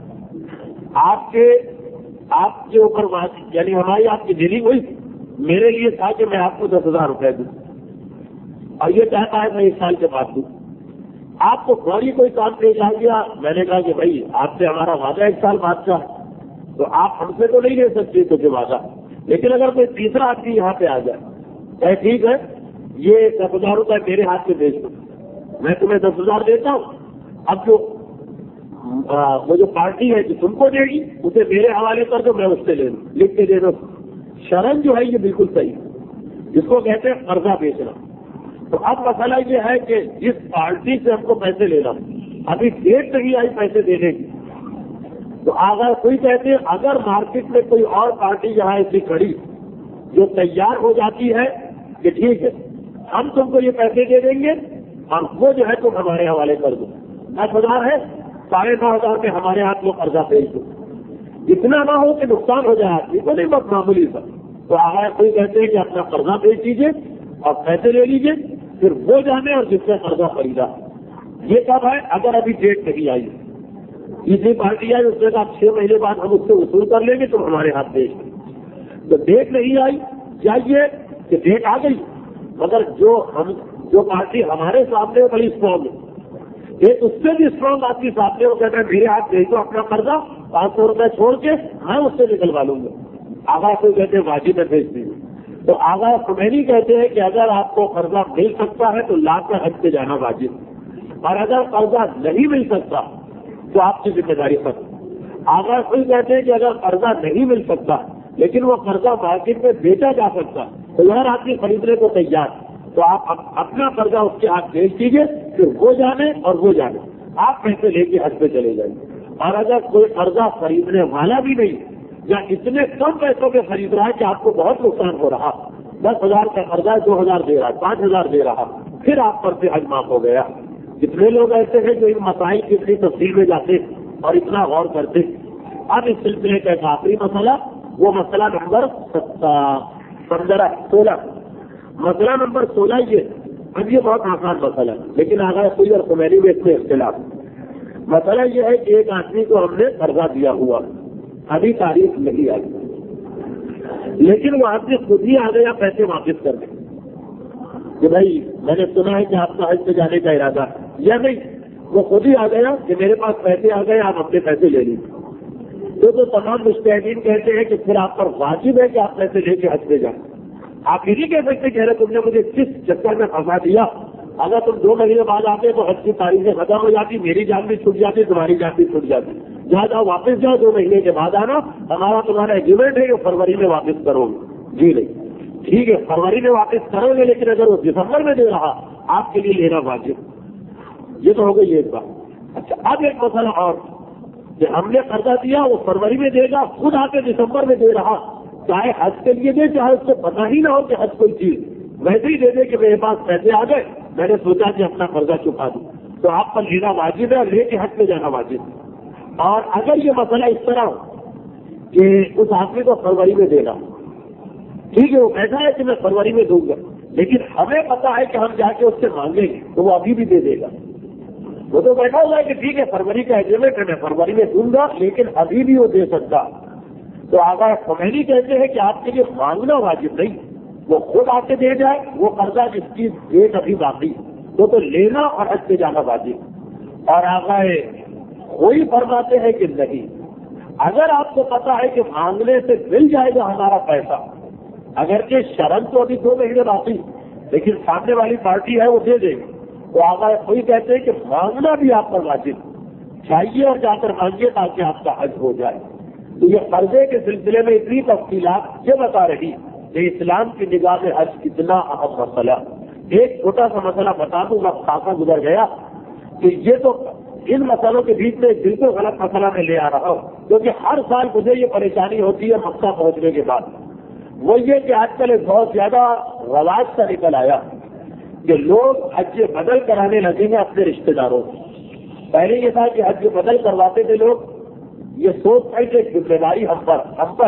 آپ کے اوپر یعنی ہماری آپ کی ڈیلنگ ہوئی، میرے لیے تھا کہ میں آپ کو 10,000 روپے دوں اور یہ چاہتا ہے میں 1 سال کے بعد دوں، آپ کو فوری کوئی کام پیش آ گیا، میں نے کہا کہ بھائی آپ سے ہمارا وعدہ 1 سال بعد کا ہے تو آپ ہم سے تو نہیں لے سکتے تو وعدہ، لیکن اگر کوئی تیسرا آدمی یہاں پہ آ جائے ٹھیک ہے یہ 10,000 روپے میرے ہاتھ میں بھیج دو، میں تمہیں 10,000 دیتا ہوں، اب وہ جو پارٹی ہے جو تم کو دے گی اسے میرے حوالے کر دو، میں اس سے لے لوں، لکھ کے دے دو۔ شرن جو ہے یہ بالکل صحیح ہے، جس کو کہتے ہیں قرضہ بیچنا۔ تو اب مسئلہ یہ ہے کہ جس پارٹی سے ہم کو پیسے لینا ابھی ڈیٹ نہیں آئی پیسے دینے کی، تو آگا کوئی کہتے ہیں اگر مارکیٹ میں کوئی اور پارٹی یہاں ایسی کھڑی جو تیار ہو جاتی ہے کہ ٹھیک ہے ہم تم کو یہ پیسے دے دیں گے اور وہ جو ہے تم ہمارے حوالے کر دو، 10,000 ہے 9,500 میں ہمارے ہاتھ میں قرضہ بھیج دو، اتنا نہ ہو کہ نقصان ہو جائے آدمی کو، نہیں بس معمولی سا، تو آگا کوئی کہتے ہیں کہ اپنا قرضہ بھیج دیجیے اور پیسے لے لیجیے، پھر وہ جانے اور جس سے قرضہ خریدا۔ یہ کب ہے؟ اگر ابھی ڈیٹ نہیں آئی، تیسری پارٹی آئی اس نے کہا 6 مہینے بعد ہم اس سے وصول کر لیں گے تو ہمارے ہاتھ بھیج دیں، تو ڈیٹ نہیں آئی، چاہیے کہ ڈیٹ آ گئی مگر جو پارٹی ہمارے سامنے بڑی اسٹرانگ ہے، ایک اس سے بھی اسٹرانگ آدمی سامنے وہ کہتا ہے میرے ہاتھ بھیج دو اپنا قرضہ 500 روپے چھوڑ کے میں اس سے نکلوا لوں گا، آغا کو کہتے ہیں واجب میں بھیج دیجیے۔ تو آغا خمینی کہتے ہیں کہ اگر آپ کو قرضہ مل سکتا ہے تو لا کر حج پہ جانا واجب، اور اگر قرضہ نہیں مل سکتا تو آپ کی ذمہ داری ختم۔ آغا خود کہتے ہیں کہ اگر قرضہ نہیں مل سکتا لیکن وہ قرضہ مارکیٹ میں بیچا جا سکتا تو ہر آدمی خریدنے کو تیار، تو آپ اپنا قرضہ اس کے ہاتھ بیچ دیجیے، پھر وہ جانے اور وہ جانے، آپ پیسے لے کے حج پہ چلے جائیں۔ اور اگر کوئی قرضہ خریدنے والا بھی نہیں یا اتنے کم پیسوں میں خرید رہا ہے کہ آپ کو بہت نقصان ہو رہا، 10,000 کا قرضہ 2,000 دے رہا، 5,000 دے رہا، پھر آپ پر سے حج معاف ہو گیا، کتنے لوگ ایسے ہیں جو ان مسائل کی اتنی تفصیل میں جاتے اور اتنا غور کرتے. اب اس سلسلے کا ایک آخری مسئلہ، وہ مسئلہ نمبر 16. مسئلہ نمبر 16 اب یہ بہت آسان مسئلہ ہے، لیکن آگاہ کوئی اور خمینی میں اس میں اختلاف. مسئلہ یہ ہے کہ ایک آدمی کو ہم نے قرضہ دیا ہوا، ابھی تاریخ نہیں آئی، لیکن وہ آدمی خود ہی آ گیا پیسے واپس کر دیں کہ بھائی میں نے سنا ہے کہ آپ کا حج پہ جانے کا ارادہ ہے، یا نہیں وہ خود ہی آ گیا کہ میرے پاس پیسے آ گئے، آپ اپنے پیسے لے لیجیے. تو تمام مجتہدین کہتے ہیں کہ پھر آپ پر واجب ہے کہ آپ پیسے لے کے حج پہ جائیں. آپ یہ نہیں کہہ سکتے کہ تم نے مجھے کس چکر میں پھنسا دیا، اگر تم 2 مہینے بعد آتے تو حج کی تاریخیں ختم ہو جاتی، میری جان بھی چھوٹ جاتی، تمہاری جان بھی چھوٹ جاتی. جہاں جاؤ واپس جاؤ، 2 مہینے کے بعد آنا، ہمارا تمہارا ایگریمنٹ ہے کہ فروری میں واپس کرو گے. جی نہیں، ٹھیک ہے فروری میں واپس کرو گے، لیکن اگر وہ دسمبر میں دے رہا آپ کے لیے لینا واجب. یہ تو ہو گئی ایک بات. اچھا اب ایک مسئلہ اور کہ ہم نے قرضہ دیا، وہ فروری میں دے گا، خود آ کے دسمبر میں دے رہا، چاہے حج کے لیے دے چاہے اس کو پتہ ہی نہ ہو کہ حج کوئی چیز، ویسے ہی دے دے کہ میرے پاس پیسے آ گئے، میں نے سوچا کہ اپنا قرضہ چکا دوں، تو آپ پر لینا واجب ہے اور لے کے حج پہ جانا واجب ہے. اور اگر یہ مسئلہ اس طرح ہو کہ اس آدمی کو فروری میں دے گا، ٹھیک ہے وہ کہتا ہے کہ میں فروری میں دوں گا، لیکن ہمیں پتا ہے کہ ہم جا کے اس سے مانگیں گے تو وہ ابھی بھی دے دے گا. وہ تو بیٹھا ہوا ہے کہ ٹھیک ہے فروری کا ایگریمنٹ ہے، میں فروری میں دوں گا، لیکن ابھی بھی وہ دے سکتا. تو آگاہ خمینی کہتے ہیں کہ آپ کے لیے مانگنا واجب نہیں، وہ خود آ کے دے جائے، وہ قرضہ جس کی ڈیٹ ابھی باقی تو لینا اور حج پہ جانا واجب. اور آگاہ وہی فرماتے ہیں کہ نہیں، اگر آپ کو پتا ہے کہ مانگنے سے مل جائے گا ہمارا پیسہ، اگرچہ شرط تو ابھی 2 مہینے باقی، لیکن سامنے والی پارٹی ہے وہ دے دے گی، تو آگاہ وہی کہتے ہیں کہ مانگنا بھی آپ پر واجب چاہیے اور جا کر مانگیے تاکہ آپ کا حج ہو جائے. تو یہ قرضے کے سلسلے میں اتنی تفصیلات یہ بتا رہی کہ اسلام کی نگاہ میں حج کتنا اہم مسئلہ. ایک چھوٹا سا مسئلہ بتا دوں، وقت خاصا گزر گیا کہ یہ تو ان مسئلوں کے بیچ میں بالکل غلط مسئلہ میں لے آ رہا ہوں، کیونکہ ہر سال مجھے یہ پریشانی ہوتی ہے مکہ پہنچنے کے بعد. وہ یہ کہ آج کل ایک بہت زیادہ رواج کا نکل آیا کہ لوگ حج بدل کرانے لگے ہیں اپنے رشتے داروں سے. پہلے یہ تھا کہ حج بدل کرواتے تھے لوگ، یہ سوچ ہے کہ ذمہ داری ہم پر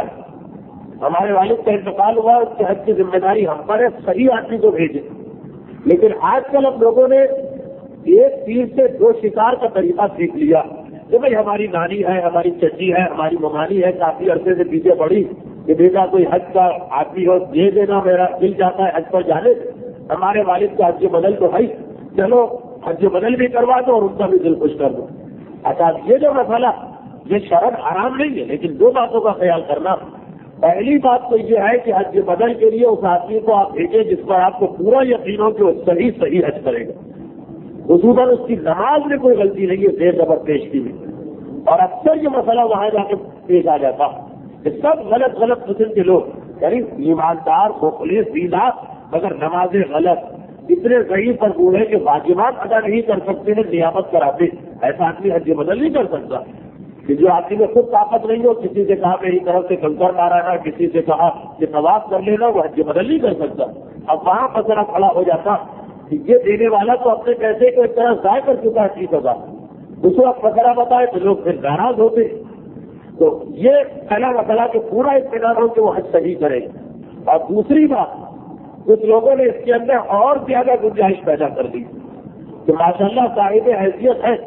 ہمارے والد کا انتقال ہوا، اس کے حج کی ذمہ داری ہم پر ہے، صحیح آدمی کو بھیجے. لیکن آج کل اب لوگوں نے ایک تیر سے 2 شکار کا طریقہ سیکھ لیا کہ بھائی ہماری نانی ہے، ہماری چچی ہے، ہماری ممانی ہے، کافی عرصے سے پیچھے پڑی کہ بیٹا کوئی حج کا آدمی ہو دے دینا، میرا دل جاتا ہے حج پر جانے. ہمارے والد کا حج بدل تو ہے، چلو حج بدل بھی کروا دو اور ان کا بھی دل خوش کر دو. اچھا یہ جو مسئلہ یہ شرط حرام نہیں ہے، لیکن 2 باتوں کا خیال کرنا. پہلی بات تو یہ ہے کہ حج بدل کے لیے اس آدمی کو آپ بھیجیں جس پر آپ کو پورا یقین ہو کہ وہ صحیح حج کرے گا. خصوصاً اس کی نماز میں کوئی غلطی نہیں ہے زیر زبر پیش کی ہوئی. اور اکثر یہ مسئلہ وہاں جا کے پیش آ جاتا کہ سب غلط قسم کے لوگ، یعنی ایماندار مخلص دیندار مگر نمازیں غلط، اتنے ضعیف پر بوڑھے کہ واجبات ادا نہیں کر سکتے ہیں، نیابت کراتے. ایسا آدمی حج بدل نہیں کر سکتا. کہ جو آدمی میں خود طاقت نہیں ہو، کسی سے کہا میری طرف سے کنکر مارانا، کسی سے کہا کہ طواف کر لینا، وہ حج بدل نہیں کر سکتا. اب وہاں مسئلہ کھڑا ہو جاتا کہ یہ دینے والا تو اپنے پیسے کو ایک طرح ضائع کر چکا ہے 30,000. اس وقت مسئلہ بتائے تو لوگ پھر ناراض ہوتے. تو یہ پہلا مسئلہ کہ پورا اطمینان ہو کہ وہ حج صحیح کرے. اور دوسری بات، کچھ لوگوں نے اس کے اندر اور زیادہ گنجائش پیدا کر دی کہ ماشاءاللہ صاحب حیثیت ہے،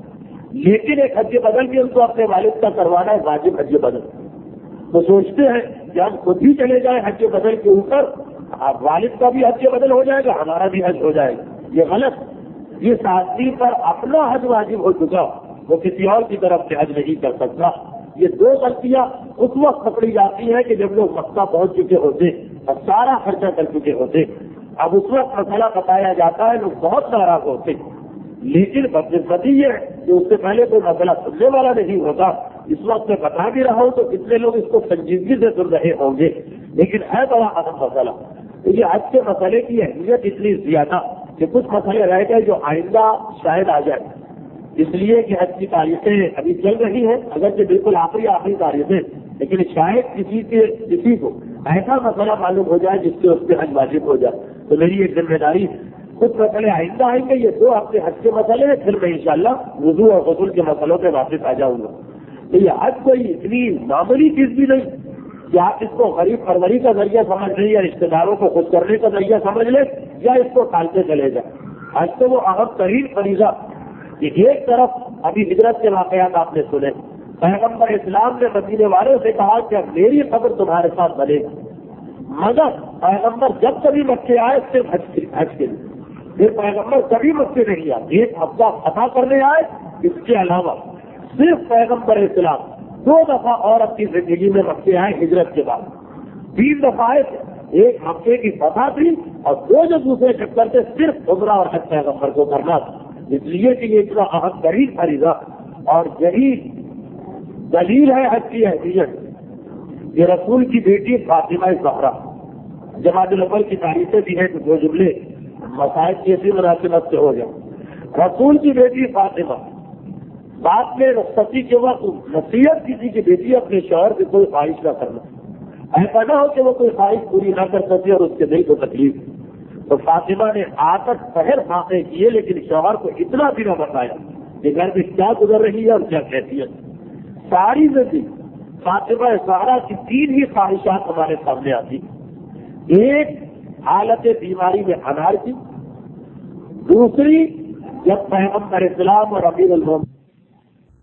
لیکن ایک حج بدل بھی ان کو اپنے والد کا کروانا ہے، واجب حج بدل. تو سوچتے ہیں کہ ہم خود ہی چلے جائیں حج بدل کے اوپر، والد کا بھی حج بدل ہو جائے گا، ہمارا بھی حج ہو جائے گا. یہ غلط. جس آدمی پر اپنا حج واجب ہو چکا وہ کسی اور کی طرف سے حج نہیں کر سکتا. یہ 2 غلطیاں اس وقت پکڑی جاتی ہیں کہ جب لوگ مکہ پہنچ چکے ہوتے اور سارا خرچہ کر چکے ہوتے. اب اس وقت مسئلہ بتایا جاتا ہے، لوگ بہت ناراض ہوتے. لیکن بدقسمتی یہ ہے کہ اس سے پہلے کوئی مسئلہ سننے والا نہیں ہوتا. اس وقت میں بتا بھی رہا ہوں تو کتنے لوگ اس کو سنجیدگی سے سن رہے ہوں گے، لیکن ہے بڑا اہم مسئلہ. یہ حج کے مسئلے کی اہمیت اتنی زیادہ کہ کچھ مسئلے رہ گئے جو آئندہ شاید آ جائے، اس لیے کہ حج کی تاریخیں ابھی چل رہی ہیں، اگرچہ بالکل آخری تاریخیں، لیکن شاید کسی کو ایسا مسئلہ معلوم ہو جائے جس سے اس پہ حج واجب ہو جائے. تو میری ایک ذمہ داری کچھ مسئلے آئندہ آئیں گے، یہ 2 ہفتے حج کے مسئلے ہیں، پھر میں انشاءاللہ وضو اور غسل کے مسئلوں پہ واپس آ جاؤں گا۔ تو یہ حج کوئی اتنی معمولی چیز بھی نہیں کہ آپ اس کو غریب پروری کا ذریعہ سمجھ لیں یا رشتے داروں کو خود کرنے کا ذریعہ سمجھ لیں یا اس کو ٹالتے چلے جائیں۔ حج تو وہ اہم ترین فریضہ کہ ایک طرف ابھی ہجرت کے واقعات آپ نے سنے، پیغمبر اسلام نے مدینے والوں سے کہا کہ اب میری قبر تمہارے ساتھ بنے گی، مگر پیغمبر جب کبھی مکے آئے صرف حج کے لیے، پھر پیغمبر کبھی مکے نہیں آئے، ایک ہفتہ فتح کرنے آئے، اس کے علاوہ صرف پیغمبر اسلام 2 دفعہ اور اپنی زندگی میں مکے آئے ہجرت کے بعد، 3 دفعہ آئے تھے، ایک مکے کی فتح تھی اور 2 جو دوسرے چکر تھے صرف عمرہ اور حج پیغمبر کو کرنا تھا، اس لیے کہ یہ اتنا اہم ترین فریضہ اور یہی دلیل ہے حج کی اہمیت۔ یہ رسول کی بیٹی فاطمہ زہرا، جماعت الاول کی تاریخیں بھی ہیں کہ 2 جملے مسائل کی اسی مناسبت سے ہو جائیں۔ رسول کی بیٹی فاطمہ، بعد میں رخصتی کے وقت نصیحت کسی کی بیٹی اپنے شوہر کی کوئی خواہش نہ کرنا، ایسا نہ ہو کہ وہ کوئی خواہش پوری نہ کر سکے اور اس کے دل کو تکلیف۔ تو فاطمہ نے آتش پہر فاقے کیے لیکن شوہر کو اتنا بھی نہ بتایا کہ گھر میں کیا گزر رہی ہے اور کیا کیفیت۔ ساری زندگی فاطمہ زہرا کی 3 ہی خواہشات ہمارے سامنے آتی، ایک حالت بیماری میں انار کی، دوسری جب پیغمبر اسلام اور امیر المومنین